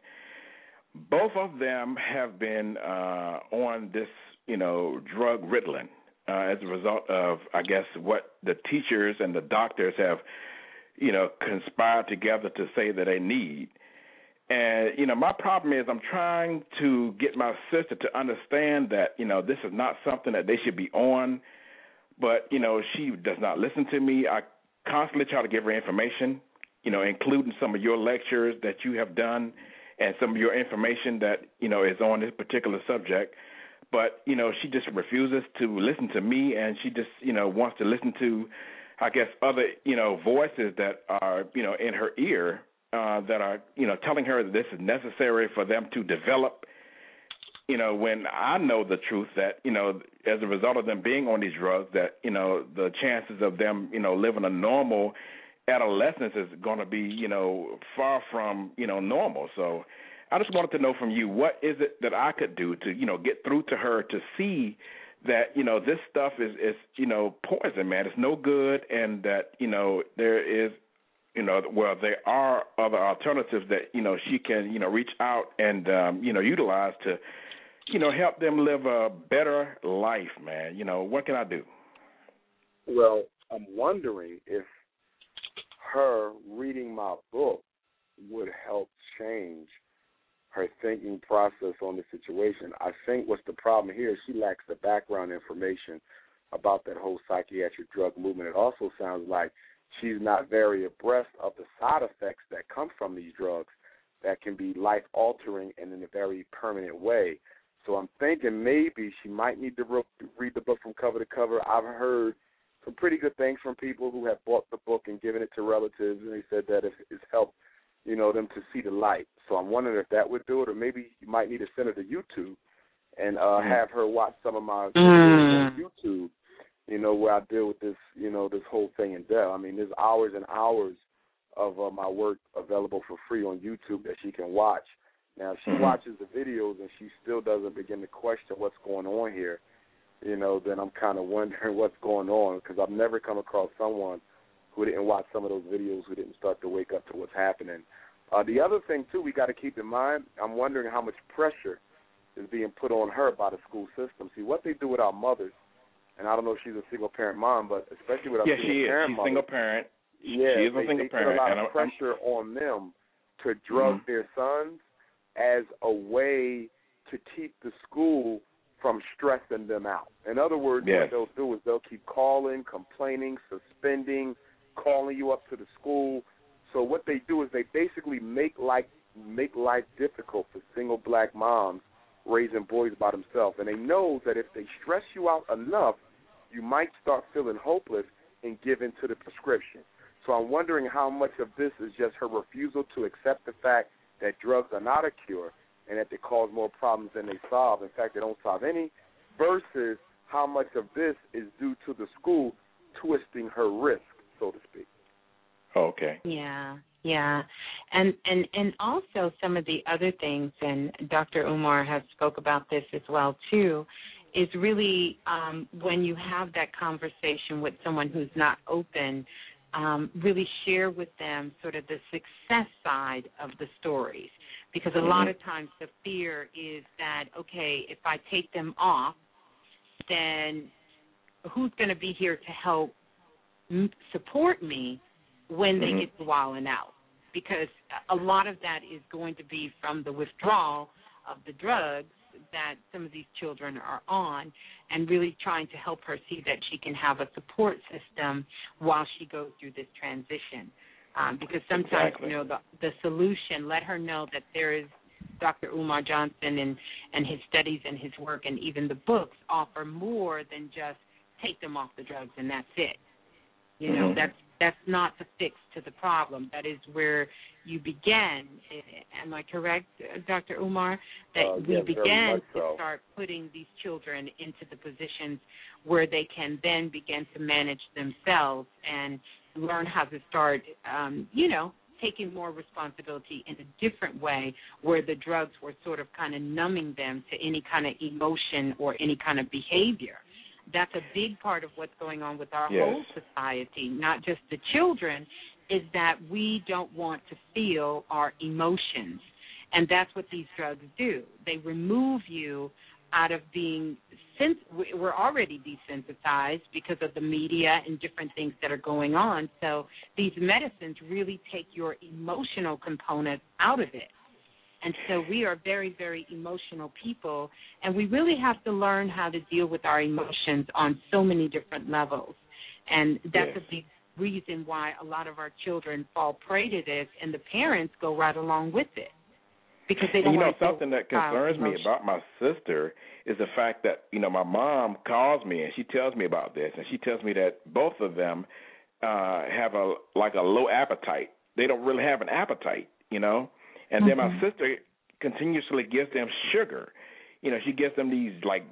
Both of them have been on this, drug Ritalin as a result of, I guess, what the teachers and the doctors have, conspired together to say that they need. And, my problem is I'm trying to get my sister to understand that, this is not something that they should be on. But, she does not listen to me. I constantly try to give her information, including some of your lectures that you have done and some of your information that, is on this particular subject. But, she just refuses to listen to me, and she just, wants to listen to, I guess, other, voices that are, in her ear that are, telling her that this is necessary for them to develop, when I know the truth that, as a result of them being on these drugs, that, the chances of them, living a normal adolescence is going to be, far from, normal. So I just wanted to know from you, what is it that I could do to, get through to her to see that, this stuff is poison, man. It's no good, and that, there is, there are other alternatives that, she can, reach out and, utilize to, help them live a better life, man. What can I do? Well, I'm wondering if her reading my book would help change her thinking process on the situation. I think what's the problem here is she lacks the background information about that whole psychiatric drug movement. It also sounds like she's not very abreast of the side effects that come from these drugs that can be life-altering and in a very permanent way. So I'm thinking maybe she might need to read the book from cover to cover. I've heard some pretty good things from people who have bought the book and given it to relatives, and they said that it's helped, them to see the light. So I'm wondering if that would do it, or maybe you might need to send her to YouTube and have her watch some of my videos on YouTube, where I deal with this, this whole thing in depth. I mean, there's hours and hours of my work available for free on YouTube that she can watch. Now, if she watches the videos and she still doesn't begin to question what's going on here, then I'm kind of wondering what's going on, because I've never come across someone who didn't watch some of those videos who didn't start to wake up to what's happening. The other thing, too, we got to keep in mind, I'm wondering how much pressure is being put on her by the school system. See, what they do with our mothers, and I don't know if she's a single-parent mom, but especially with our single-parent mothers. She's single-parent. Yeah, she is a single parent. They put a lot of pressure on them to drug their sons as a way to keep the school from stressing them out. In other words, what they'll do is they'll keep calling, complaining, suspending, calling you up to the school. So what they do is they basically make life difficult for single black moms raising boys by themselves. And they know that if they stress you out enough, you might start feeling hopeless and give in to the prescription. So I'm wondering how much of this is just her refusal to accept the fact that drugs are not a cure and that they cause more problems than they solve. In fact, they don't solve any, versus how much of this is due to the school twisting her wrist, so to speak. Oh, okay. Yeah. And also some of the other things, and Dr. Umar has spoke about this as well too, is really when you have that conversation with someone who's not open, really share with them sort of the success side of the stories. Because a lot of times the fear is that, okay, if I take them off, then who's going to be here to help support me when they get to wilding out? Because a lot of that is going to be from the withdrawal of the drugs that some of these children are on, and really trying to help her see that she can have a support system while she goes through this transition. Because sometimes, you know, the solution, let her know that there is Dr. Umar Johnson and his studies and his work and even the books offer more than just take them off the drugs and that's it. You know, that's not the fix to the problem. That is where you begin. Am I correct, Dr. Umar? That we begin to start putting these children into the positions where they can then begin to manage themselves and learn how to start, taking more responsibility in a different way, where the drugs were sort of kind of numbing them to any kind of emotion or any kind of behavior. That's a big part of what's going on with our whole society, not just the children, is that we don't want to feel our emotions. And that's what these drugs do. They remove you out of being we're already desensitized because of the media and different things that are going on. So these medicines really take your emotional component out of it. And so we are very, very emotional people, and we really have to learn how to deal with our emotions on so many different levels. And that's a big reason why a lot of our children fall prey to this, and the parents go right along with it. Because they don't something that concerns me about my sister is the fact that, my mom calls me and she tells me about this, and she tells me that both of them have a low appetite. They don't really have an appetite, And then my sister continuously gives them sugar. She gives them these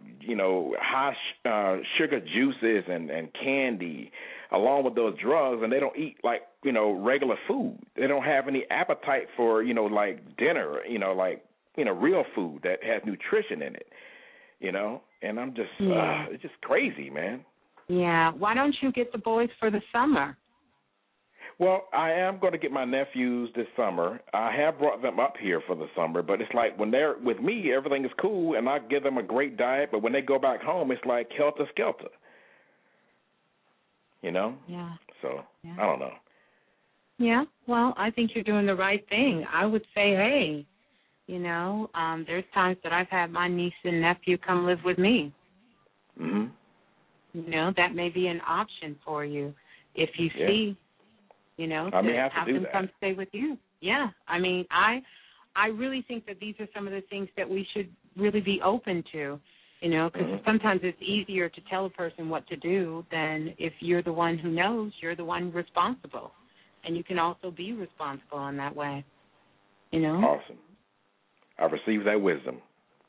high sugar juices and candy along with those drugs, and they don't eat regular food. They don't have any appetite for dinner, real food that has nutrition in it, And I'm just it's just crazy, man. Yeah. Why don't you get the boys for the summer? Well, I am going to get my nephews this summer. I have brought them up here for the summer, but it's like when they're with me, everything is cool, and I give them a great diet, but when they go back home, it's like helter-skelter, Yeah. So, I don't know. Yeah, well, I think you're doing the right thing. I would say, hey, there's times that I've had my niece and nephew come live with me. That may be an option for you if you see... I may have to do them that. Come stay with you. Yeah, I mean, I really think that these are some of the things that we should really be open to, because sometimes it's easier to tell a person what to do than if you're the one who knows, you're the one responsible, and you can also be responsible in that way, Awesome. I received that wisdom.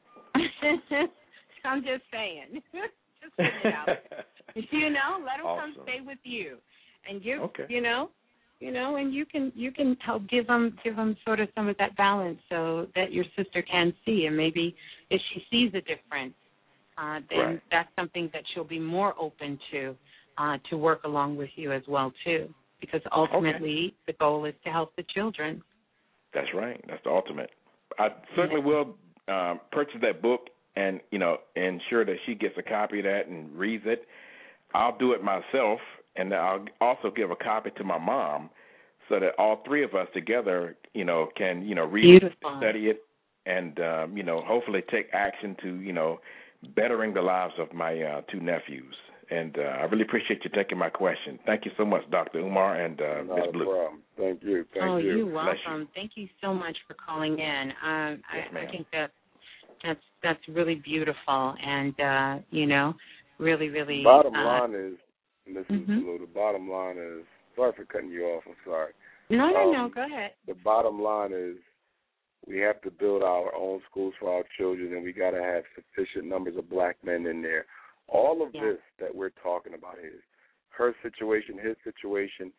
I'm just saying. Just put it out. Let them come stay with you and give, and you can help give them sort of some of that balance so that your sister can see, and maybe if she sees a difference, then that's something that she'll be more open to work along with you as well too, because ultimately the goal is to help the children. That's right. That's the ultimate. I certainly will purchase that book and ensure that she gets a copy of that and reads it. I'll do it myself. And I'll also give a copy to my mom so that all three of us together, can, read it, study it, and, hopefully take action to, bettering the lives of my two nephews. And I really appreciate you taking my question. Thank you so much, Dr. Umar and Ms. Blue. No problem. Thank you. Thank you. You're welcome. Thank you so much for calling in. I think that's really beautiful and, really, really. Bottom line is, Mrs. Blue, the bottom line is, sorry for cutting you off, I'm sorry. No, go ahead. The bottom line is we have to build our own schools for our children, and we got to have sufficient numbers of black men in there. All of this that we're talking about is her situation, his situation,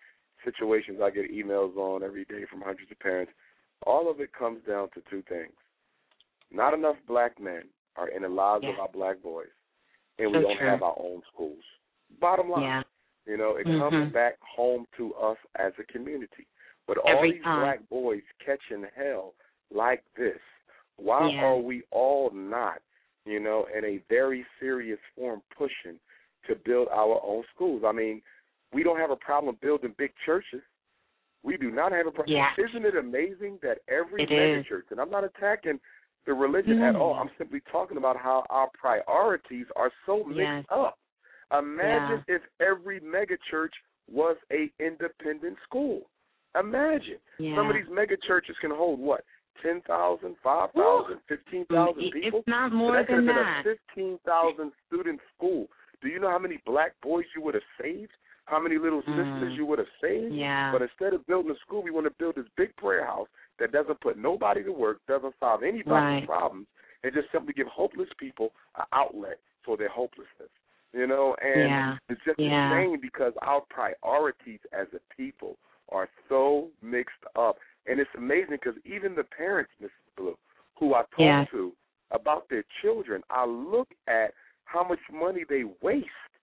situations I get emails on every day from hundreds of parents. All of it comes down to two things. Not enough black men are in the lives of our black boys, and we don't have our own schools. Bottom line, it comes back home to us as a community. But all these black boys catching hell like this, why are we all not, in a very serious form pushing to build our own schools? I mean, we don't have a problem building big churches. We do not have a problem. Yeah. Isn't it amazing that every megachurch, and I'm not attacking the religion at all, I'm simply talking about how our priorities are so mixed up. Imagine if every megachurch was a independent school. Imagine. Some of these megachurches can hold, 10,000, 5,000, 15,000 people? It's not more than that. A 15,000 student school. Do you know how many black boys you would have saved? How many little sisters you would have saved? Yeah. But instead of building a school, we want to build this big prayer house that doesn't put nobody to work, doesn't solve anybody's problems, and just simply give hopeless people an outlet for their hopelessness. And it's just insane because our priorities as a people are so mixed up. And it's amazing because even the parents, Mrs. Blue, who I talk to about their children, I look at how much money they waste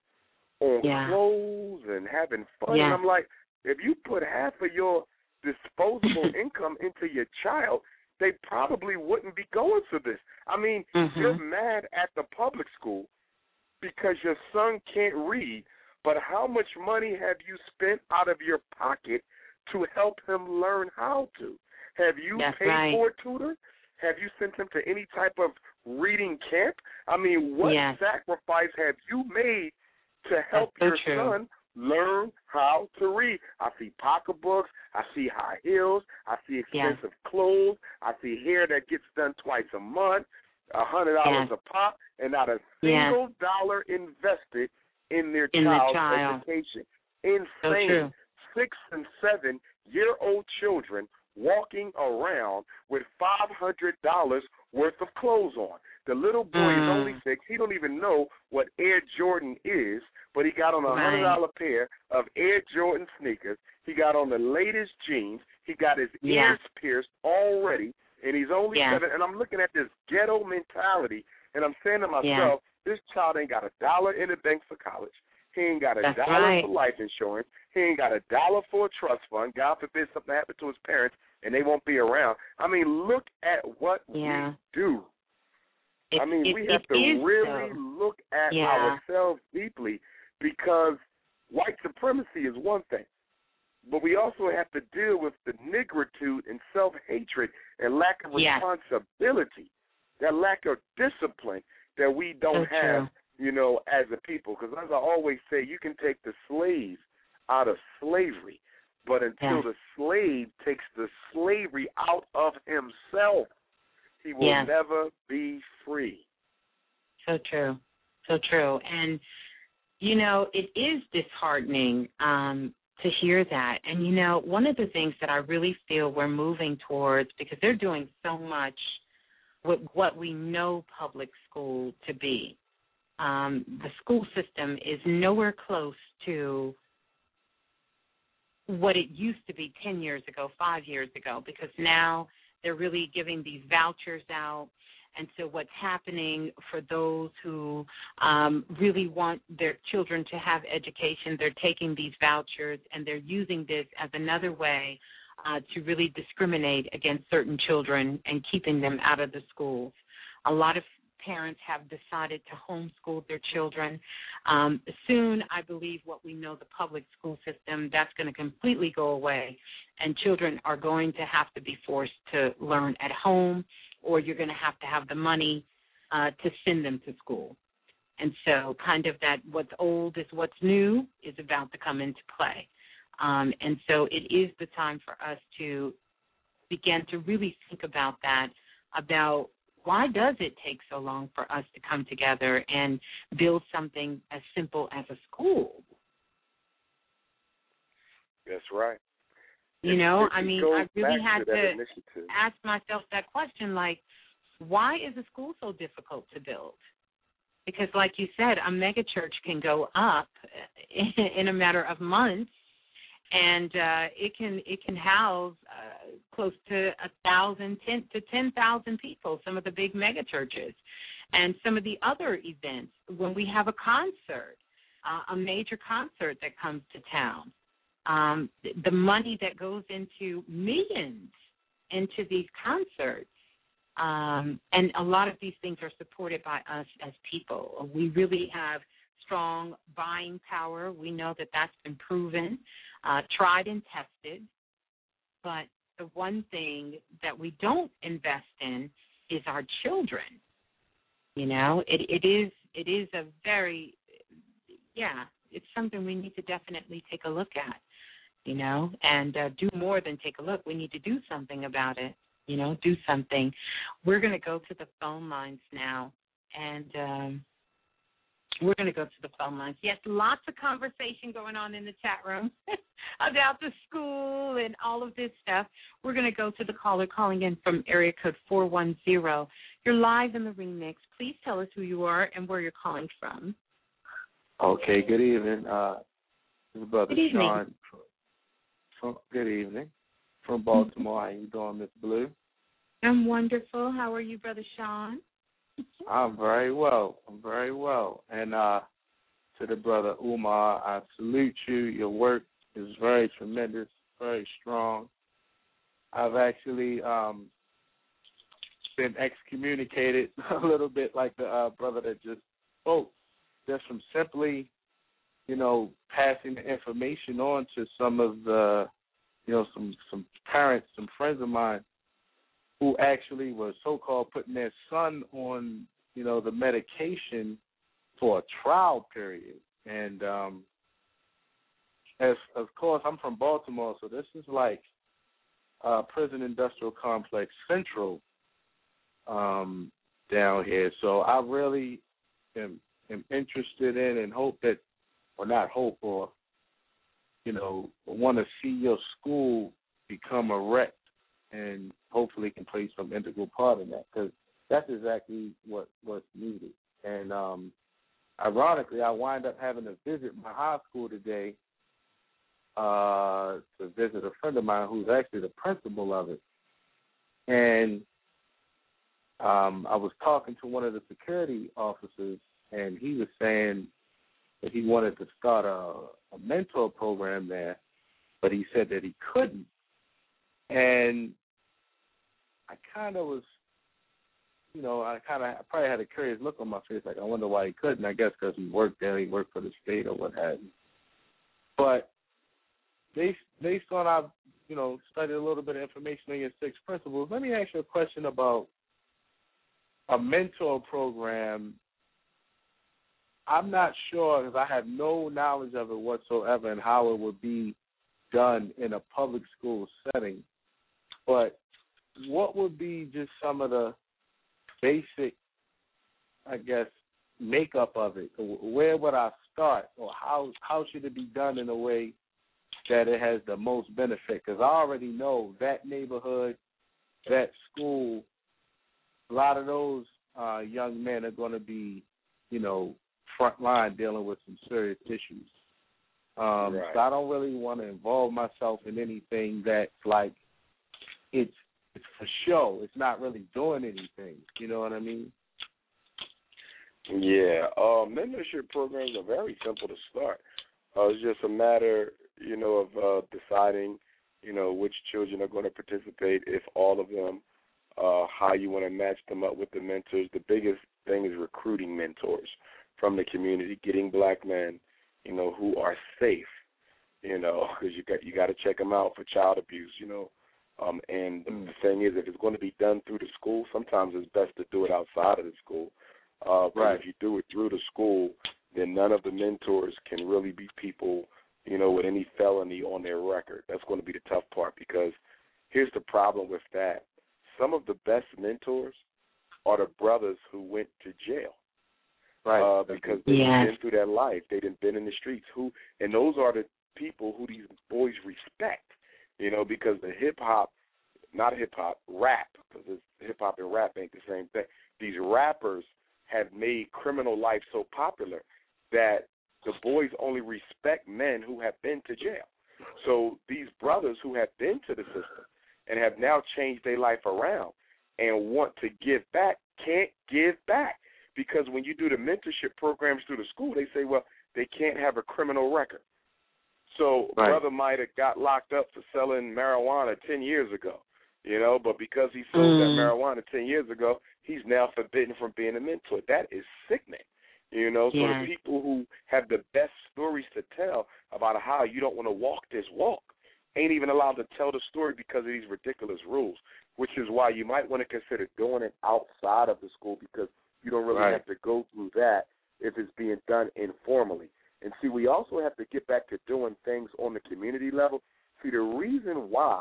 on clothes and having fun. And I'm like, if you put half of your disposable income into your child, they probably wouldn't be going through this. I mean, you're mad at the public school because your son can't read, but how much money have you spent out of your pocket to help him learn how to? Have you paid for a tutor? Have you sent him to any type of reading camp? I mean, what sacrifice have you made to help your son learn how to read? I see pocketbooks. I see high heels. I see expensive clothes. I see hair that gets done twice a month, $100 a pop, and not a single dollar invested in their child's education. Insane. 6- and 7-year-old children walking around with $500 worth of clothes on. The little boy is only 6. He don't even know what Air Jordan is, but he got on a $100 pair of Air Jordan sneakers. He got on the latest jeans. He got his ears pierced already, and he's only 7. And I'm looking at this ghetto mentality, and I'm saying to myself, this child ain't got $1 in the bank for college. He ain't got $1 for life insurance. He ain't got $1 for a trust fund. God forbid something happened to his parents and they won't be around. I mean, look at what we do. We have to really look at ourselves deeply, because white supremacy is one thing, but we also have to deal with the nigritude and self-hatred and lack of responsibility, that lack of discipline that we don't have, as a people. Because as I always say, you can take the slaves out of slavery, but until the slave takes the slavery out of himself, he will never be free. So true. So true. And, it is disheartening to hear that. And, one of the things that I really feel we're moving towards, because they're doing so much with what we know public school to be, the school system is nowhere close to what it used to be 10 years ago, 5 years ago, because now they're really giving these vouchers out. And so what's happening for those who really want their children to have education, they're taking these vouchers and they're using this as another way to really discriminate against certain children and keeping them out of the schools. A lot of parents have decided to homeschool their children. Soon, I believe what we know, the public school system, that's going to completely go away, and children are going to have to be forced to learn at home, or you're going to have the money to send them to school. And so kind of that what's old is what's new is about to come into play. And so it is the time for us to begin to really think about that, about why does it take so long for us to come together and build something as simple as a school? That's right. I really had to ask myself that question, like, why is a school so difficult to build? Because like you said, a megachurch can go up in a matter of months, and it can house close to 1,000 to 10,000 people. Some of the big mega churches, and some of the other events when we have a concert, a major concert that comes to town. The money that goes into millions into these concerts, and a lot of these things are supported by us as people. We really have strong buying power. We know that that's been proven, tried and tested. But the one thing that we don't invest in is our children. You know, it is a very, it's something we need to definitely take a look at, you know, and do more than take a look. We need to do something about it, you know, do something. We're going to go to the phone lines now, and we're going to go to the phone lines. Yes, lots of conversation going on in the chat room about the school and all of this stuff. We're going to go to the caller calling in from area code 410. You're live in the Remix. Please tell us who you are and where you're calling from. Okay, good evening. This is Brother Good evening. Sean. Good evening. From Baltimore. How you doing, Miss Blue? I'm wonderful. How are you, Brother Sean? I'm very well. And to the brother Umar, I salute you. Your work is very tremendous, very strong. I've actually been excommunicated a little bit like the brother that just spoke, just from simply, you know, passing the information on to some of the, you know, some parents, some friends of mine who actually were so-called putting their son on, you know, the medication for a trial period. And as of course, I'm from Baltimore, so this is like Prison Industrial Complex Central down here. So I really am interested in and hope that, or not hope, or, you know, want to see your school become erect and hopefully can play some integral part in that, because that's exactly what's needed. And ironically, I wind up having to visit my high school today to visit a friend of mine who's actually the principal of it. And I was talking to one of the security officers, and he was saying that he wanted to start a mentor program there, but he said that he couldn't. And I kind of was, you know, I probably had a curious look on my face, like I wonder why he couldn't. I guess because he worked there, he worked for the state or what have you. But based on I've, you know, studied a little bit of information on your 6 principles, let me ask you a question about a mentor program. I'm not sure, because I have no knowledge of it whatsoever and how it would be done in a public school setting. But what would be just some of the basic, I guess, makeup of it? Where would I start, or how should it be done in a way that it has the most benefit? Because I already know that neighborhood, that school, a lot of those young men are going to be, you know, front line dealing with some serious issues. Right. So I don't really want to involve myself in anything that's like it's for show. It's not really doing anything. You know what I mean? Yeah. Mentorship programs are very simple to start. It's just a matter, you know, of deciding, you know, which children are going to participate, if all of them, how you want to match them up with the mentors. The biggest thing is recruiting mentors from the community, getting black men, you know, who are safe, you know, because you got to check them out for child abuse, you know. And the thing is, if it's going to be done through the school, sometimes it's best to do it outside of the school. But if you do it through the school, then none of the mentors can really be people, you know, with any felony on their record. That's going to be the tough part, because here's the problem with that. Some of the best mentors are the brothers who went to jail. Right. Because they've been through that life. They've been in the streets. And those are the people who these boys respect. You know, because the rap, because hip-hop and rap ain't the same thing. These rappers have made criminal life so popular that the boys only respect men who have been to jail. So these brothers who have been to the system and have now changed their life around and want to give back can't give back, because when you do the mentorship programs through the school, they say, well, they can't have a criminal record. So brother might have got locked up for selling marijuana 10 years ago, but because he sold that marijuana 10 years ago, he's now forbidden from being a mentor. That is sickening, So the people who have the best stories to tell about how you don't want to walk this walk ain't even allowed to tell the story because of these ridiculous rules, which is why you might want to consider doing it outside of the school, because you don't really have to go through that if it's being done informally. And see, we also have to get back to doing things on the community level. See, the reason why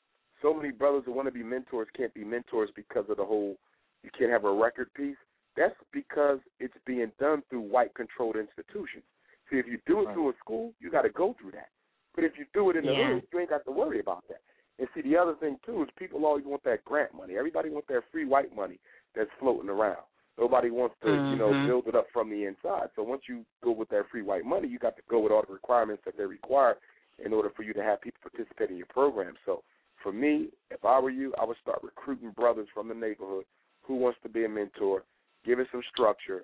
so many brothers who want to be mentors can't be mentors because of the whole you can't have a record piece, that's because it's being done through white-controlled institutions. See, if you do it through a school, you got to go through that. But if you do it in the hood, you ain't got to worry about that. And see, the other thing, too, is people always want that grant money. Everybody wants that free white money that's floating around. Nobody wants to, build it up from the inside. So once you go with that free white money, you got to go with all the requirements that they require in order for you to have people participate in your program. So for me, if I were you, I would start recruiting brothers from the neighborhood who wants to be a mentor, give it some structure,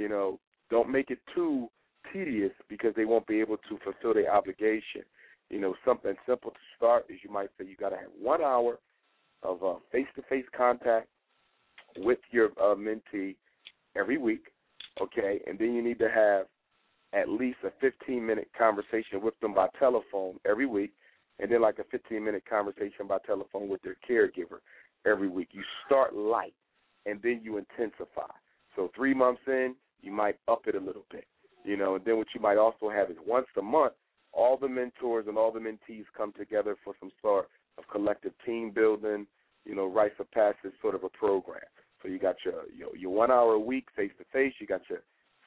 don't make it too tedious because they won't be able to fulfill their obligation. Something simple to start is you might say you got to have 1 hour of face-to-face contact with your mentee every week, okay? And then you need to have at least a 15-minute conversation with them by telephone every week, and then like a 15-minute conversation by telephone with their caregiver every week. You start light, and then you intensify. So 3 months in, you might up it a little bit, and then what you might also have is once a month, all the mentors and all the mentees come together for some sort of collective team building, rites of passage sort of a program. So you got your 1 hour a week face-to-face, you got your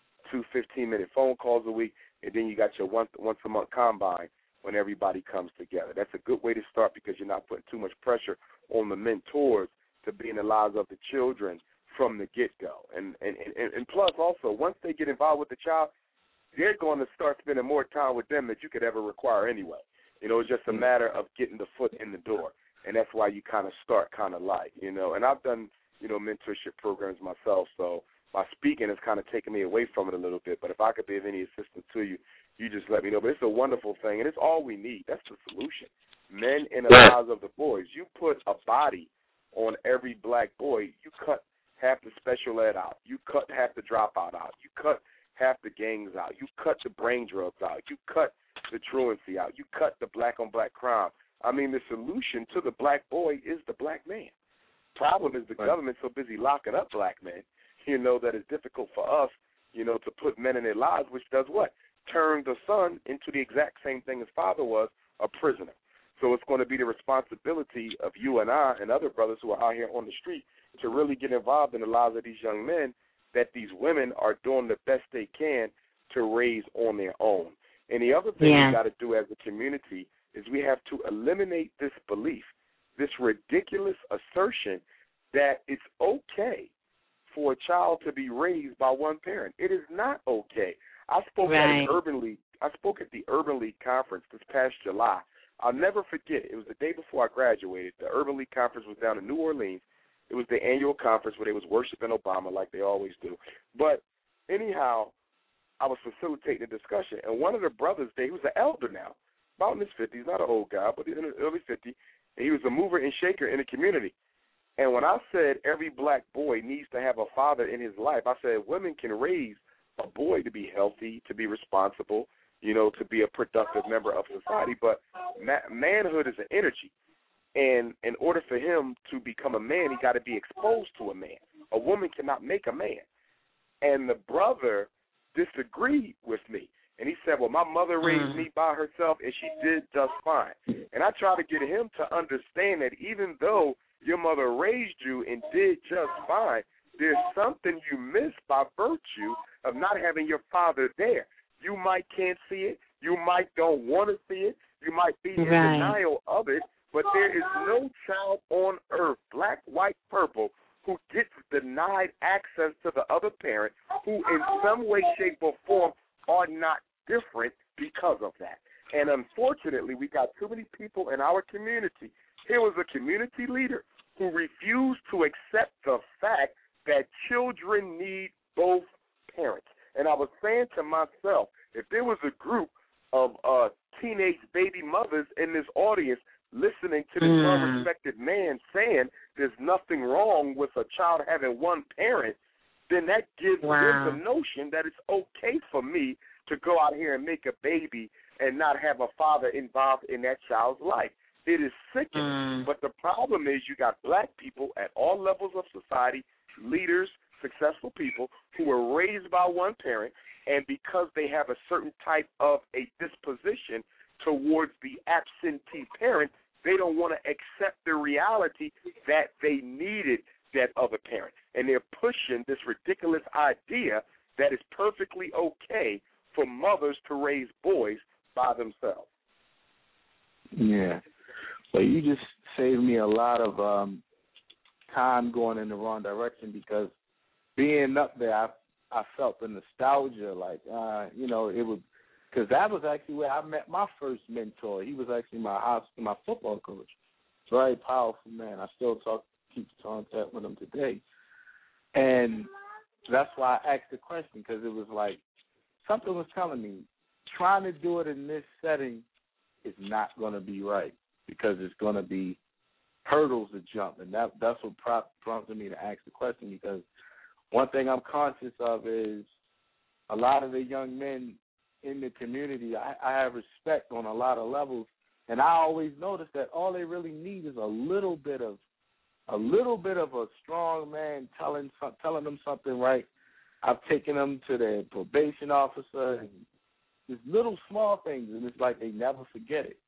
2 15-minute phone calls a week, and then you got your once a month combine when everybody comes together. That's a good way to start because you're not putting too much pressure on the mentors to be in the lives of the children from the get-go. And plus also, once they get involved with the child, they're going to start spending more time with them than you could ever require anyway. It's just a matter of getting the foot in the door, and that's why you kind of start kind of light, And I've done, mentorship programs myself, so my speaking has kind of taken me away from it a little bit. But if I could be of any assistance to you, you just let me know. But it's a wonderful thing, and it's all we need. That's the solution. Men in the lives of the boys. You put a body on every black boy, you cut half the special ed out. You cut half the dropout out. You cut half the gangs out. You cut the brain drugs out. You cut the truancy out. You cut the black-on-black crime. I mean, the solution to the black boy is the black man. Problem is the government so busy locking up black men, that it's difficult for us, to put men in their lives, which does what? Turn the son into the exact same thing his father was, a prisoner. So it's going to be the responsibility of you and I and other brothers who are out here on the street to really get involved in the lives of these young men that these women are doing the best they can to raise on their own. And the other thing we got to do as a community is we have to eliminate this belief, this ridiculous assertion that it's okay for a child to be raised by one parent. It is not okay. I spoke at the Urban League conference this past July. I'll never forget it. It was the day before I graduated. The Urban League conference was down in New Orleans. It was the annual conference where they was worshiping Obama like they always do. But anyhow, I was facilitating the discussion, and one of the brothers there, he was an elder now, about in his 50s, not an old guy, but in his early 50s, and he was a mover and shaker in the community. And when I said every black boy needs to have a father in his life, I said women can raise a boy to be healthy, to be responsible, to be a productive member of society, but manhood is an energy. And in order for him to become a man, he got to be exposed to a man. A woman cannot make a man. And the brother disagreed with me. And he said, well, my mother raised me by herself, and she did just fine. And I tried to get him to understand that even though your mother raised you and did just fine, there's something you missed by virtue of not having your father there. You might can't see it. You might don't want to see it. You might be in denial of it. But there is no child on earth, black, white, purple, who gets denied access to the other parent who in some way, shape, or form are not different because of that. And unfortunately, we got too many people in our community. Here was a community leader who refused to accept the fact that children need both parents. And I was saying to myself, if there was a group of teenage baby mothers in this audience listening to this well-respected man saying there's nothing wrong with a child having one parent, then that gives them the notion that it's okay for me to go out here and make a baby and not have a father involved in that child's life. It is sickening. But the problem is you got black people at all levels of society, leaders, successful people, who were raised by one parent, and because they have a certain type of a disposition towards the absentee parent, they don't want to accept the reality that they needed that other parent. And they're pushing this ridiculous idea that it's perfectly okay for mothers to raise boys by themselves. Yeah. So you just saved me a lot of time going in the wrong direction, because being up there, I felt the nostalgia, like, it was, because that was actually where I met my first mentor. He was actually my football coach. Very powerful man. I still keep contact with him today. And that's why I asked the question, because it was like something was telling me trying to do it in this setting is not going to be right, because it's going to be hurdles to jump. And that's what prompted me to ask the question, because one thing I'm conscious of is a lot of the young men in the community, I have respect on a lot of levels, and I always notice that all they really need is a little bit of a strong man telling them something right. I've taken them to their probation officer, and just little small things, and it's like they never forget it.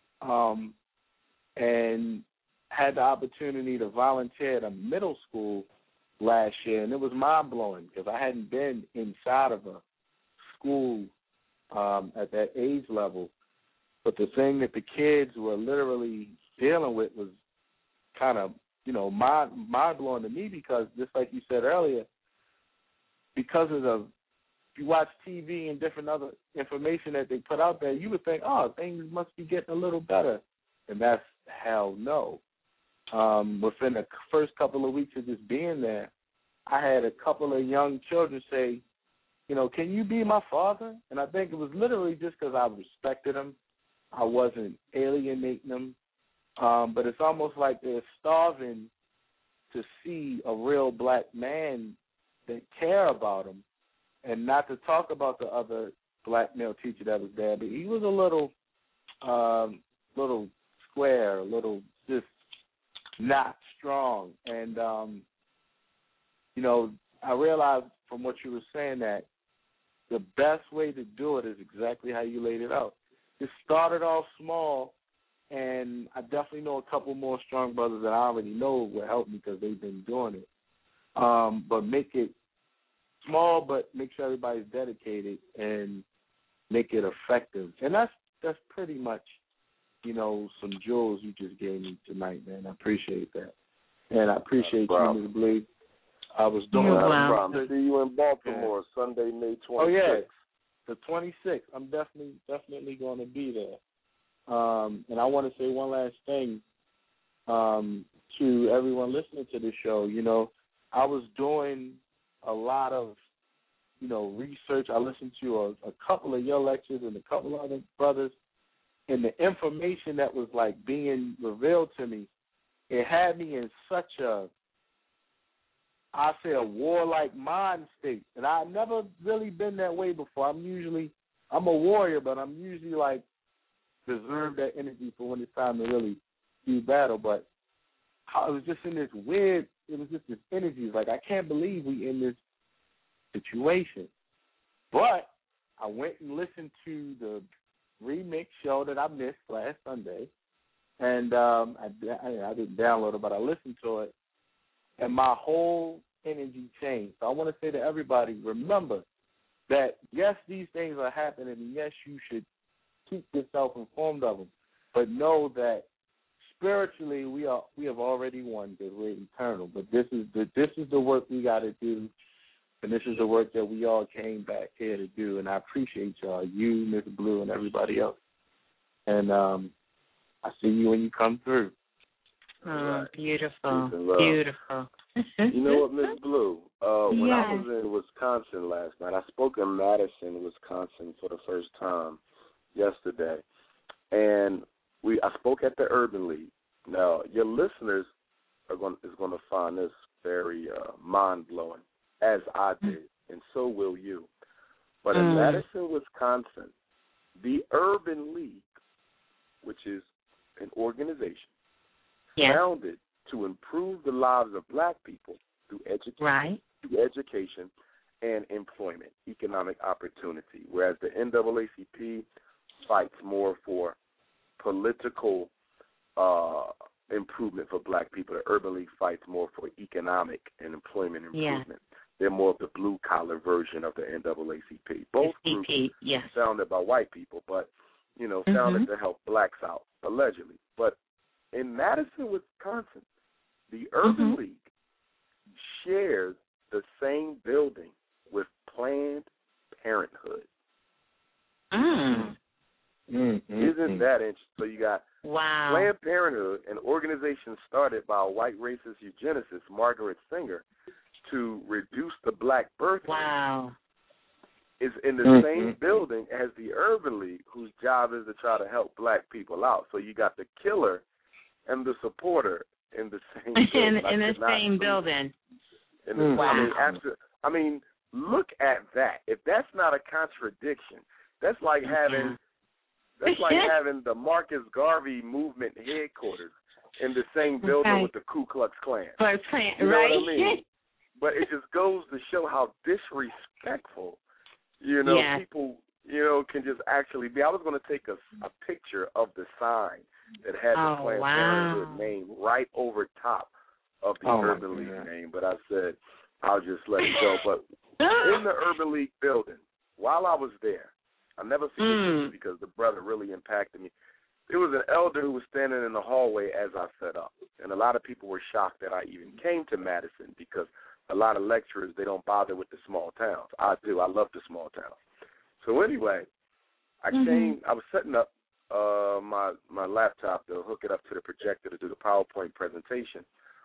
And had the opportunity to volunteer at a middle school last year, and it was mind-blowing, because I hadn't been inside of a school at that age level. But the thing that the kids were literally dealing with was kind of, mind-blowing to me, because just like you said earlier, because of if you watch TV and different other information that they put out there, you would think, things must be getting a little better. And that's hell no. Within the first couple of weeks of just being there, I had a couple of young children say, can you be my father? And I think it was literally just because I respected them. I wasn't alienating them. But it's almost like they're starving to see a real black man that care about them, and not to talk about the other black male teacher that was there. But he was a little square, a little just not strong. And, I realized from what you were saying that the best way to do it is exactly how you laid it out. Just started off small, and I definitely know a couple more strong brothers that I already know will help me because they've been doing it. But make it small, but make sure everybody's dedicated and make it effective. And that's pretty much, some jewels you just gave me tonight, man. I appreciate that. And I appreciate you, Ms. Blake. I was doing that. See you in Baltimore Sunday, May 26th. Oh, yeah, the 26th. I'm definitely going to be there. And I want to say one last thing to everyone listening to this show. I was doing a lot of, research. I listened to a couple of your lectures and a couple of other brothers, and the information that was like being revealed to me, it had me in such a warlike mind state. And I've never really been that way before. I'm a warrior, but I'm usually like reserve that energy for when it's time to really do battle. But I was just in this weird, it was just this energy. It's like, I can't believe we in this situation. But I went and listened to the remix show that I missed last Sunday. And I didn't download it, but I listened to it. And my whole energy changed. So I want to say to everybody, remember that, yes, these things are happening, and yes, you should keep yourself informed of them. But know that spiritually we have already won because we're eternal. But this is the work we got to do, and this is the work that we all came back here to do. And I appreciate y'all, you, Mr. Blue, and everybody else. And I see you when you come through. Oh, right. Beautiful. Peace and love. Beautiful. You know what, Miss Blue? When I Yes. was in Wisconsin last night, I spoke in Madison, Wisconsin for the first time yesterday. And I spoke at the Urban League. Now, your listeners is going to find this very mind-blowing, as I did, and so will you. But in Madison, Wisconsin, the Urban League, which is an organization founded to improve the lives of black people through education and employment, economic opportunity, whereas the NAACP fights more for political improvement for black people. The Urban League fights more for economic and employment improvement. They're more of the blue-collar version of the NAACP. Both groups founded by white people, but, founded to help blacks out, allegedly. But in Madison, Wisconsin, the Urban League shares the same building with Planned Parenthood. Isn't that interesting? So you got Planned Parenthood, an organization started by a white racist eugenicist, Margaret Sanger, to reduce the black birth rate, is in the same building as the Urban League, whose job is to try to help black people out. So you got the killer and the supporter in the same building. in the same building. I mean, look at that. If that's not a contradiction, that's like having having the Marcus Garvey movement headquarters in the same building with the Ku Klux Klan. You know what I mean? But it just goes to show how disrespectful, people, can just actually be. I was going to take a picture of the sign that had the Planned Parenthood name right over top of the Urban League name, but I said I'll just let it go. But in the Urban League building, while I was there, I'll never forget this because the brother really impacted me. There was an elder who was standing in the hallway as I set up, and a lot of people were shocked that I even came to Madison because a lot of lecturers, they don't bother with the small towns. I do. I love the small towns. So anyway, I came. I was setting up my laptop to hook it up to the projector to do the PowerPoint presentation.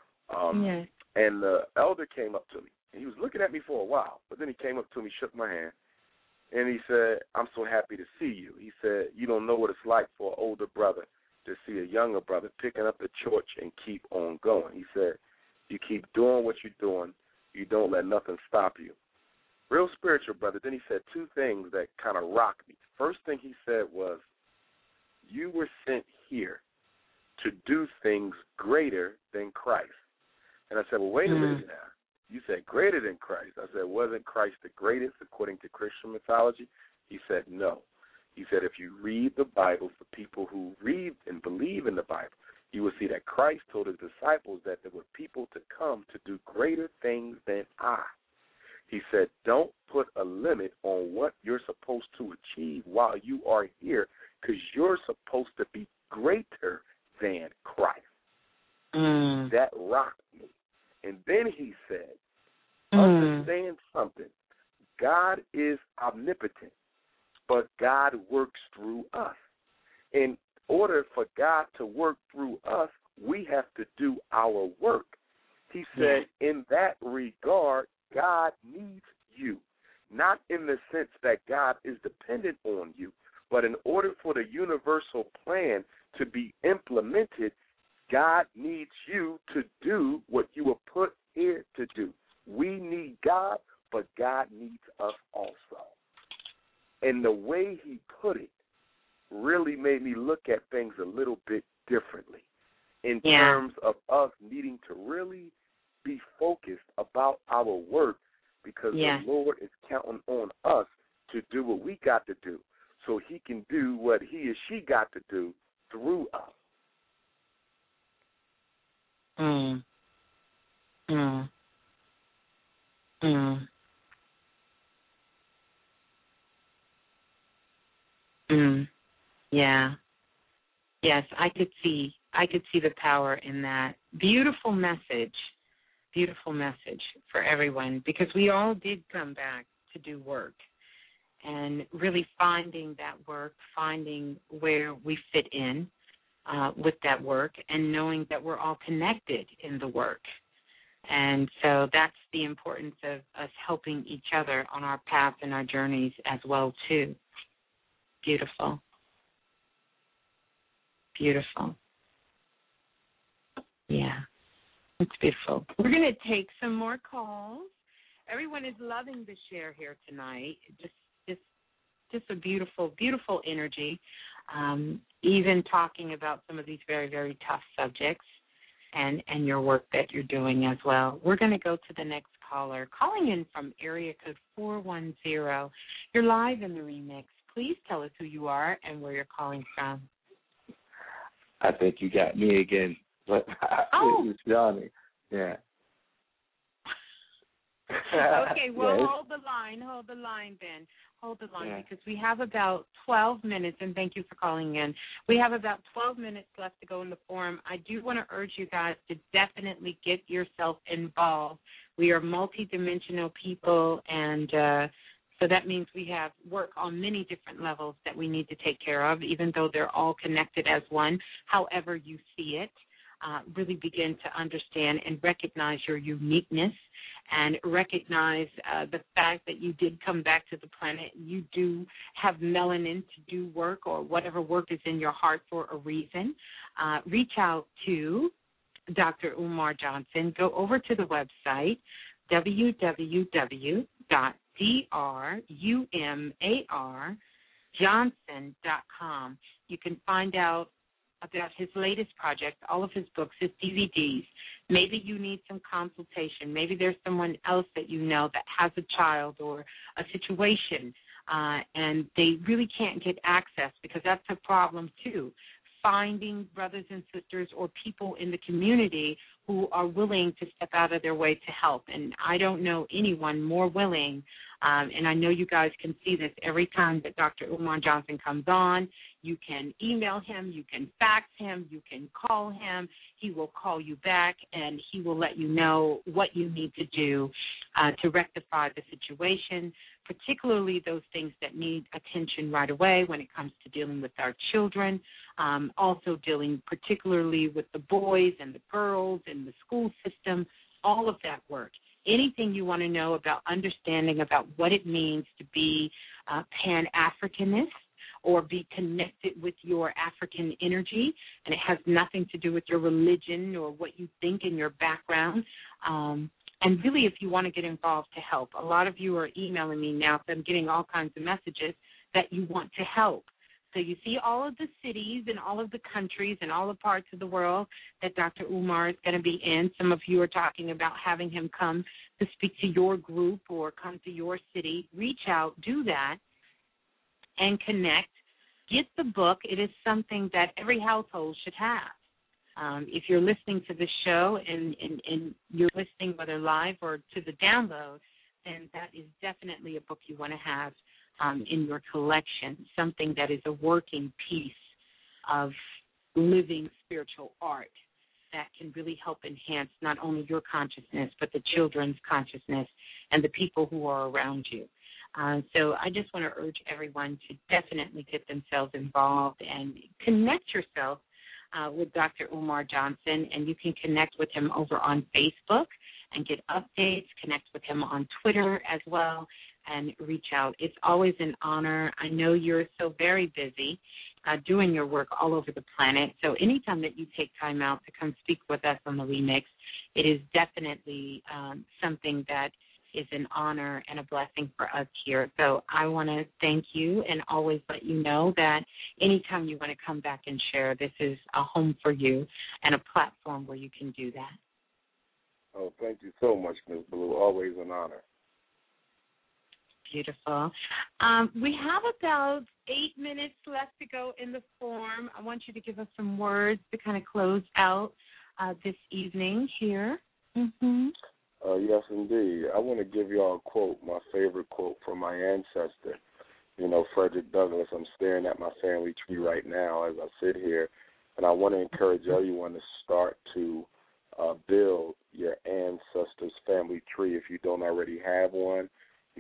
And the elder came up to me. And he was looking at me for a while, but then he came up to me, shook my hand, and he said, "I'm so happy to see you." He said, "You don't know what it's like for an older brother to see a younger brother picking up the torch and keep on going." He said, "You keep doing what you're doing. You don't let nothing stop you." Real spiritual, brother. Then he said two things that kind of rocked me. First thing he said was, "You were sent here to do things greater than Christ." And I said, "Well, wait a minute now. You said greater than Christ." I said, "Wasn't Christ the greatest according to Christian mythology?" He said, "No." He said, "If you read the Bible, for people who read and believe in the Bible, you will see that Christ told his disciples that there were people to come to do greater things than I." He said, "Don't put a limit on what you're supposed to achieve while you are here, because you're supposed to be greater than Christ." That rocked me. And then he said, "Understand something. God is omnipotent, but God works through us. In order for God to work through us, we have to do our work." He said, in that regard, God needs you. Not in the sense that God is dependent on you, but in order for the universal plan to be implemented, God needs you to do what you were put here to do. We need God, but God needs us also. And the way he put it really made me look at things a little bit differently in terms of us needing to really be focused about our work, because the Lord is counting on us to do what we got to do so he can do what he or she got to do through us. Yeah. Yes, I could see the power in that. Beautiful message for everyone, because we all did come back to do work. and really finding that work, finding where we fit in with that work, and knowing that we're all connected in the work. And so that's the importance of us helping each other on our paths and our journeys as well, too. Beautiful. Beautiful. Yeah, it's beautiful. We're going to take some more calls. Everyone is loving the share here tonight. Just a beautiful, beautiful energy. Even talking about some of these very, very tough subjects and your work that you're doing as well. We're going to go to the next caller. Calling in from area code 410. You're live in the remix. Please tell us who you are and where you're calling from. I think you got me again, but it's Johnny. Yeah. Okay, well, yes. hold the line then. Hold the line because we have about 12 minutes, and thank you for calling in. We have about 12 minutes left to go in the forum. I do want to urge you guys to definitely get yourself involved. We are multidimensional people, and so that means we have work on many different levels that we need to take care of, even though they're all connected as one. However you see it, really begin to understand and recognize your uniqueness and recognize the fact that you did come back to the planet. You do have melanin to do work or whatever work is in your heart for a reason. Reach out to Dr. Umar Johnson. Go over to the website, www.drumarjohnson.com. You can find out about his latest project, all of his books, his DVDs. Maybe you need some consultation. Maybe there's someone else that you know that has a child or a situation, and they really can't get access because that's a problem too. Finding brothers and sisters or people in the community who are willing to step out of their way to help. And I don't know anyone more willing, and I know you guys can see this every time that Dr. Umar Johnson comes on. You can email him, you can fax him, you can call him. He will call you back, and he will let you know what you need to do to rectify the situation, particularly those things that need attention right away when it comes to dealing with our children, also dealing particularly with the boys and the girls in the school system, all of that work. Anything you want to know about understanding about what it means to be Pan-Africanist or be connected with your African energy, and it has nothing to do with your religion or what you think in your background. And really, if you want to get involved to help, a lot of you are emailing me now, so I'm getting all kinds of messages that you want to help. So you see all of the cities and all of the countries and all the parts of the world that Dr. Umar is going to be in. Some of you are talking about having him come to speak to your group or come to your city. Reach out, do that, and connect. Get the book. It is something that every household should have. If you're listening to the show and you're listening whether live or to the download, then that is definitely a book you want to have in your collection, something that is a working piece of living spiritual art that can really help enhance not only your consciousness but the children's consciousness and the people who are around you. So I just want to urge everyone to definitely get themselves involved and connect yourself with Dr. Umar Johnson, and you can connect with him over on Facebook and get updates, connect with him on Twitter as well, and reach out. It's always an honor. I know you're so very busy doing your work all over the planet, so anytime that you take time out to come speak with us on the Remix, it is definitely something that is an honor and a blessing for us here. So I want to thank you and always let you know that anytime you want to come back and share, this is a home for you and a platform where you can do that. Oh, thank you so much, Ms. Blue. Always an honor. Beautiful. We have about 8 minutes left to go in the forum. I want you to give us some words to kind of close out this evening here. Mm-hmm. Yes, indeed. I want to give you all a quote, my favorite quote from my ancestor, Frederick Douglass. I'm staring at my family tree right now as I sit here, and I want to encourage everyone to start to build your ancestors' family tree if you don't already have one.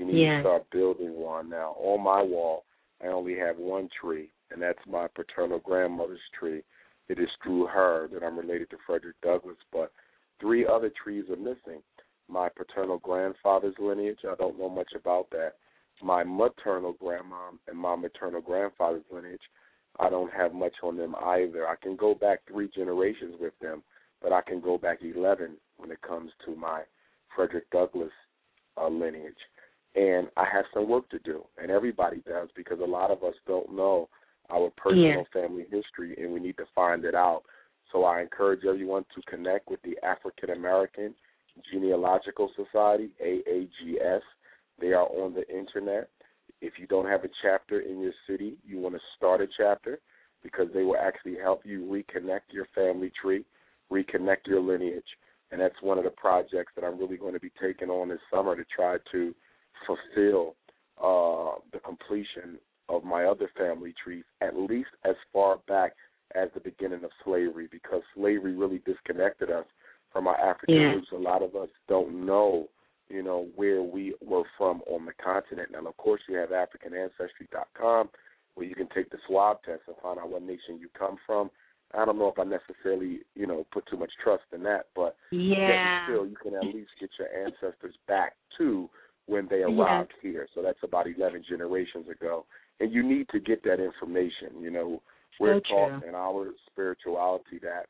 You need to start building one. Now, on my wall, I only have one tree, and that's my paternal grandmother's tree. It is through her that I'm related to Frederick Douglass, but 3 other trees are missing. My paternal grandfather's lineage, I don't know much about that. My maternal grandma and my maternal grandfather's lineage, I don't have much on them either. I can go back 3 generations with them, but I can go back 11 when it comes to my Frederick Douglass lineage. And I have some work to do, and everybody does, because a lot of us don't know our personal family history, and we need to find it out. So I encourage everyone to connect with the African American Genealogical Society, AAGS. They are on the Internet. If you don't have a chapter in your city, you want to start a chapter, because they will actually help you reconnect your family tree, reconnect your lineage. And that's one of the projects that I'm really going to be taking on this summer to try to fulfill the completion of my other family trees, at least as far back as the beginning of slavery, because slavery really disconnected us from our African roots. A lot of us don't know, where we were from on the continent. Now, of course, you have AfricanAncestry.com, where you can take the swab test and find out what nation you come from. I don't know if I necessarily, put too much trust in that, but still, you can at least get your ancestors back to when they arrived here. So that's about 11 generations ago. And you need to get that information. We're taught in our spirituality that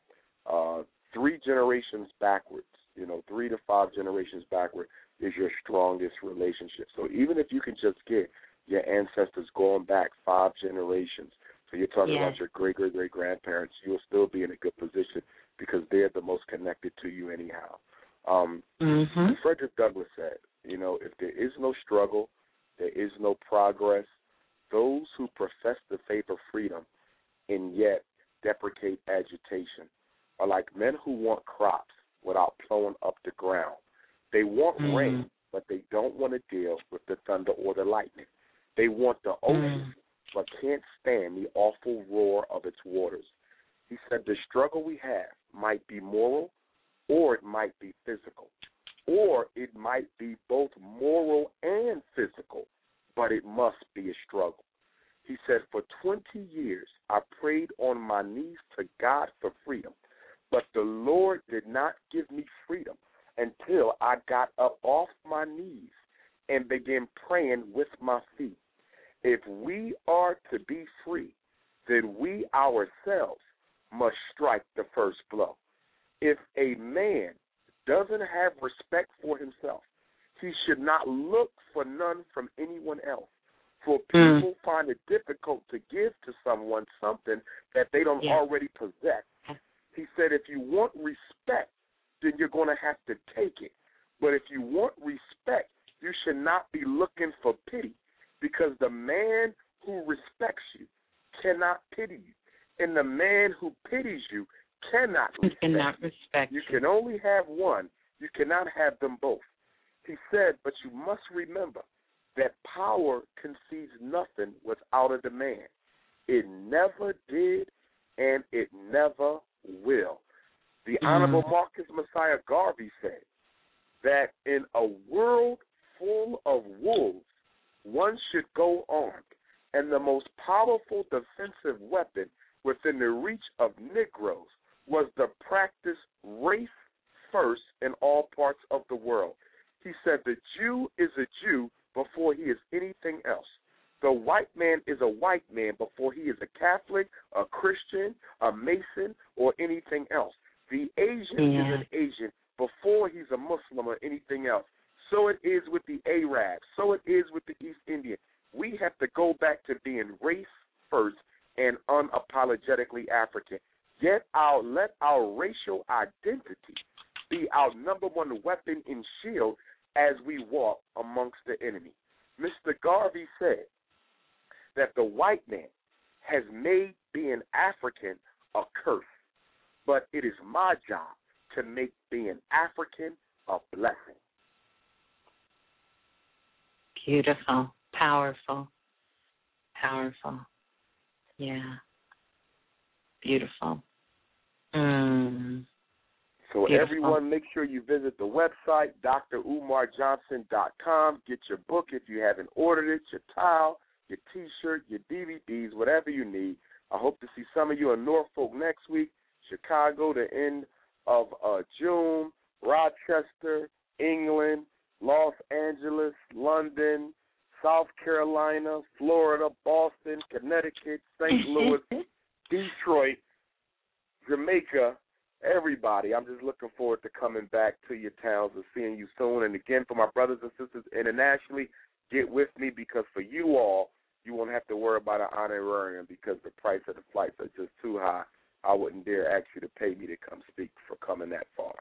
3 generations backwards, 3 to 5 generations backward is your strongest relationship. So even if you can just get your ancestors going back 5 generations, so you're talking about your great-great-great-grandparents, you'll still be in a good position because they're the most connected to you anyhow. Frederick Douglass said, if there is no struggle, there is no progress. Those who profess the faith of freedom and yet deprecate agitation are like men who want crops without plowing up the ground. They want rain, but they don't want to deal with the thunder or the lightning. They want the ocean, but can't stand the awful roar of its waters. He said the struggle we have might be moral, or it might be physical, or it might be both moral and physical, but it must be a struggle. He said, for 20 years I prayed on my knees to God for freedom, but the Lord did not give me freedom until I got up off my knees and began praying with my feet. If we are to be free, then we ourselves must strike the first blow. If a man doesn't have respect for himself, he should not look for none from anyone else. For people find it difficult to give to someone something that they don't already possess. He said, if you want respect, then you're going to have to take it. But if you want respect, you should not be looking for pity, because the man who respects you cannot pity you, and the man who pities you cannot respect you. You can only have one. You cannot have them both. He said, but you must remember that power concedes nothing without a demand. It never did, and it never will. The Honorable Marcus Messiah Garvey said that in a world full of wolves, one should go armed, and the most powerful defensive weapon within the reach of Negroes was the practice race first in all parts of the world. He said the Jew is a Jew before he is anything else. The white man is a white man before he is a Catholic, a Christian, a Mason, or anything else. The Asian is an Asian before he's a Muslim or anything else. So it is with the Arab. So it is with the East Indian. We have to go back to being race first and unapologetically African. Yet let our racial identity be our number one weapon and shield as we walk amongst the enemy. Mr. Garvey said that the white man has made being African a curse, but it is my job to make being African a blessing. Beautiful, powerful. Yeah, beautiful. So Beautiful. everyone, make sure you visit the website, drumarjohnson.com. Get your book if you haven't ordered it, your towel, your T-shirt, your DVDs, whatever you need. I hope to see some of you in Norfolk next week, Chicago the end of June, Rochester, England, Los Angeles, London, South Carolina, Florida, Boston, Connecticut, St. Louis, Detroit, Jamaica, everybody. I'm just looking forward to coming back to your towns and seeing you soon. And again, for my brothers and sisters internationally, get with me, because for you all, you won't have to worry about an honorarium because the price of the flights are just too high. I wouldn't dare ask you to pay me to come speak for coming that far.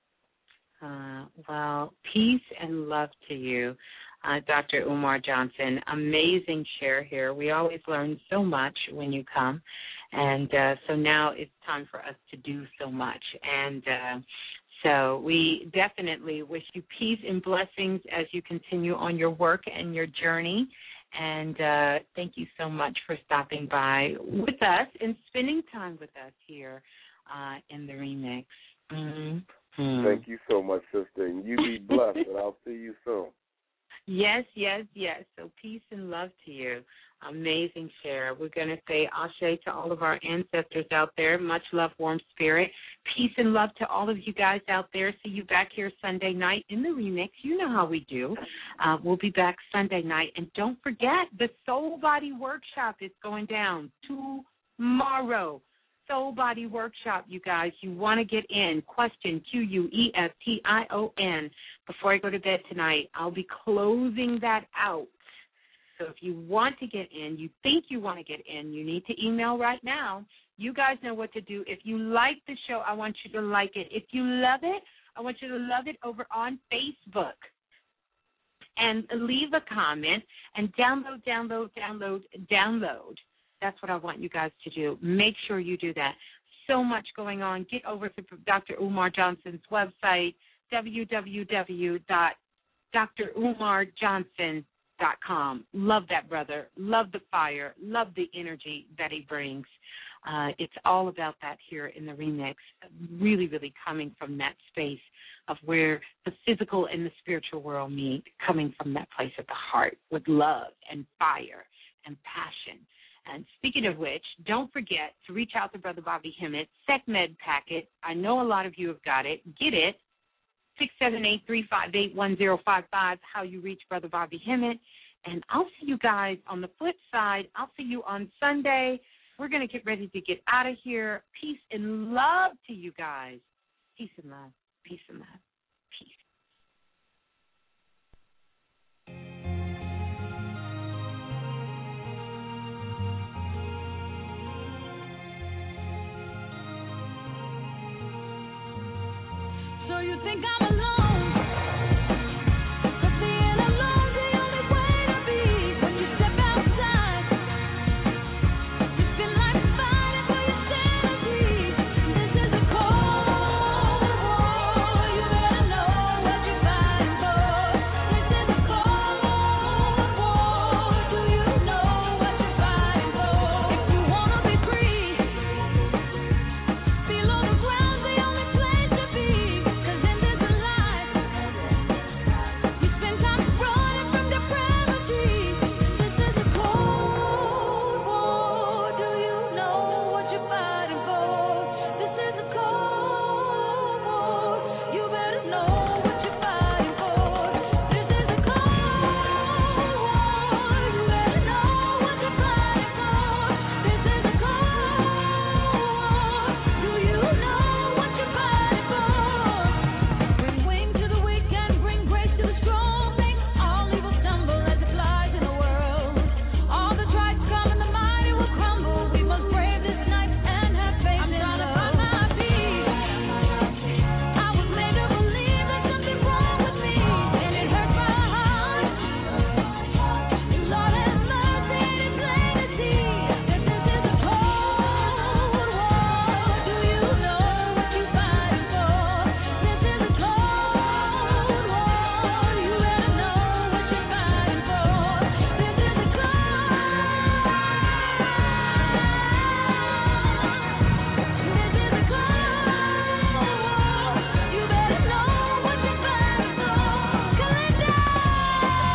Well, peace and love to you, Dr. Umar Johnson. Amazing share here. We always learn so much when you come, and so now it's time for us to do so much. And so we definitely wish you peace and blessings as you continue on your work and your journey. And thank you so much for stopping by with us and spending time with us here in the remix. Mm-hmm. Thank you so much, sister. And you be blessed, and I'll see you soon. Yes, yes, yes. So peace and love to you. Amazing share. We're going to say ashe to all of our ancestors out there. Much love, warm spirit. Peace and love to all of you guys out there. See you back here Sunday night in the remix. You know how we do. We'll be back Sunday night. And don't forget, the Soul Body Workshop is going down tomorrow. Soul Body Workshop, you guys. You want to get in. Question, Question. Before I go to bed tonight, I'll be closing that out. So if you want to get in, you think you want to get in, you need to email right now. You guys know what to do. If you like the show, I want you to like it. If you love it, I want you to love it over on Facebook. And leave a comment and download. That's what I want you guys to do. Make sure you do that. So much going on. Get over to Dr. Umar Johnson's website, www.drumarjohnson.com. Love that brother. Love the fire. Love the energy that he brings. It's all about that here in the remix, really, really coming from that space of where the physical and the spiritual world meet, coming from that place of the heart with love and fire and passion. And speaking of which, don't forget to reach out to Brother Bobby Hemmett, SecMed packet. I know a lot of you have got it. Get it. 678-358-1055, how you reach Brother Bobby Hemmett. And I'll see you guys on the flip side. I'll see you on Sunday. We're going to get ready to get out of here. Peace and love to you guys. Peace and love. Peace and love. Peace. So you think I'm